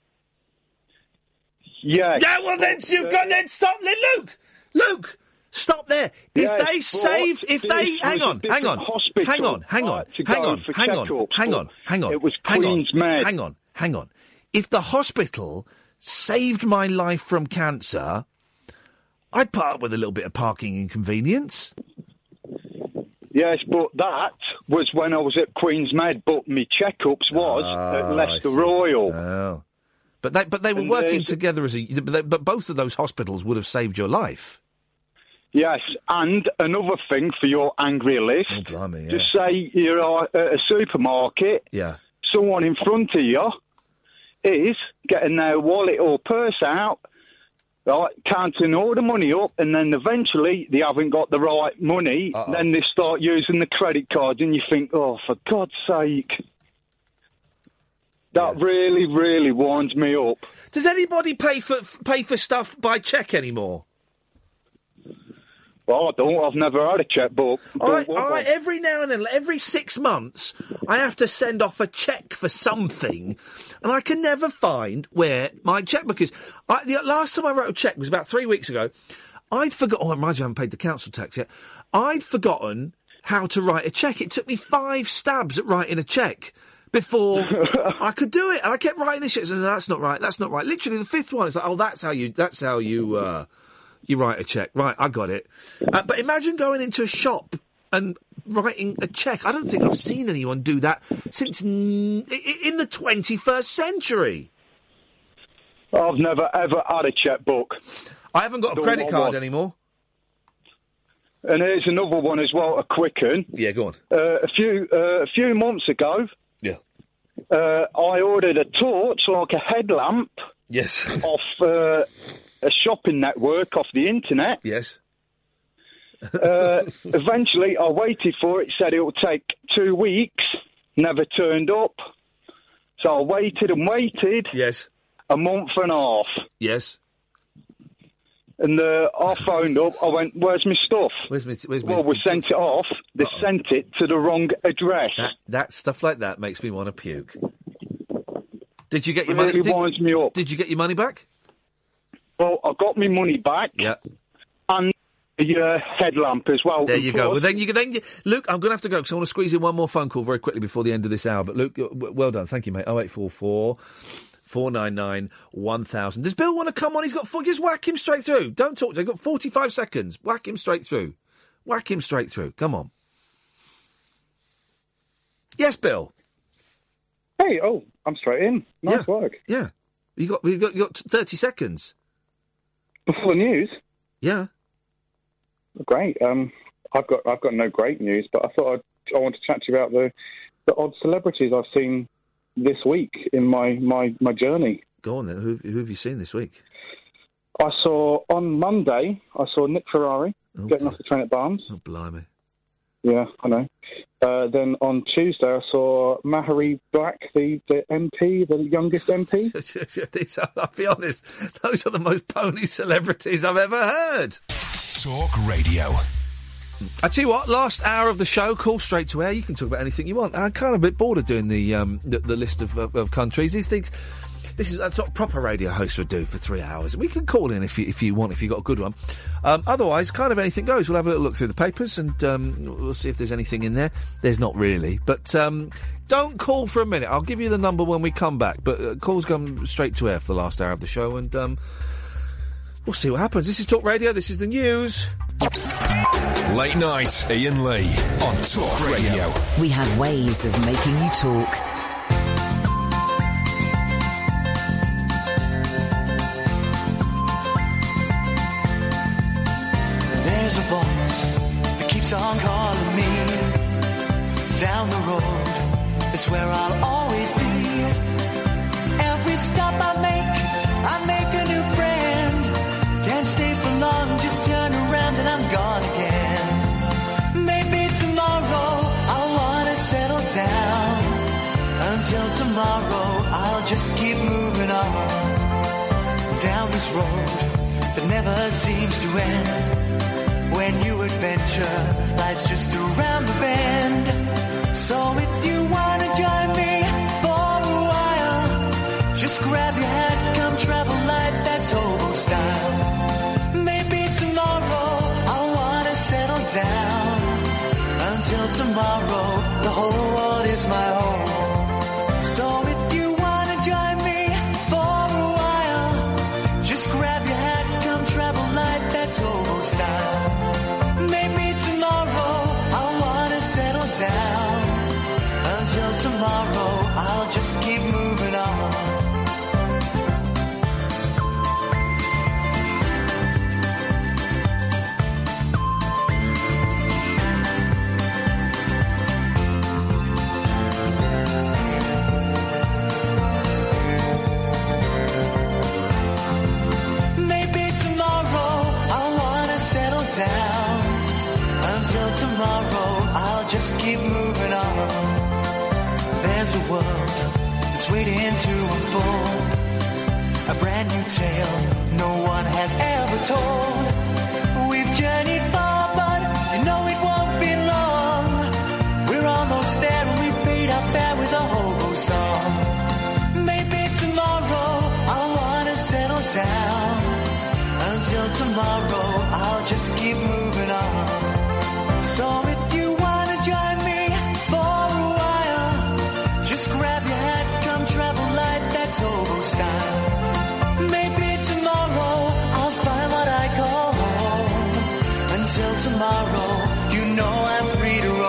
Yeah. Yeah, well then you've got then stop then Luke! Luke! Stop there. If Yes, they but saved if this they was hang a on, hang different on, hospital, hang on, hang on, right, to hang go on, for hang on, checkups, hang but on, hang on. it was hang on, Queen's Med. Hang on, hang on. If the hospital saved my life from cancer, I'd put up with a little bit of parking inconvenience. Yes, but that was when I was at Queen's Med, but my checkups was Ah, at I Leicester see. Royal. Oh. But they, but they were And working there's- together as a... But, they, but both of those hospitals would have saved your life. Yes, and another thing for your angry list. Oh, blimey, yeah. Just say you're at a supermarket, Yeah. someone in front of you is getting their wallet or purse out, right, counting all the money up, and then eventually they haven't got the right money. Uh-oh. Then they start using the credit card, and you think, oh, for God's sake. That really, really winds me up. Does anybody pay for pay for stuff by cheque anymore? Well, I don't. I've never had a checkbook. I, I, every now and then, every six months, I have to send off a cheque for something, and I can never find where my chequebook is. I, the last time I wrote a cheque was about three weeks ago. I'd forgotten. Oh, it reminds me, I haven't paid the council tax yet. I'd forgotten how to write a cheque. It took me five stabs at writing a cheque before I could do it, and I kept writing this shit. And that's not right. That's not right. Literally, the fifth one, it's like, oh, that's how you. That's how you. Uh, You write a cheque. Right, I got it. Uh, but imagine going into a shop and writing a cheque. I don't think I've seen anyone do that since n- i- in the twenty-first century. I've never, ever had a checkbook. I haven't got a Don't credit want card one. anymore. And here's another one as well, a quick one. Yeah, go on. Uh, a few uh, a few months ago, Yeah. uh, I ordered a torch, like a headlamp, Yes. off uh, a shopping network off the internet. Yes. uh, eventually, I waited for it, said it would take two weeks, never turned up. So I waited and waited. Yes. A month and a half. Yes. And uh, I phoned up, I went, where's my stuff? Where's my... Where's my Well, we sent it off. They Uh-oh. sent it to the wrong address. That, that stuff like that makes me want to puke. Did you get your Really money? Did, winds me up. Did you get your money back? Well, I got my money back. Yeah. And the uh, headlamp as well. There And you go. plus- Well, then you then you, Luke, I'm going to have to go because I want to squeeze in one more phone call very quickly before the end of this hour. But Luke, w- well done, thank you, mate. Oh eight four four four nine nine one thousand. Does Bill want to come on? He's got four. Just whack him straight through. Don't talk. They've got forty-five seconds. Whack him straight through. Whack him straight through. Come on. Yes, Bill. Hey, oh, I'm straight in. Nice Yeah. work. Yeah. You got you got you got thirty seconds. Before the news. Yeah. Great. Um, I've got I've got no great news, but I thought I'd, I want to chat to you about the the odd celebrities I've seen this week in my, my, my journey. Go on then. Who, who have you seen this week? I saw on Monday. I saw Nick Ferrari Oh, getting off the train at Barnes. Oh, blimey. Yeah, I know. Uh, then on Tuesday, I saw Mahari Black, the, the M P, the youngest M P. These are, I'll be honest, those are the most pony celebrities I've ever heard. Talk Radio. I tell you what, last hour of the show, call straight to air. You can talk about anything you want. I'm kind of a bit bored of doing the um, the, the list of, of, of countries. These things, this is that's what a proper radio host would do for three hours. We can call in if you if you want, if you got a good one. Um, otherwise, kind of anything goes. We'll have a little look through the papers and um, we'll see if there's anything in there. There's not really, but um, don't call for a minute. I'll give you the number when we come back. But uh, calls come straight to air for the last hour of the show, and um, we'll see what happens. This is Talk Radio. This is the news. Late night, Ian Lee on Talk Radio. We have ways of making you talk. There's a voice that keeps on calling me. Down the road is where I'll always be. Every stop I make, I make a new friend. Can't stay for long, just turn around and I'm gone again. Maybe tomorrow I'll wanna settle down. Until tomorrow I'll just keep moving on. Down this road that never seems to end. When new adventure lies just around the bend. So if you wanna join me for a while, just grab your hat, come travel light, that's hobo style. Maybe tomorrow I'll wanna settle down. Until tomorrow, the whole world is my home. So if you wanna join me for a while, just grab your hat, come travel light, that's Until tomorrow, I'll just keep moving on. Maybe tomorrow I'll wanna settle down. Until tomorrow, I'll just keep moving on. There's a world that's waiting to unfold, a brand new tale no one has ever told. We've journeyed far, but you know it won't be long. We're almost there and we paid our fare with a hobo song. Maybe tomorrow I'll wanna settle down. Until tomorrow, I'll just keep moving on. So if you wanna join me for a while, just grab your hat, come travel light, that's hobo style. Maybe tomorrow I'll find what I call home. Until tomorrow, you know I'm free to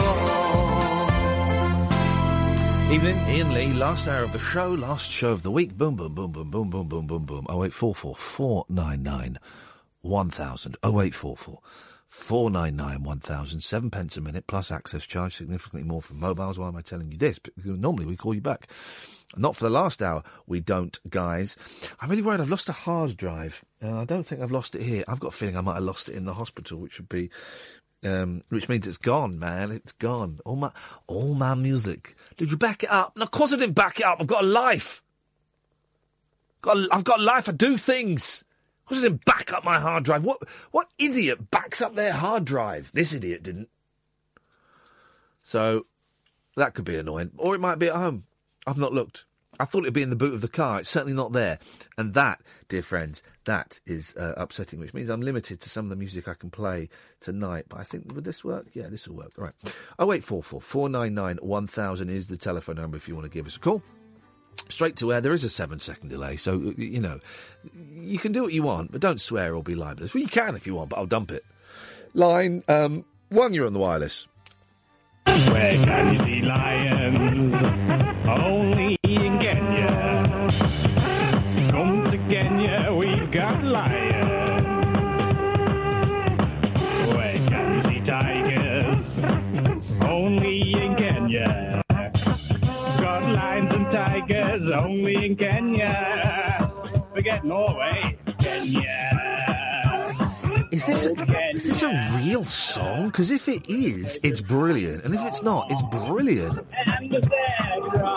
roll. Evening, Ian Lee, last hour of the show, last show of the week. Boom, boom, boom, boom, boom, boom, boom, boom, boom. oh eight four four, four nine nine, one thousand. oh eight four four, four nine nine, one thousand. Seven pence a minute plus access charge, significantly more from mobiles. Why am I telling you this? Because normally we call you back. Not for the last hour, we don't, guys. I'm really worried I've lost a hard drive. Uh, I don't think I've lost it here. I've got a feeling I might have lost it in the hospital, which would be... Um, which means it's gone, man. It's gone. All my, all my music. Did you back it up? No, of course I didn't back it up. I've got a life. Got a, I've got a life. I do things. Of course I didn't back up my hard drive. What, what idiot backs up their hard drive? This idiot didn't. So, that could be annoying. Or it might be at home. I've not looked. I thought it'd be in the boot of the car. It's certainly not there. And that, dear friends, that is uh, upsetting, which means I'm limited to some of the music I can play tonight. But I think, would this work? Yeah, this will work. All right. oh eight four four, four nine nine, one thousand is the telephone number if you want to give us a call. Straight to air. There is a seven-second delay, so, you know, you can do what you want, but don't swear or be libelous. Well, you can if you want, but I'll dump it. Line um, one, you're on the wireless. Where can you see lions? Only in Kenya. Come to Kenya, we've got lions. Where can you see tigers? Only in Kenya. Got lions and tigers only in Kenya. Forget Norway, Kenya. Is this a, is this a real song? Because if it is, it's brilliant. And if it's not, it's brilliant. And the zebra.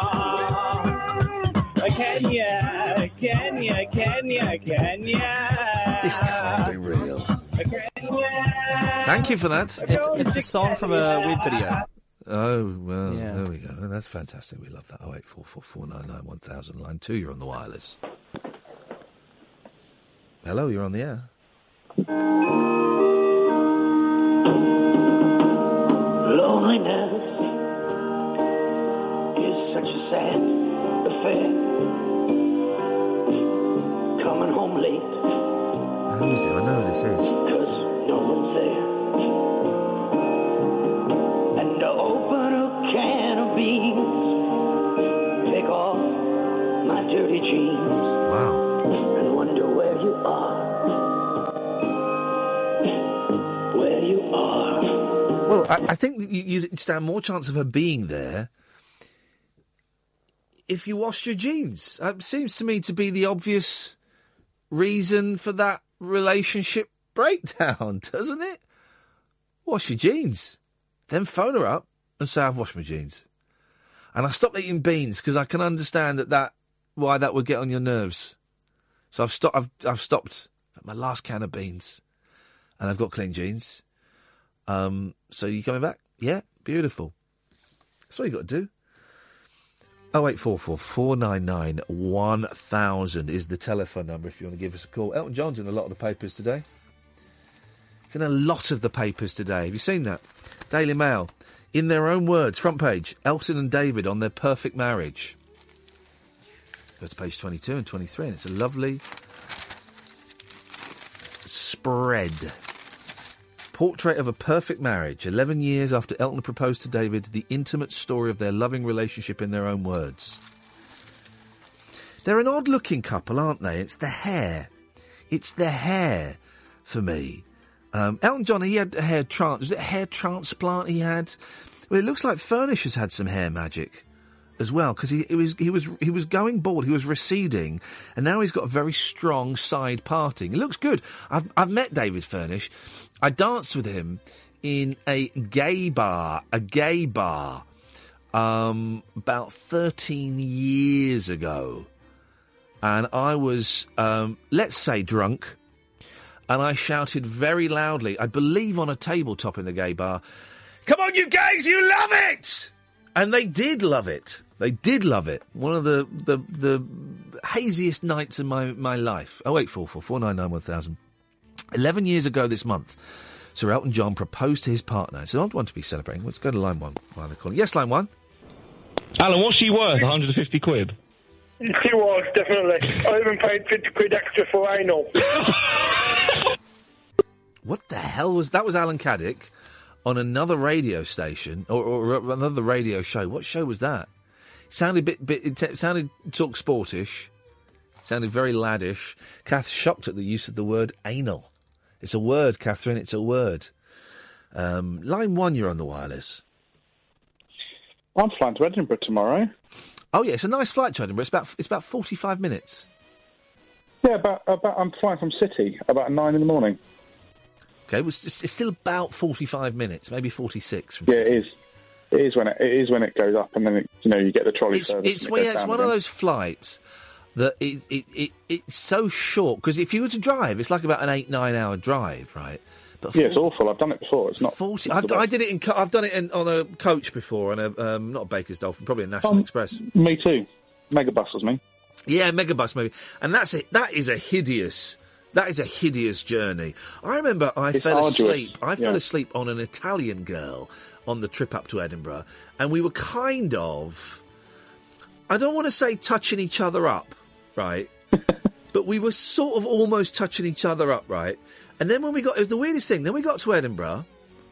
Kenya, Kenya, Kenya, Kenya. This can't be real. Kenya. Thank you for that. It's, it's a song from a weird video. Oh, well, Yeah. there we go. That's fantastic. We love that. oh eight four four, four nine nine, one thousand. Line two, you're on the wireless. Hello, you're on the air. Loneliness is such a sad affair. Coming home late. Who is it? I know who this is. Cause no one's there. And to open a can of beans, take off my dirty jeans. Wow. And wonder where you are. Where you are. Well, I, I think you, you'd stand more chance of her being there if you washed your jeans. It seems to me to be the obvious reason for that relationship breakdown, doesn't it? Wash your jeans. Then phone her up and say, I've washed my jeans. And I stopped eating beans because I can understand that, that why that would get on your nerves. So I've stopped. I've, I've stopped at my last can of beans, and I've got clean jeans. Um, so you coming back? Yeah, beautiful. That's all you got to do. oh eight four four, four nine nine, one thousand is the telephone number if you want to give us a call. Elton John's in a lot of the papers today. He's in a lot of the papers today. Have you seen that? Daily Mail. In their own words, front page, Elton and David on their perfect marriage. Go to page twenty-two and twenty-three, and it's a lovely spread. Portrait of a Perfect Marriage. Eleven years after Elton proposed to David, the intimate story of their loving relationship in their own words. They're an odd-looking couple, aren't they? It's the hair. It's the hair for me. Um, Elton John, he had a hair trans. Was it a hair transplant he had? Well, it looks like Furnish has had some hair magic as well, because he, he was he was he was going bald, he was receding, and now he's got a very strong side parting. It looks good. I've I've met David Furnish. I danced with him in a gay bar, a gay bar, um, about thirteen years ago, and I was um, let's say drunk. And I shouted very loudly, I believe on a tabletop in the gay bar, "Come on, you gays, you love it!" And they did love it. They did love it. One of the the, the haziest nights in my, my life. Oh eight four four, four nine nine, one thousand. Eleven years ago this month, Sir Elton John proposed to his partner. It's an odd one to be celebrating. Let's go to line one while they're calling. Yes, line one. Alan, what's she worth? one hundred fifty quid? She was, definitely. I even paid fifty quid extra for anal. What the hell was that? Was Alan Caddick on another radio station or, or another radio show? What show was that? It sounded a bit, bit it t- sounded talk sportish. It sounded very laddish. Kath shocked at the use of the word anal. It's a word, Catherine. It's a word. Um, line one, you're on the wireless. I'm flying to Edinburgh tomorrow. Oh yeah, it's a nice flight to Edinburgh. It's about it's about forty-five minutes. Yeah, about about I'm flying from City about nine in the morning. Okay, well, it's, it's still about forty-five minutes, maybe forty-six. From Yeah, City. it is. It is when it, it is when it goes up, and then it, you know you get the trolley It's service. it's, and it well, goes yeah, it's down one again. of those flights that it, it, it it's so short because if you were to drive, it's like about an eight nine hour drive, right? But Yeah, it's awful. I've done it before. It's not forty. not I've, the I best. did it in. co- I've done it in, on a coach before, on a um, not a Baker's Dolphin, probably a National Um, Express. Me too. Megabus was me. Yeah, Megabus maybe, and that's it. That is a hideous. That is a hideous journey. I remember I It's fell arduous, asleep. I fell yeah. asleep on an Italian girl on the trip up to Edinburgh, and we were kind of. I don't want to say touching each other up, right? But we were sort of almost touching each other up, right? And then when we got, it was the weirdest thing. Then we got to Edinburgh,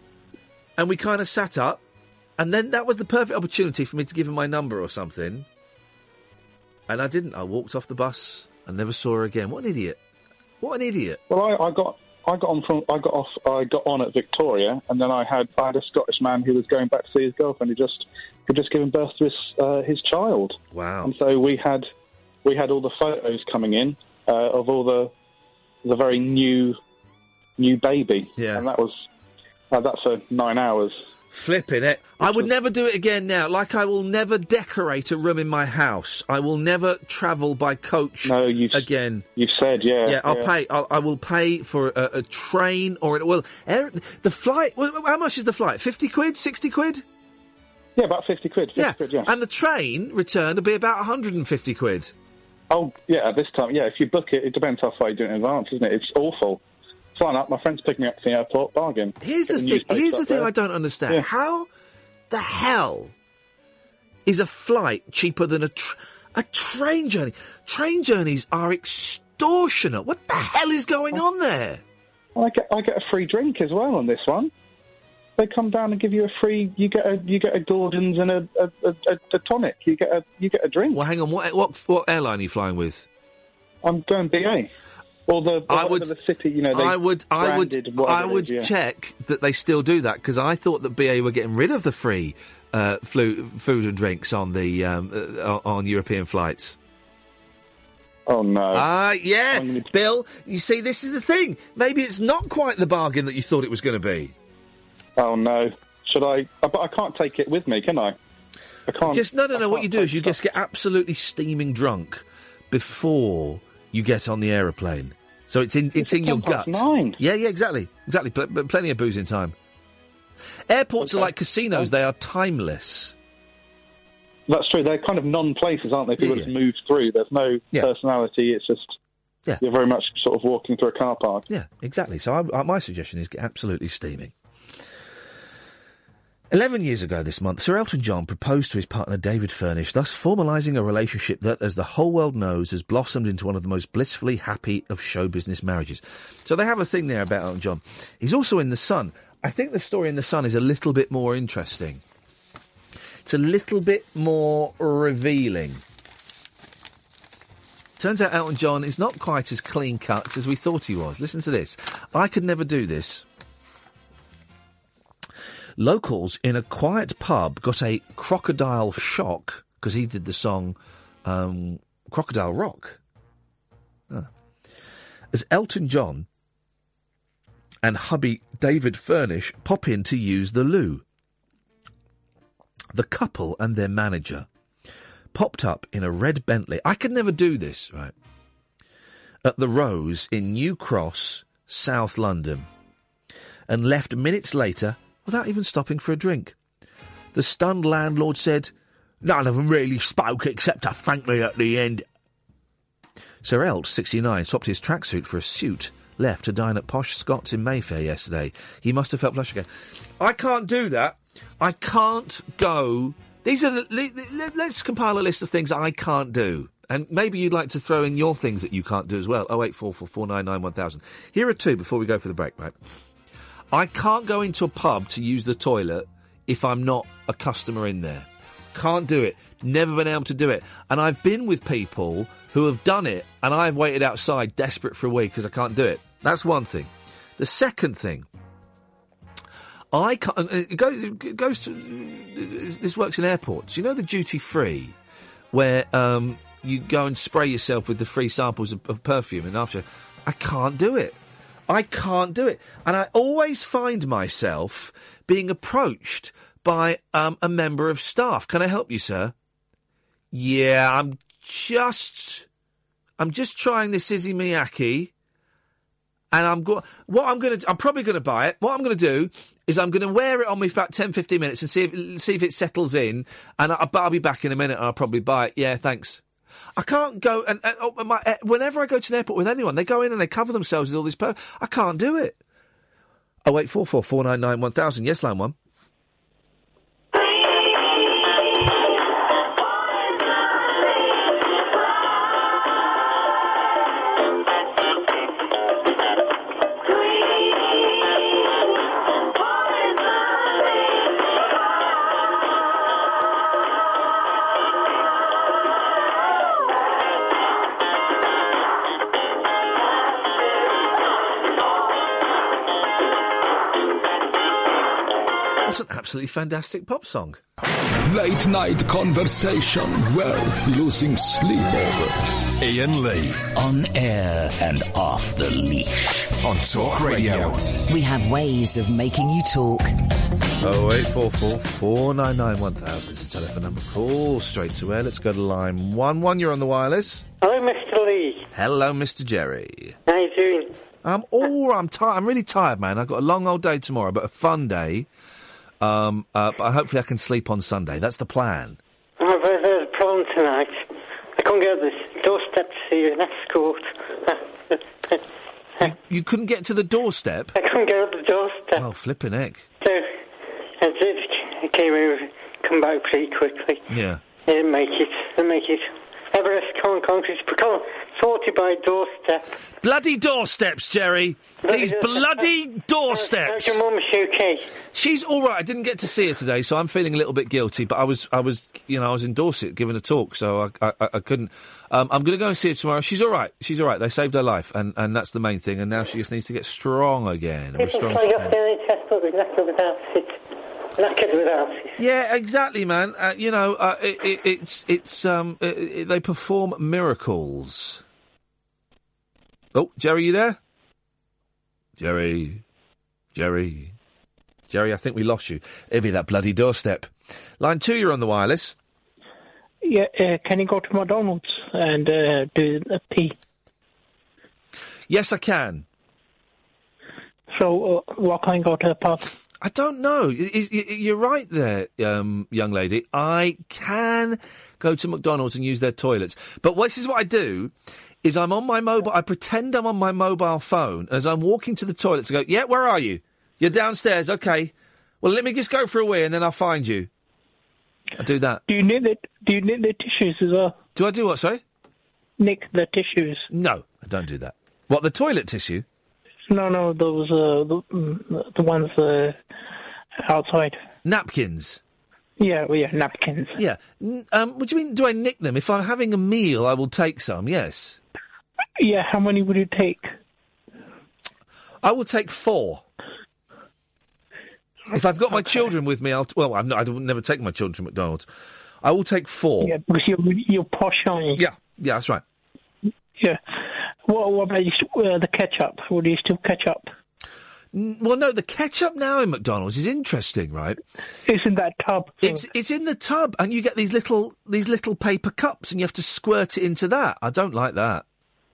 and we kind of sat up, and then that was the perfect opportunity for me to give her my number or something. And I didn't. I walked off the bus and never saw her again. What an idiot! What an idiot! Well, I, I got I got on from I got off I got on at Victoria, and then I had I had a Scottish man who was going back to see his girlfriend who just who just given birth to his uh, his child. Wow! And so we had we had all the photos coming in uh, of all the the very new new baby. Yeah, and that was uh, that for nine hours. Flipping it. I would never do it again now. Like I will never decorate a room in my house. I will never travel by coach no, you've, again. You've said, yeah. Yeah, I'll yeah. pay. I'll, I will pay for a, a train or... It, well, air, the flight... Well, how much is the flight? fifty quid? sixty quid? Yeah, about fifty quid. fifty yeah. quid, yeah. And the train return will be about one hundred fifty quid. Oh, yeah, at this time, yeah. If you book it, it depends how far you do it in advance, isn't it? It's awful. Flying up, my friend's picking me up to the airport, bargain. Here's the Get thing. newspaper Here's the up thing there. I don't understand. Yeah. How the hell is a flight cheaper than a tr- a train journey? Train journeys are extortionate. What the hell is going on there? I get I get a free drink as well on this one. They come down and give you a free. You get a you get a Gordon's and a a, a, a, a tonic. You get a you get a drink. Well, hang on. What what what airline are you flying with? I'm going B A. Or the, or I would, the city, you know, they I would, I would, branded whatever I it would is, yeah. check that they still do that because I thought that B A were getting rid of the free uh, flu, food and drinks on the um, uh, on European flights. Oh no! Ah, uh, yeah, gonna... Bill. You see, this is the thing. Maybe it's not quite the bargain that you thought it was going to be. Oh no! Should I? But I can't take it with me, can I? I can't. Just no, no, no. I What you do is you just get absolutely steaming drunk before you get on the aeroplane. So it's in it's, it's in your gut. Nine. Yeah, yeah, exactly, exactly. Pl- pl- plenty of booze in time. Airports okay. are like casinos; oh. they are timeless. That's true. They're kind of non-places, aren't they? People yeah, yeah. just move through. There's no yeah. personality. It's just yeah. you're very much sort of walking through a car park. Yeah, exactly. So I, I, my suggestion is get absolutely steaming. Eleven years ago this month, Sir Elton John proposed to his partner David Furnish, thus formalising a relationship that, as the whole world knows, has blossomed into one of the most blissfully happy of show business marriages. So they have a thing there about Elton John. He's also in The Sun. I think the story in The Sun is a little bit more interesting. It's a little bit more revealing. Turns out Elton John is not quite as clean-cut as we thought he was. Listen to this. I could never do this. Locals in a quiet pub got a crocodile shock because he did the song um, Crocodile Rock. Ah. As Elton John and hubby David Furnish pop in to use the loo. The couple and their manager popped up in a red Bentley. I could never do this, right? At the Rose in New Cross, South London, and left minutes later without even stopping for a drink. The stunned landlord said, "None of them really spoke except to thank me at the end." Sir Elt, sixty-nine, swapped his tracksuit for a suit, left to dine at posh Scott's in Mayfair yesterday. He must have felt flush again. I can't do that. I can't go... These are the, let's compile a list of things I can't do. And maybe you'd like to throw in your things that you can't do as well. oh eight four four, four nine nine, one thousand. Here are two before we go for the break, right? I can't go into a pub to use the toilet if I'm not a customer in there. Can't do it. Never been able to do it. And I've been with people who have done it, and I've waited outside desperate for a week because I can't do it. That's one thing. The second thing, I can't... It goes, it goes to... This works in airports. You know the duty-free, where um, you go and spray yourself with the free samples of, of perfume, and after... I can't do it. I can't do it. And I always find myself being approached by um, a member of staff. Can I help you, sir? Yeah, I'm just... I'm just trying this Izzy Miyake. And I'm go- what I'm going to... I'm probably going to buy it. What I'm going to do is I'm going to wear it on me for about ten, fifteen minutes and see if, see if it settles in. And I, I'll be back in a minute and I'll probably buy it. Yeah, thanks. I can't go... and uh, oh, my, uh, Whenever I go to the airport with anyone, they go in and they cover themselves with all this... Per- I can't do it. oh eight four four, four nine nine, one thousand. Yes, line one. That's an absolutely fantastic pop song. Late night conversation worth losing sleep over. Ian Lee. On air and off the leash. On Talk Radio. We have ways of making you talk. oh eight four four, four nine nine, one thousand is the telephone number. Call straight to air. Let's go to line one. One, you're on the wireless. Hello, Mister Lee. Hello, Mister Jerry. How you doing? I'm all. I'm tired. I'm really tired, man. I've got a long old day tomorrow, but a fun day. Um, uh, but hopefully I can sleep on Sunday. That's the plan. Oh, but there's a problem tonight. I can't get up the doorstep to see you in escort. you, you couldn't get to the doorstep? I couldn't get up the doorstep. Oh, flipping heck. So, I did. I came over, come back pretty quickly. Yeah. I didn't make it. I didn't make it. Everest Con Concrete, become sorted by doorstep. Bloody doorsteps, Jerry. Bloody These doorsteps. bloody doorsteps. How's your mum? Is she okay? She's all right. I didn't get to see her today, so I'm feeling a little bit guilty. But I was, I was, you know, I was in Dorset giving a talk, so I, I, I couldn't. Um, I'm going to go and see her tomorrow. She's all right. She's all right. They saved her life, and, and that's the main thing. And now she just needs to get strong again. People strong flag off the N H S, but we're knackered without it. Knackered without it. Yeah, exactly, man. Uh, you know, uh, it, it, it's it's um, it, it, they perform miracles. Oh, Jerry, you there? Jerry, Jerry, Jerry. I think we lost you. It'll be that bloody doorstep. Line two, you're on the wireless. Yeah, uh, can you go to McDonald's and uh, do a pee? Yes, I can. So, uh, what can I go to the pub? I don't know. You're right there, um, young lady. I can go to McDonald's and use their toilets. But this is what I do, is I'm on my mobile, I pretend I'm on my mobile phone, as I'm walking to the toilets, I go, yeah, where are you? You're downstairs, okay. Well, let me just go for a wee and then I'll find you. I'll do that. Do you need the Do you need the tissues as well? Do I do what, sorry? Nick the tissues. No, I don't do that. What, the toilet tissue? No, no, those uh, the, mm, the ones uh, outside. Napkins? Yeah, well, yeah, napkins. Yeah. N- Um, what do you mean, do I nick them? If I'm having a meal, I will take some, yes. Yeah, how many would you take? I will take four. If I've got my children with me, I'll... T- well, I'm not, I would never take my children to McDonald's. I will take four. Yeah, because you're, you're posh, aren't you? Yeah, yeah, that's right. Yeah. What, what about you, uh, the ketchup? Would you still ketchup? N- Well, no, the ketchup now in McDonald's is interesting, right? It's in that tub. It's it's in the tub, and you get these little these little paper cups, and you have to squirt it into that. I don't like that.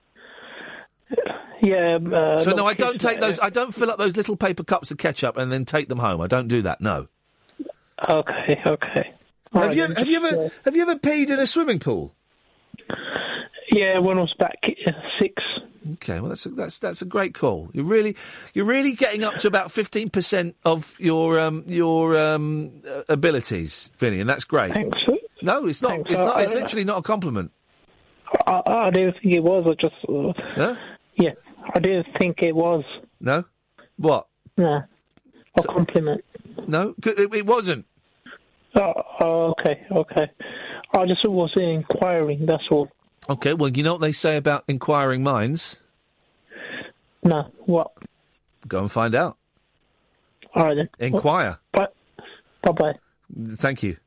Yeah. Uh, so no, look, I don't it's, take uh, those. I don't fill up those little paper cups of ketchup and then take them home. I don't do that. No. Okay. Okay. All have right, you then have you just, ever uh, have you ever peed in a swimming pool? Yeah, when I was back uh, six. Okay, well that's a, that's that's a great call. You're really you're really getting up to about fifteen percent of your um your um uh, abilities, Vinny, and that's great. Thanks. No, it's not. Thanks. It's not. It's Uh, literally not a compliment. I, I didn't think it was. I just. Uh, Huh? Yeah, I didn't think it was. No. What? No. A compliment. No, it, it wasn't. Oh, oh, okay, okay. I just was inquiring. That's all. Okay, well, you know what they say about inquiring minds? No, what? Go and find out. All right then. Inquire. Bye. Bye bye. Thank you.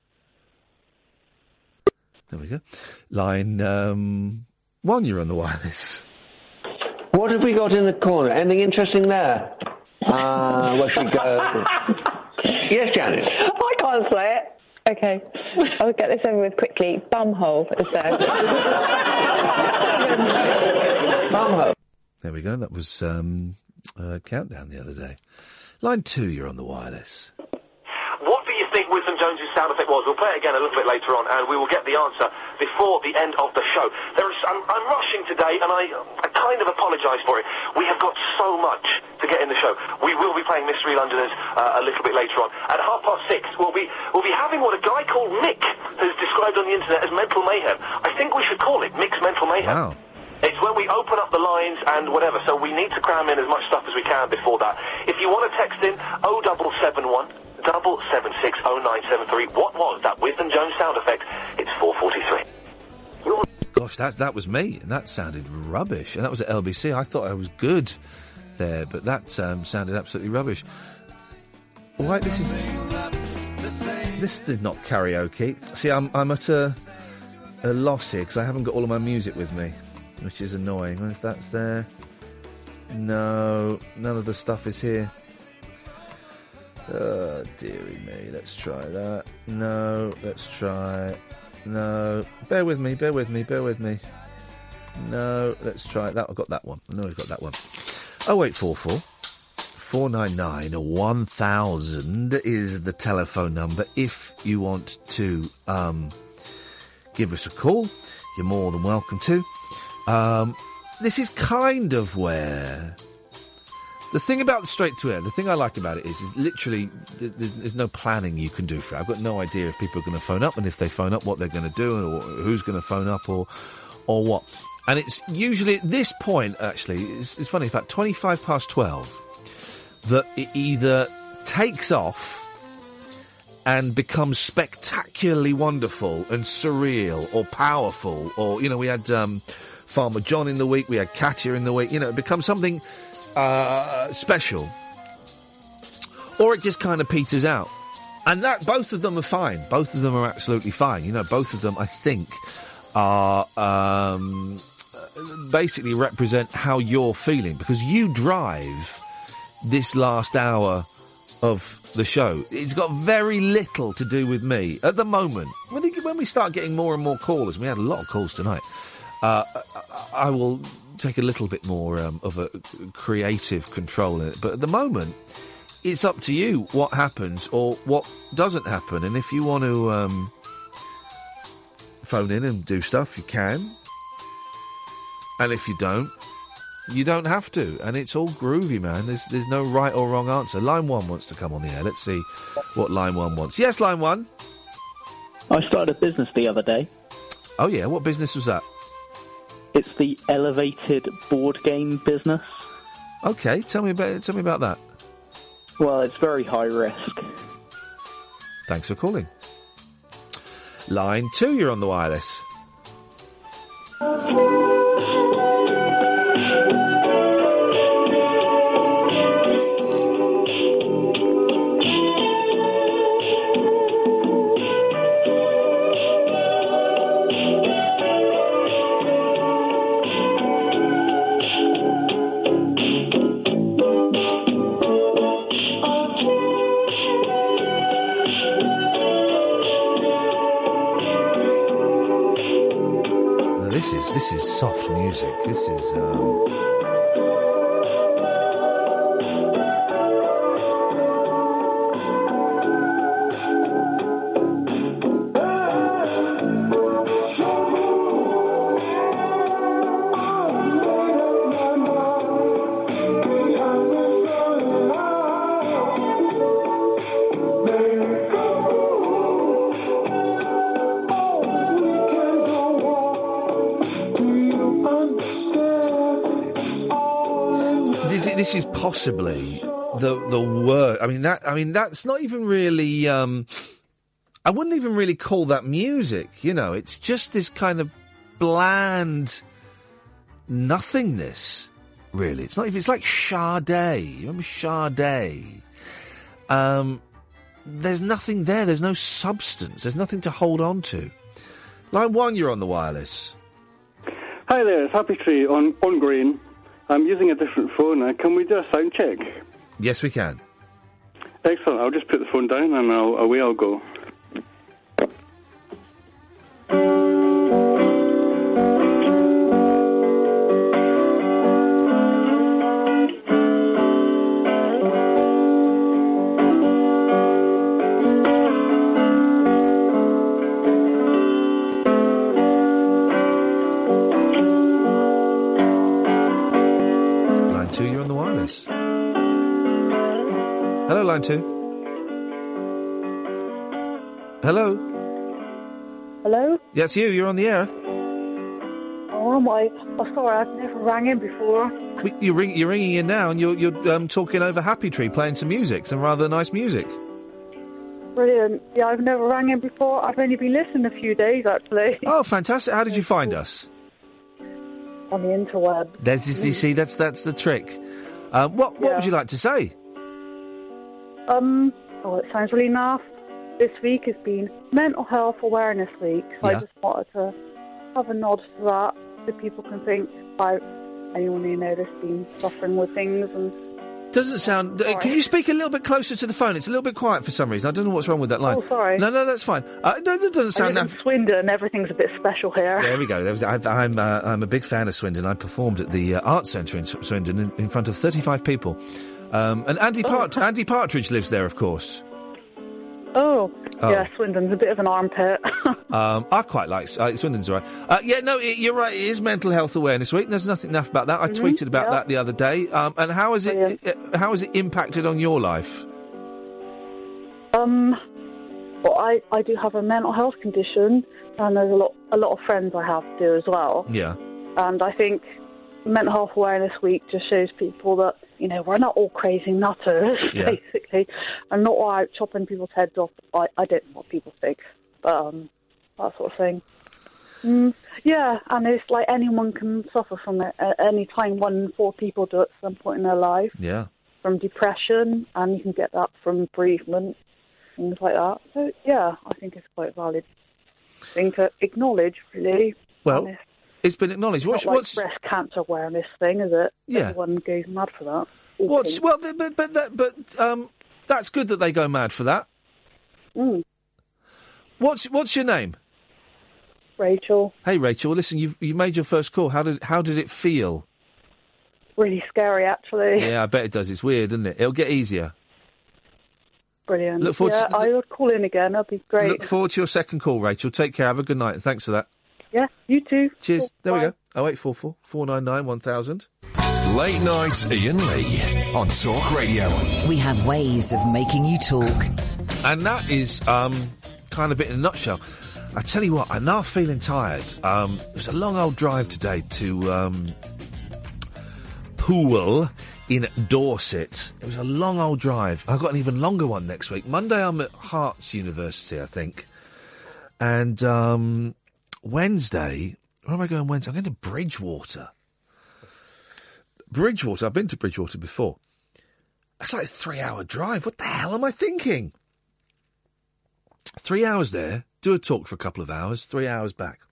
There we go. Line um, one, you're on the wireless. What have we got in the corner? Anything interesting there? Uh, where should we go? Yes, Janice. I can't say it. Okay, I'll get this over with quickly. Bumhole, it says. Bumhole. There we go. That was um, uh, Countdown the other day. Line two, you're on the wireless. What do you think Wisdom Jones's sound effect was? We'll play it again a little bit later on, and we will get the answer before the end of the show. There is, I'm, I'm rushing today, and I, I kind of apologise for it. We have got so much to get in the show. We will be playing Mystery Londoners uh, a little bit later on. At half past six, we'll be we'll be having what a guy called Mick has described on the internet as mental mayhem. I think we should call it Mick's Mental Mayhem. Wow. It's when we open up the lines and whatever, so we need to cram in as much stuff as we can before that. If you want to text in, oh double seven one, double seven six, oh nine seven three. What was that Wisdom Jones sound effect? It's four forty-three. Gosh, that that was me, and that sounded rubbish. And that was at L B C. I thought I was good there, but that um, sounded absolutely rubbish. Why, this is... This is not karaoke. See, I'm, I'm at a, a loss here, because I haven't got all of my music with me, which is annoying. If that's there... No, none of the stuff is here. Oh, dearie me. Let's try that. No, let's try... No. Bear with me, bear with me, bear with me. No, let's try that. I've got that one. I know I've got that one. oh eight four four, four nine nine, one thousand is the telephone number. If you want to um, give us a call, you're more than welcome to. Um, this is kind of where... The thing about the straight to air, the thing I like about it is, is literally, there's, there's no planning you can do for it. I've got no idea if people are going to phone up, and if they phone up, what they're going to do, or who's going to phone up, or or what. And it's usually at this point, actually, it's, it's funny, about twenty-five past twelve, that it either takes off and becomes spectacularly wonderful and surreal or powerful, or, you know, we had um, Farmer John in the week, we had Katya in the week, you know, it becomes something... Uh, special, or it just kind of peters out, and that both of them are fine. Both of them are absolutely fine. You know, both of them, I think, are um, basically represent how you're feeling, because you drive this last hour of the show. It's got very little to do with me at the moment. When, it, when we start getting more and more callers, we had a lot of calls tonight. Uh, I, I will. Take a little bit more um, of a creative control in it, but at the moment it's up to you what happens or what doesn't happen. And if you want to um, phone in and do stuff, you can, and if you don't, You don't have to, and it's all groovy, man. There's there's no right or wrong answer. Line one wants to come on the air. Let's see what line one wants. Yes, line one. I started a business the other day. Oh yeah, what business was that? It's the Elevated board game business. Okay, tell me about tell me about that. Well, it's very high risk. Thanks for calling. Line two, you're on the wireless. This is this is soft music. This is. Um... This is possibly the the worst. I mean that. I mean that's not even really. Um, I wouldn't even really call that music. You know, it's just this kind of bland nothingness. Really, it's not even. It's like Sade. You remember Sade? Um, there's nothing there. There's no substance. There's nothing to hold on to. Line one, you're on the wireless. Hi there, it's Happy Tree on on Green. I'm using a different phone now. Can we do a sound check? Yes, we can. Excellent. I'll just put the phone down and I'll, away I'll go. You're on the wireless. Hello, line two. Hello. Hello? Yeah, it's you. You're on the air. Oh, am I? Oh, sorry, I've never rang in before. We, you ring, you're ringing in now, and you're you're um, talking over Happy Tree, playing some music, some rather nice music. Brilliant. Yeah, I've never rang in before. I've only been listening a few days, actually. Oh, fantastic! How did you find us? On the interweb. There's this, you see, that's that's the trick. Um, what what Yeah. would you like to say? Um, oh, it sounds really naff. This week has been Mental Health Awareness Week, so Yeah. I just wanted to have a nod to that, so people can think about anyone they know that's been suffering with things. And Doesn't sound. Uh, can you speak a little bit closer to the phone? It's a little bit quiet for some reason. I don't know what's wrong with that line. Oh, sorry. No, no, that's fine. Uh, no, that doesn't I sound. live in naff- Swindon, everything's a bit special here. There we go. There was, I, I'm uh, I'm a big fan of Swindon. I performed at the uh, Arts Centre in S- Swindon in, in front of thirty-five people. Um, and Andy, Part- Andy Partridge lives there, of course. Oh, Oh. yeah, Swindon's a bit of an armpit. Um, I quite like uh, Swindon's all right. Uh, yeah, no, it, you're right. It is Mental Health Awareness Week. There's nothing naff about that. I Mhm, tweeted about yeah. that the other day. Um, and how has it uh, how has it impacted on your life? Um, well, I, I do have a mental health condition, and there's a lot a lot of friends I have do as well. Yeah. And I think Mental Health Awareness Week just shows people that, you know, we're not all crazy nutters, Yeah. basically, and not all out chopping people's heads off. I, I don't know what people think, but um, that sort of thing. Mm, yeah, and it's like anyone can suffer from it at any time. One in four people do it at some point in their life. Yeah. From depression, and you can get that from bereavement, things like that. So, yeah, I think it's quite a valid thing to acknowledge, really. Well, And it's it's been acknowledged. not What's, like what's breast cancer awareness thing, is it? Yeah. Everyone goes mad for that. All what's pink. well, th- but but that, but um, that's good that they go mad for that. Mm. What's what's your name? Rachel. Hey, Rachel. Listen, you you made your first call. How did how did it feel? Really scary, actually. Yeah, I bet it does. It's weird, isn't it? It'll get easier. Brilliant. Look forward yeah, to- I would call in again. That'd be great. Look forward to your second call, Rachel. Take care. Have a good night. Thanks for that. Yeah, you too. Cheers. Cool. There we Bye. go. Oh eight four four four nine nine one thousand. Late Night Ian Lee on Talk Radio. We have ways of making you talk. And that is um, kind of it in a nutshell. I tell you what, I'm now feeling tired. Um, it was a long old drive today to um, Poole in Dorset. It was a long old drive. I've got an even longer one next week. Monday I'm at Herts University, I think. And um, Wednesday, where am I going Wednesday? I'm going to Bridgewater. Bridgewater, I've been to Bridgewater before. That's like a three-hour drive. What the hell am I thinking? Three hours there, do a talk for a couple of hours, three hours back.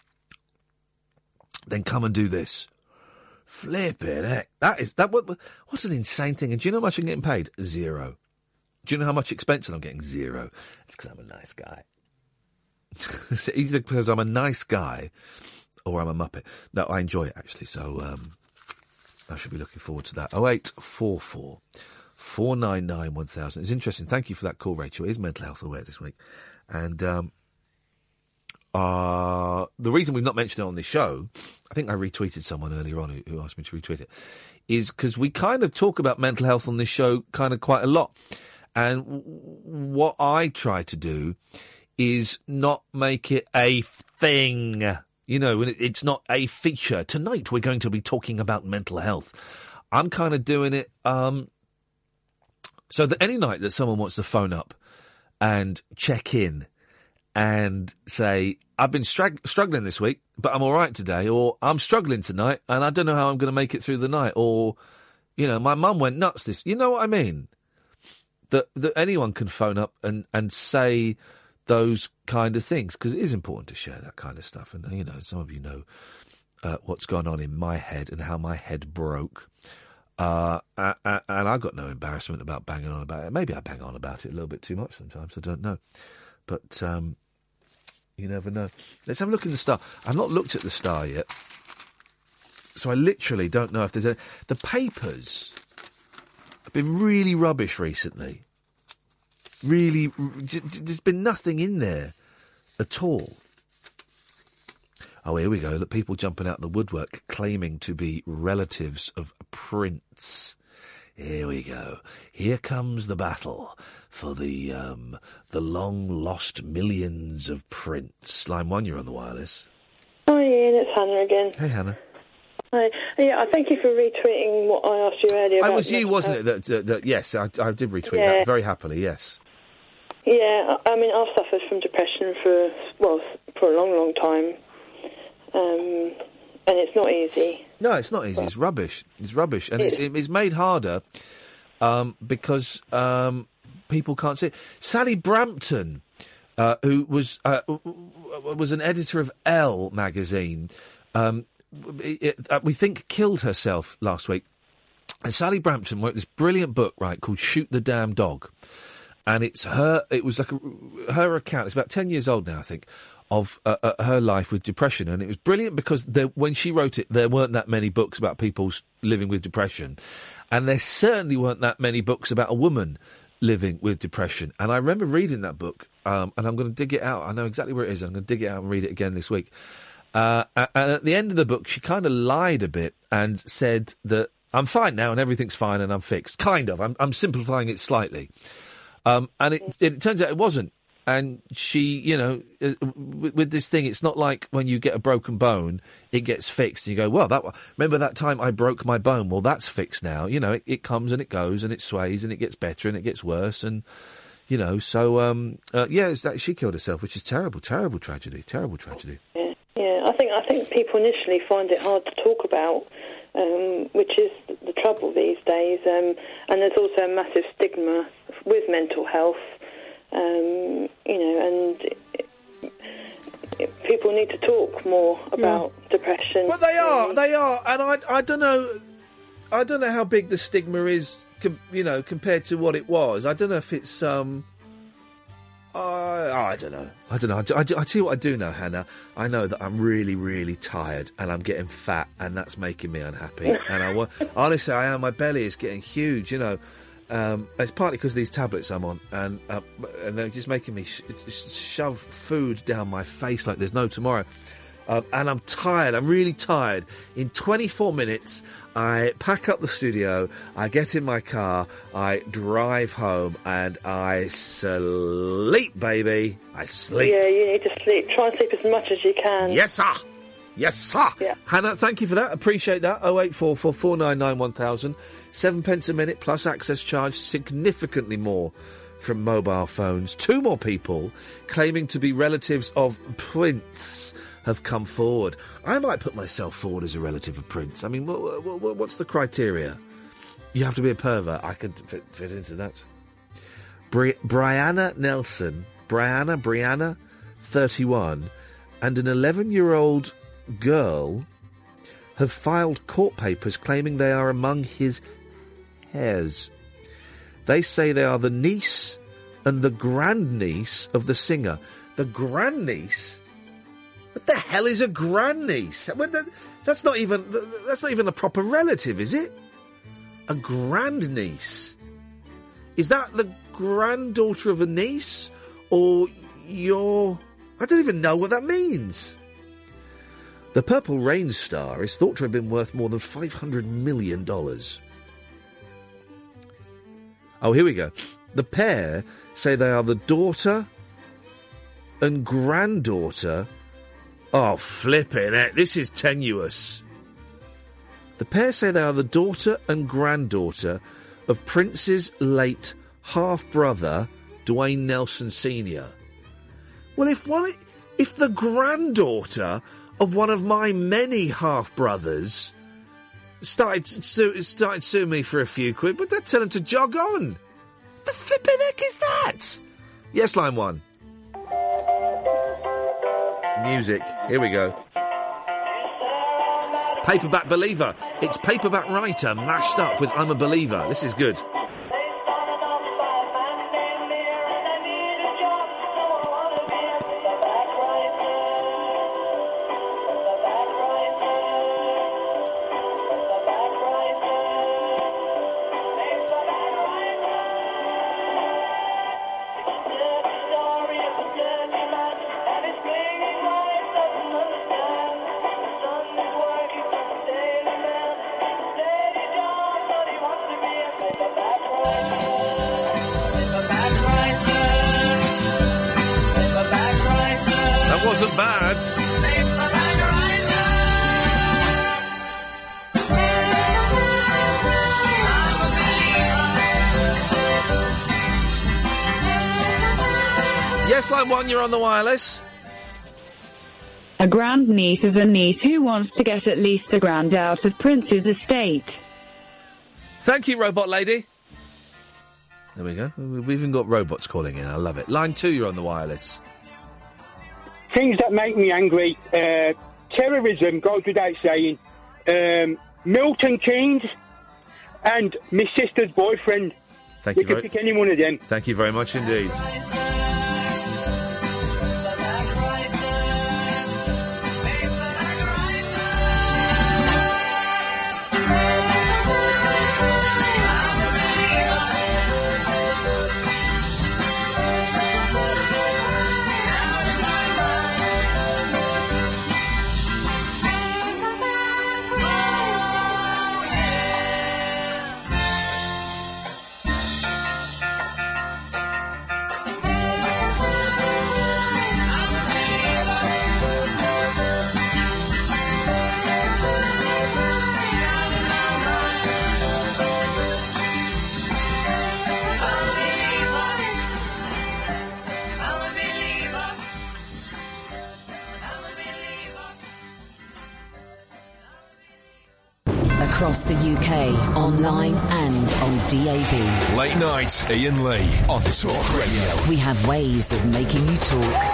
Then come and do this. Flippin' heck. That is, that, what, what's an insane thing? And do you know how much I'm getting paid? Zero. Do you know how much expense I'm getting? Zero. It's because I'm a nice guy. It's either because I'm a nice guy or I'm a muppet. No, I enjoy it, actually, so um, I should be looking forward to that. oh eight four four, four nine nine, one thousand. It's interesting. Thank you for that call, Rachel. It is Mental Health Aware this week. And um, uh, the reason we've not mentioned it on this show, I think I retweeted someone earlier on who, who asked me to retweet it, is because we kind of talk about mental health on this show kind of quite a lot. And w- what I try to do is not make it a thing. You know, it's not a feature. Tonight we're going to be talking about mental health. I'm kind of doing it um, so that any night that someone wants to phone up and check in and say, I've been strag- struggling this week, but I'm all right today, or I'm struggling tonight and I don't know how I'm going to make it through the night, or, you know, my mum went nuts this. You know what I mean? That, that anyone can phone up and, and say those kind of things, because it is important to share that kind of stuff. And, you know, some of you know uh, what's gone on in my head and how my head broke. Uh, and, and I've got no embarrassment about banging on about it. Maybe I bang on about it a little bit too much sometimes. I don't know. But um, you never know. Let's have a look in the Star. I've not looked at the Star yet, so I literally don't know if there's any. The papers have been really rubbish recently. Really, there's been nothing in there at all. Oh, here we go. Look, people jumping out the woodwork claiming to be relatives of Prince. Here we go. Here comes the battle for the um, the long-lost millions of Prince. Line one, you're on the wireless. Hi, Ian. It's Hannah again. Hey, Hannah. Hi. Yeah, I thank you for retweeting what I asked you earlier. It about was you, wasn't it? That, that, that yes, I, I did retweet Yeah. that very happily. Yes. Yeah, I I mean, I've suffered from depression for, well, for a long, long time. Um, and it's not easy. No, it's not easy. It's rubbish. It's rubbish. And it's, it's made harder um, because um, people can't see it. Sally Brampton, uh, who was uh, was an editor of Elle magazine, um, it, uh, we think killed herself last week. And Sally Brampton wrote this brilliant book, right, called Shoot the Damn Dog. And it's her, it was like a, her account, it's about ten years old now, I think, of uh, uh, her life with depression. And it was brilliant because there, when she wrote it, there weren't that many books about people living with depression. And there certainly weren't that many books about a woman living with depression. And I remember reading that book, um, and I'm going to dig it out. I know exactly where it is. I'm going to dig it out and read it again this week. Uh, and at the end of the book, she kind of lied a bit and said that I'm fine now and everything's fine and I'm fixed. Kind of. I'm, I'm simplifying it slightly. Um, and it, it turns out it wasn't. And she, you know, uh, with, with this thing, it's not like when you get a broken bone, it gets fixed. And you go, well, that remember that time I broke my bone? Well, that's fixed now. You know, it, it comes and it goes and it sways and it gets better and it gets worse. And, you know, so, um, uh, yeah, it's that she killed herself, which is terrible, terrible tragedy, terrible tragedy. Yeah, yeah. I think I think people initially find it hard to talk about. Um, which is the trouble these days. Um, and there's also a massive stigma with mental health, um, you know, and it, it, people need to talk more about yeah. depression. But they are, they are, and I, I don't know, I don't know how big the stigma is, com- you know, compared to what it was. I don't know if it's, um, Uh, I don't know. I don't know. I, I, I tell you what I do know, Hannah. I know that I'm really, really tired and I'm getting fat and that's making me unhappy. And I want, honestly, I am. My belly is getting huge, you know. Um, it's partly because of these tablets I'm on and uh, and they're just making me sh- sh- shove food down my face like there's no tomorrow. Um, and I'm tired. I'm really tired. In twenty-four minutes, I pack up the studio, I get in my car, I drive home, and I sleep, baby. I sleep. Yeah, you need to sleep. Try and sleep as much as you can. Yes, sir. Yes, sir. Yeah. Hannah, thank you for that. Appreciate that. oh eight four four, four nine nine, one thousand. Seven pence a minute plus access charge, significantly more from mobile phones. Two more people claiming to be relatives of Prince have come forward. I might put myself forward as a relative of Prince. I mean, what, what, what's the criteria? You have to be a pervert. I could fit, fit into that. Bri- Brianna Nelson, Brianna, Brianna, thirty-one, and an eleven-year-old girl have filed court papers claiming they are among his heirs. They say they are the niece and the grandniece of the singer. The grandniece? What the hell is a grandniece? That's not even that's not even a proper relative, is it? A grandniece. Is that the granddaughter of a niece? Or your... I don't even know what that means. The Purple Rain star is thought to have been worth more than five hundred million dollars. Oh, here we go. The pair say they are the daughter and granddaughter... Oh, flipping it. This is tenuous. The pair say they are the daughter and granddaughter of Prince's late half-brother, Dwayne Nelson Senior Well, if one, if the granddaughter of one of my many half-brothers started, su- started suing me for a few quid, but they'd tell him to jog on. What the flipping heck is that? Yes, line one. Music. Here we go. Paperback Believer. It's Paperback Writer mashed up with I'm a Believer. This is good. You're on the wireless. A grandniece is a niece who wants to get at least a grand out of Prince's estate. Thank you, robot lady. There we go. We've even got robots calling in. I love it. Line two, you're on the wireless. Things that make me angry. Uh, terrorism goes without saying. Um, Milton Keynes and my sister's boyfriend. Thank we you can very pick any one of them. Thank you very much indeed. Across the U K, online and on D A B. Late night, Ian Lee on Talk Radio. We have ways of making you talk.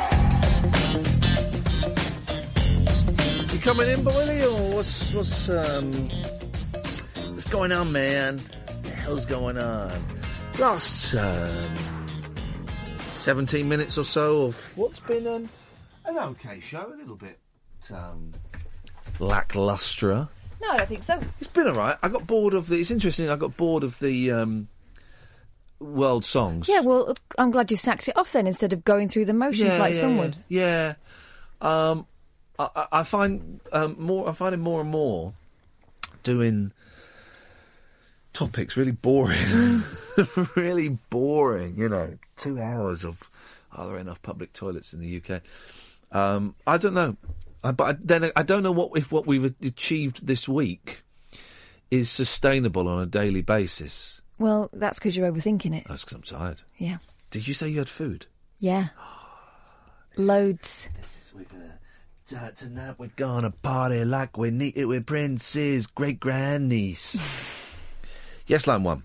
You coming in, Boily, or what's what's um what's going on, man? What the hell's going on? Last um, seventeen minutes or so of what's been an an okay show, a little bit um, lacklustre. No, I don't think so. It's been all right. I got bored of the... It's interesting, I got bored of the um, world songs. Yeah, well, I'm glad you sacked it off then instead of going through the motions yeah, like yeah, some would. Yeah. Um, I, I, I find um, more. I find it more and more doing topics really boring. Really boring. You know, two hours of are there enough public toilets in the U K? Um, I don't know, I, but I, then I don't know what if what we've achieved this week is sustainable on a daily basis. Well, that's because you're overthinking it. That's because I'm tired. Yeah. Did you say you had food? Yeah. Loads. This is we're gonna tonight. We're gonna party like we need it with Prince's great grandniece. Yes, line one.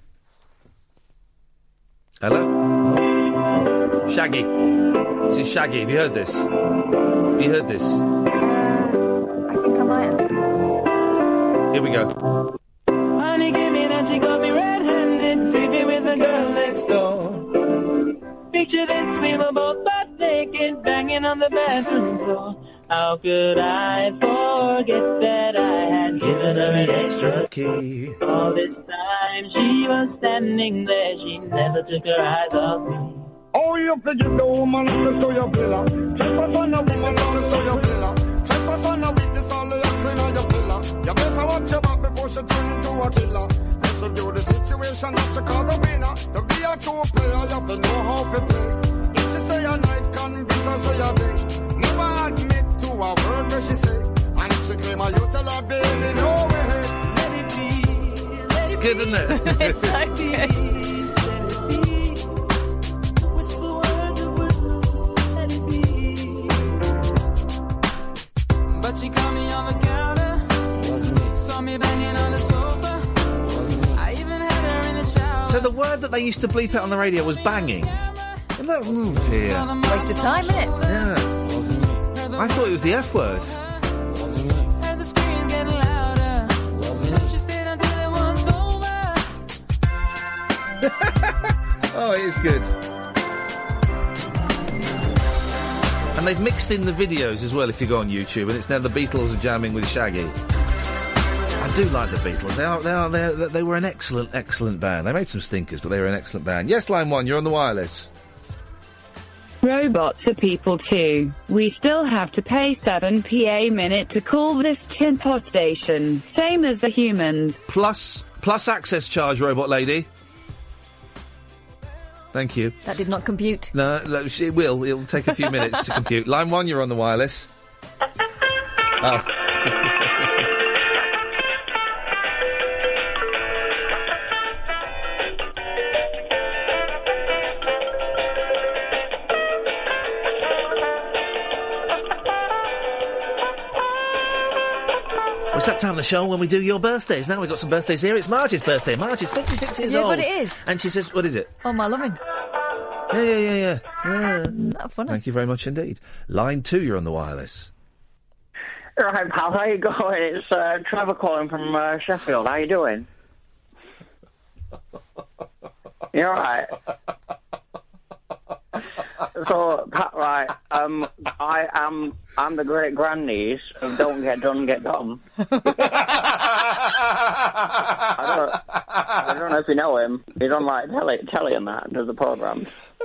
Hello, oh. Shaggy. This is Shaggy. Have you heard this? Have you heard this? Uh, I think I might have. Here we go. Honey came in and she got me red-handed, sleeping with the girl next door. Picture this, we were both butt naked, banging on the bathroom floor. How could I forget that I had given her an extra key? All this time she was standing there, she never took her eyes off me. Oh, you fidget the woman, access to your pillar. Trespass on a woman, access to your pillar. Trespass on a weakness, all the clean on your pillar. You better watch your back before she turn into a killer. Let's review the situation that you call the winner. To be a true player, you have to know how to play. If she say a night, convince her say a day. Never admit to a word where she say. And if she claim her, you tell her, baby, no way. Let it be. Let it's good, isn't it? It's so good. She caught me on the counter, saw me banging on the sofa. I even had her in the shower. So the word that they used to bleep out on the radio was banging. And that, oh dear. Waste of time, innit? Yeah. I thought it was the F word. Heard the screams getting louder. She stayed until it was over. Oh, it is good. And they've mixed in the videos as well, if you go on YouTube, and it's now the Beatles are jamming with Shaggy. I do like the Beatles. They are, they are, they, are, they were an excellent, excellent band. They made some stinkers, but they were an excellent band. Yes, line one, you're on the wireless. Robots are people too. We still have to pay seven p a minute to call this tin pot station, same as the humans. Plus, plus access charge, robot lady. Thank you. That did not compute. No, no, it will. It'll take a few minutes to compute. Line one, you're on the wireless. Oh. It's that time of the show when we do your birthdays. Now we've got some birthdays here. It's Marge's birthday. Marge is fifty-six years yeah, old. Yeah, but it is. And she says, what is it? Oh, my loving. Yeah, yeah, yeah, yeah. yeah. Not funny. Thank you very much indeed. Line two, you're on the wireless. Right, pal, how you going? It's uh, Trevor calling from uh, Sheffield. How you doing? You all right? So, Pat, right, um, I am I'm the great grandniece of Don't Get Done, Get Dumb. I don't, I don't know if you know him. He's on like telly, telly and that, does the programmes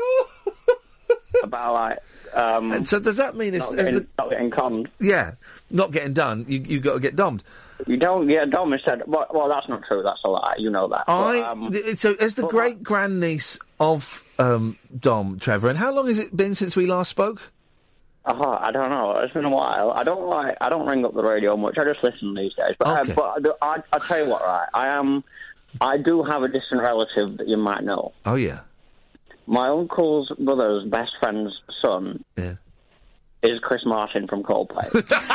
about like. Um, and so does that mean it's not getting, the, not getting conned? Yeah, not getting done. You you got to get dommed. You don't get dumb instead. Well, well, that's not true. That's a lie. You know that. I but, um, th- so as the but, great grandniece of um, Dom, Trevor, and how long has it been since we last spoke? Uh, I don't know. It's been a while. I don't like. I don't ring up the radio much. I just listen these days. But Okay. uh, but I I tell you what, right? I am. I do have a distant relative that you might know. Oh yeah. My uncle's brother's best friend's son. Yeah. Is Chris Martin from Coldplay.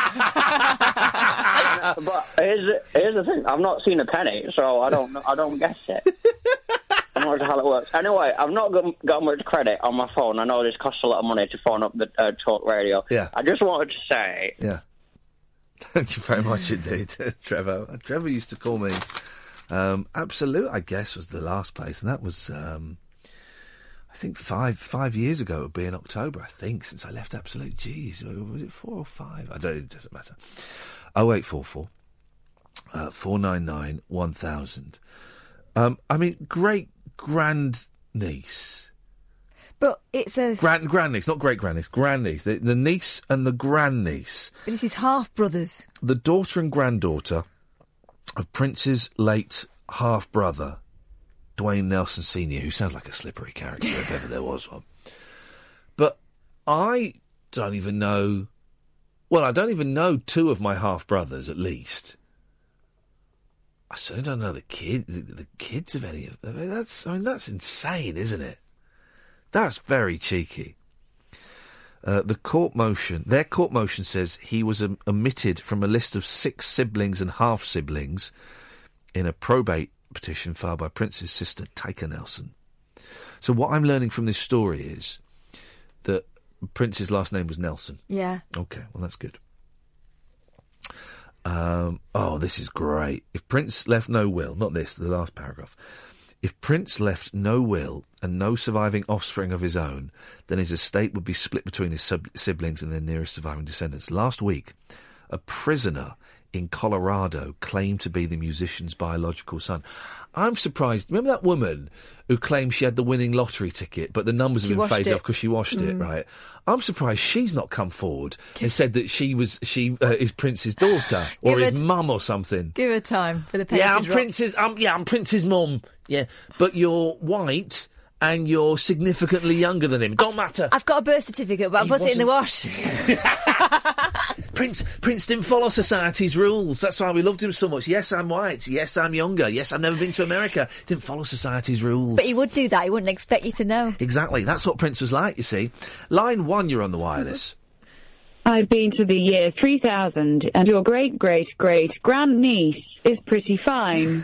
But here's, here's the thing: I've not seen a penny, so I don't I don't guess it. I'm not sure how it works. Anyway, I've not got, got much credit on my phone. I know this costs a lot of money to phone up the uh, talk radio. Yeah. I just wanted to say. Yeah. Thank you very much indeed, Trevor. Trevor used to call me um, Absolute, I guess, was the last place, and that was. Um, I think five five years ago it would be in October, I think, since I left Absolute. Jeez, was it four or five? I don't, it doesn't matter. oh eight four four, uh, four nine nine, one thousand. Um, I mean, great grand niece. But it's a... Grand grandniece, not great grandniece, grandniece. The, the niece and the grandniece. But it's his half-brothers. The daughter and granddaughter of Prince's late half-brother, Dwayne Nelson Senior, who sounds like a slippery character if ever there was one. But I don't even know... Well, I don't even know two of my half-brothers, at least. I certainly don't know the kid, the, the kids of any of them. That's, I mean, that's insane, isn't it? That's very cheeky. Uh, the court motion, their court motion says he was um, omitted from a list of six siblings and half-siblings in a probate petition filed by Prince's sister, Tyka Nelson. So what I'm learning from this story is that Prince's last name was Nelson. Yeah. Okay, well, that's good. Um, oh, this is great. If Prince left no will, not this, the last paragraph. If Prince left no will and no surviving offspring of his own, then his estate would be split between his sub- siblings and their nearest surviving descendants. Last week, a prisoner in Colorado claimed to be the musician's biological son. I'm surprised. Remember that woman who claimed she had the winning lottery ticket, but the numbers She have been washed faded it. off because she washed it, Mm. right? I'm surprised she's not come forward and said that she was she uh, is Prince's daughter or Give his it- mum or something. Give her time for the paper Yeah, to I'm drop. Prince's. Um, yeah, I'm Prince's mum. Yeah, but you're white and you're significantly younger than him. Don't matter. I've got a birth certificate, but I He put it in the wash. Prince Prince didn't follow society's rules. That's why we loved him so much. Yes, I'm white. Yes, I'm younger. Yes, I've never been to America. Didn't follow society's rules. But he would do that. He wouldn't expect you to know. Exactly. That's what Prince was like, you see. Line one, you're on the wireless. I've been to the year three thousand, and your great-great-great-grandniece is pretty fine.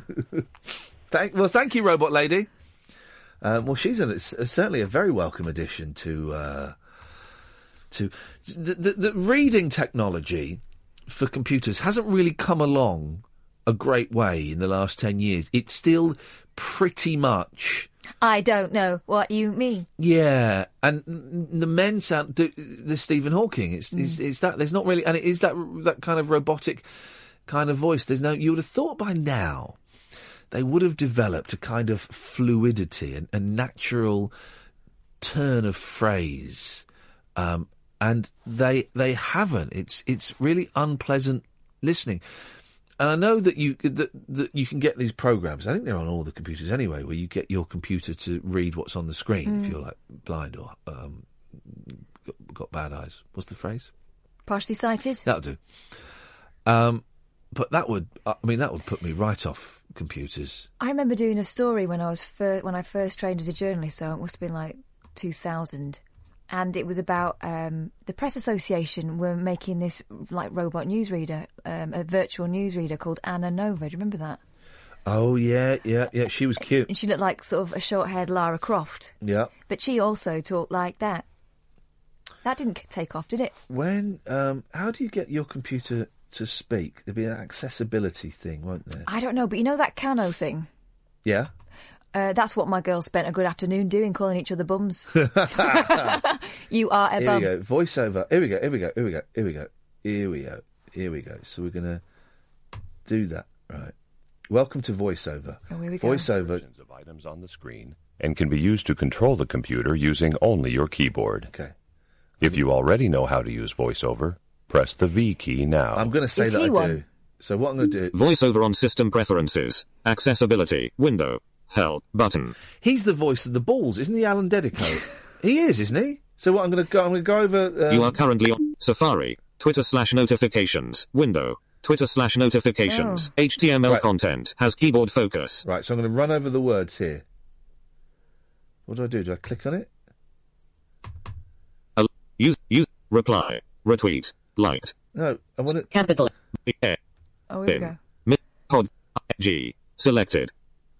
Thank, well, thank you, Robot Lady. Um, well, she's an, it's, uh, certainly a very welcome addition to uh, to the, the, the reading technology for computers hasn't really come along a great way in the last ten years. It's still pretty much. I don't know what you mean. Yeah, and the men sound do, the Stephen Hawking. It's, Mm. it's it's that there's not really, and it is that that kind of robotic kind of voice. There's no. You would have thought by now they would have developed a kind of fluidity and a natural turn of phrase, um, and they they haven't. It's it's really unpleasant listening. And I know that you that, that you can get these programs. I think they're on all the computers anyway, where you get your computer to read what's on the screen Mm. if you're like blind or um, got, got bad eyes. What's the phrase? Partially sighted. That'll do. Um, but that would, I mean, that would put me right off computers. I remember doing a story when I was fir- when I first trained as a journalist, so it must have been like two thousand. And it was about um, the Press Association were making this like robot newsreader, um, a virtual newsreader called Anna Nova. Do you remember that? Oh yeah, yeah, yeah. She was cute. And she looked like sort of a short-haired Lara Croft. Yeah. But she also talked like that. That didn't take off, did it? When, um, how do you get your computer to speak? There'll be an accessibility thing, won't there? I don't know, but you know that Cano thing? Yeah. Uh, that's what my girls spent a good afternoon doing, calling each other bums. You are a Here bum. we go. Voiceover. Here we go. Here we go. Here we go. Here we go. Here we go. Here we go. So we're gonna do that. Right. Welcome to voiceover. Oh, here we go. Voiceover. Of items on the screen and can be used to control the computer using only your keyboard. Okay. If you already know how to use VoiceOver, press the V key now. I'm going to say Is that he I one? do. So what I'm going to do. VoiceOver on System Preferences. Accessibility. Window. Help. Button. He's the voice of the balls, isn't he, Alan Dedico? He is, isn't he? So what I'm going to go. I'm going to go over. Um, You are currently on Safari. Twitter slash notifications. Window. Twitter slash notifications. H T M L Right. content. Has keyboard focus. Right. So I'm going to run over the words here. What do I do? Do I click on it? Al- use. Use. Reply. Retweet. Liked. No. I want to. Capital. E. Oh, here we go. Mi- Pod. G. Selected.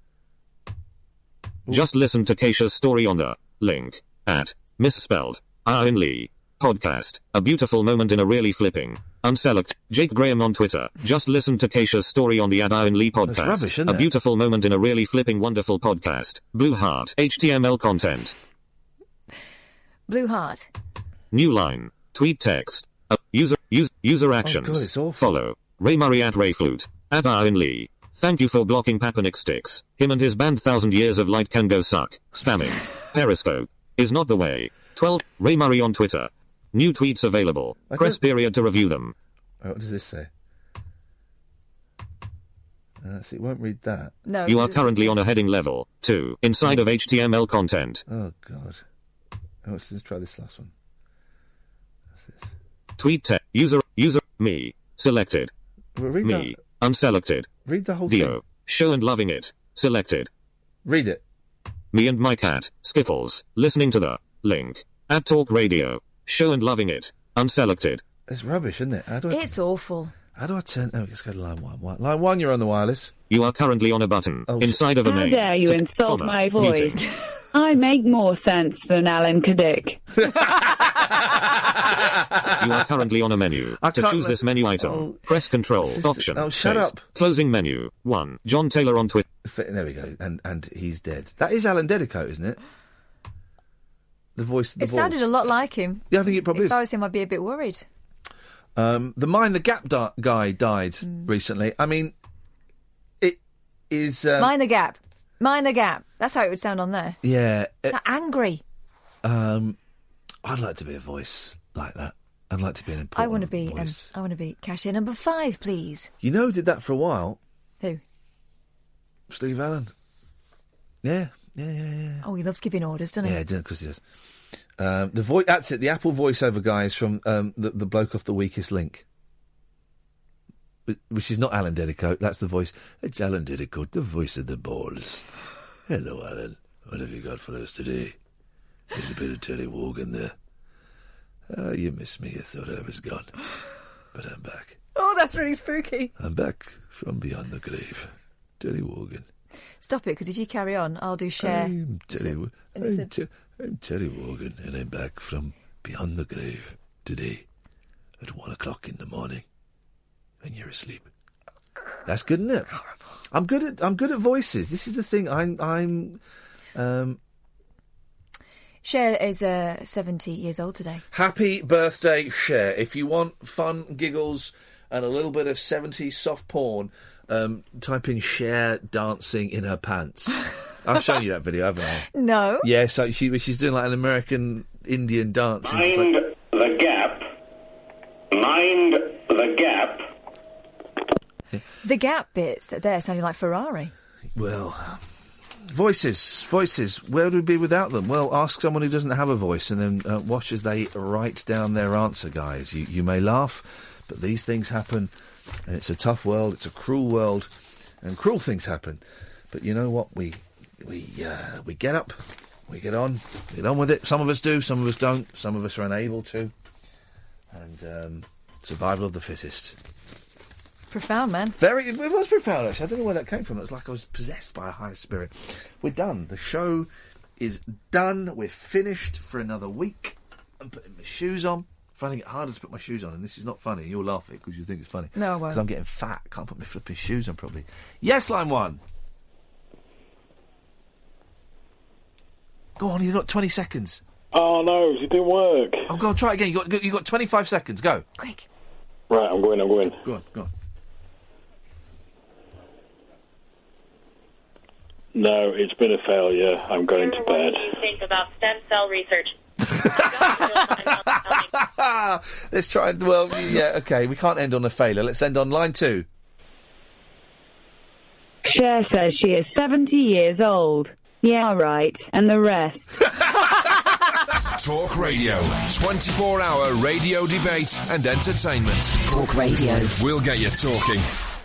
Just listen to Keisha's story on the link at misspelled Ian Lee podcast. A beautiful moment in a really flipping unselect Jake Graham on Twitter. Just listen to Keisha's story on the at Ian Lee podcast. That's rubbish, isn't a it? beautiful moment in a really flipping wonderful podcast. Blue Heart. H T M L content. Blue Heart. New line. Tweet text. Uh, user use, user actions. God, it's awful. Follow. Ray Murray at Ray Flute. At Ian Lee. Thank you for blocking Papanik Sticks. Him and his band Thousand Years of Light can go suck. Spamming. Periscope. is not the way. twelve. Ray Murray on Twitter. New tweets available. I Press don't- period to review them. Oh, what does this say? Uh, see, it won't read that. No. You are currently on a heading level two inside of H T M L content. Oh, God. Oh, let's just try this last one. Tweet te- user user me selected. Well, read me unselected. Read the whole Dio thing. show and loving it selected. Read it. Me and my cat Skittles listening to the link at Talk Radio show and loving it unselected. It's rubbish, isn't it? How do I, It's awful. how do I turn... Oh, let's go to line one. One- Line one, you're on the wireless. You are currently on a button Oh, inside of a How main. dare you to- insult comma, my voice? muting. I make more sense than Alan Kadick. You are currently on a menu. I To can't choose let- this menu item, Oh. press Control This is- Option. oh, shut space. up. Closing menu. One. John Taylor on Twitter. There we go. And and he's dead. That is Alan Dedicoat, isn't it? The voice of the It balls. sounded a lot like him. Yeah, I think it probably If is. I was him, I'd be a bit worried. Um, the Mind the Gap di- guy died recently. I mean, it is... Um, Mind the gap. Mind the gap. That's how it would sound on there. yeah. It's like angry. Um, I'd like to be a voice like that. I'd like to be an important I want to be. Um, voice. I want to be cashier number five, please. You know who did that for a while? Who? Steve Allen. Yeah, yeah, yeah, yeah. Oh, he loves giving orders, doesn't he? Yeah, because he does. Um, the voice. That's it. The Apple voiceover guy is from um, the, the bloke off The Weakest Link, Wh- which is not Alan Dedicoat. That's the voice. It's Alan Dedicoat, the voice of the balls. Hello, Alan. What have you got for us today? There's a bit of Terry Wogan there. Oh, you missed me. I thought I was gone, but I'm back. Oh, that's really spooky. I'm back from beyond the grave. Terry Wogan. Stop it, because if you carry on, I'll do share. I'm Terry, Wo- and it's I'm, a- Ter- I'm Terry Wogan, and I'm back from beyond the grave today at one o'clock in the morning, and you're asleep. That's good, isn't it? I'm good at I'm good at voices. This is the thing. I'm I'm um, Cher is uh, seventy years old today. happy birthday, Cher. If you want fun, giggles, and a little bit of seventies soft porn, um, type in Cher dancing in her pants. I've shown you that video, haven't I? No. Yeah, so she she's doing like an American Indian dance. and it's Mind like- the gap. Mind the gap. The gap bits that there sounding like Ferrari. Well, voices, voices. Where would we be without them? Well, ask someone who doesn't have a voice, and then uh, watch as they write down their answer, guys. You you may laugh, but these things happen, and it's a tough world. It's a cruel world, and cruel things happen. But you know what? We we uh, we get up, we get on, we get on with it. Some of us do, some of us don't. Some of us are unable to. And um, survival of the fittest. Profound, man. Very, it was profound, actually. I don't know where that came from. It was like I was possessed by a higher spirit. We're done. The show is done. We're finished for another week. I'm putting my shoes on. Finding it harder to put my shoes on, and this is not funny. You'll laugh at it because you think it's funny. No, I won't. Because I'm getting fat. Can't put my flipping shoes on properly. Yes, line one. Go on, you've got twenty seconds. Oh no, it didn't work. Oh, go on, try it again. You got you got twenty-five seconds. Go. Quick. Right, I'm going, I'm going. Go on, go on. No, it's been a failure. I'm going to bed. Think about stem cell research. Let's try. Well, yeah, okay. We can't end on a failure. Let's end on line two. Cher says she is seventy years old. Yeah, right. And the rest. Talk Radio. twenty-four hour radio debate and entertainment. Talk Radio. We'll get you talking.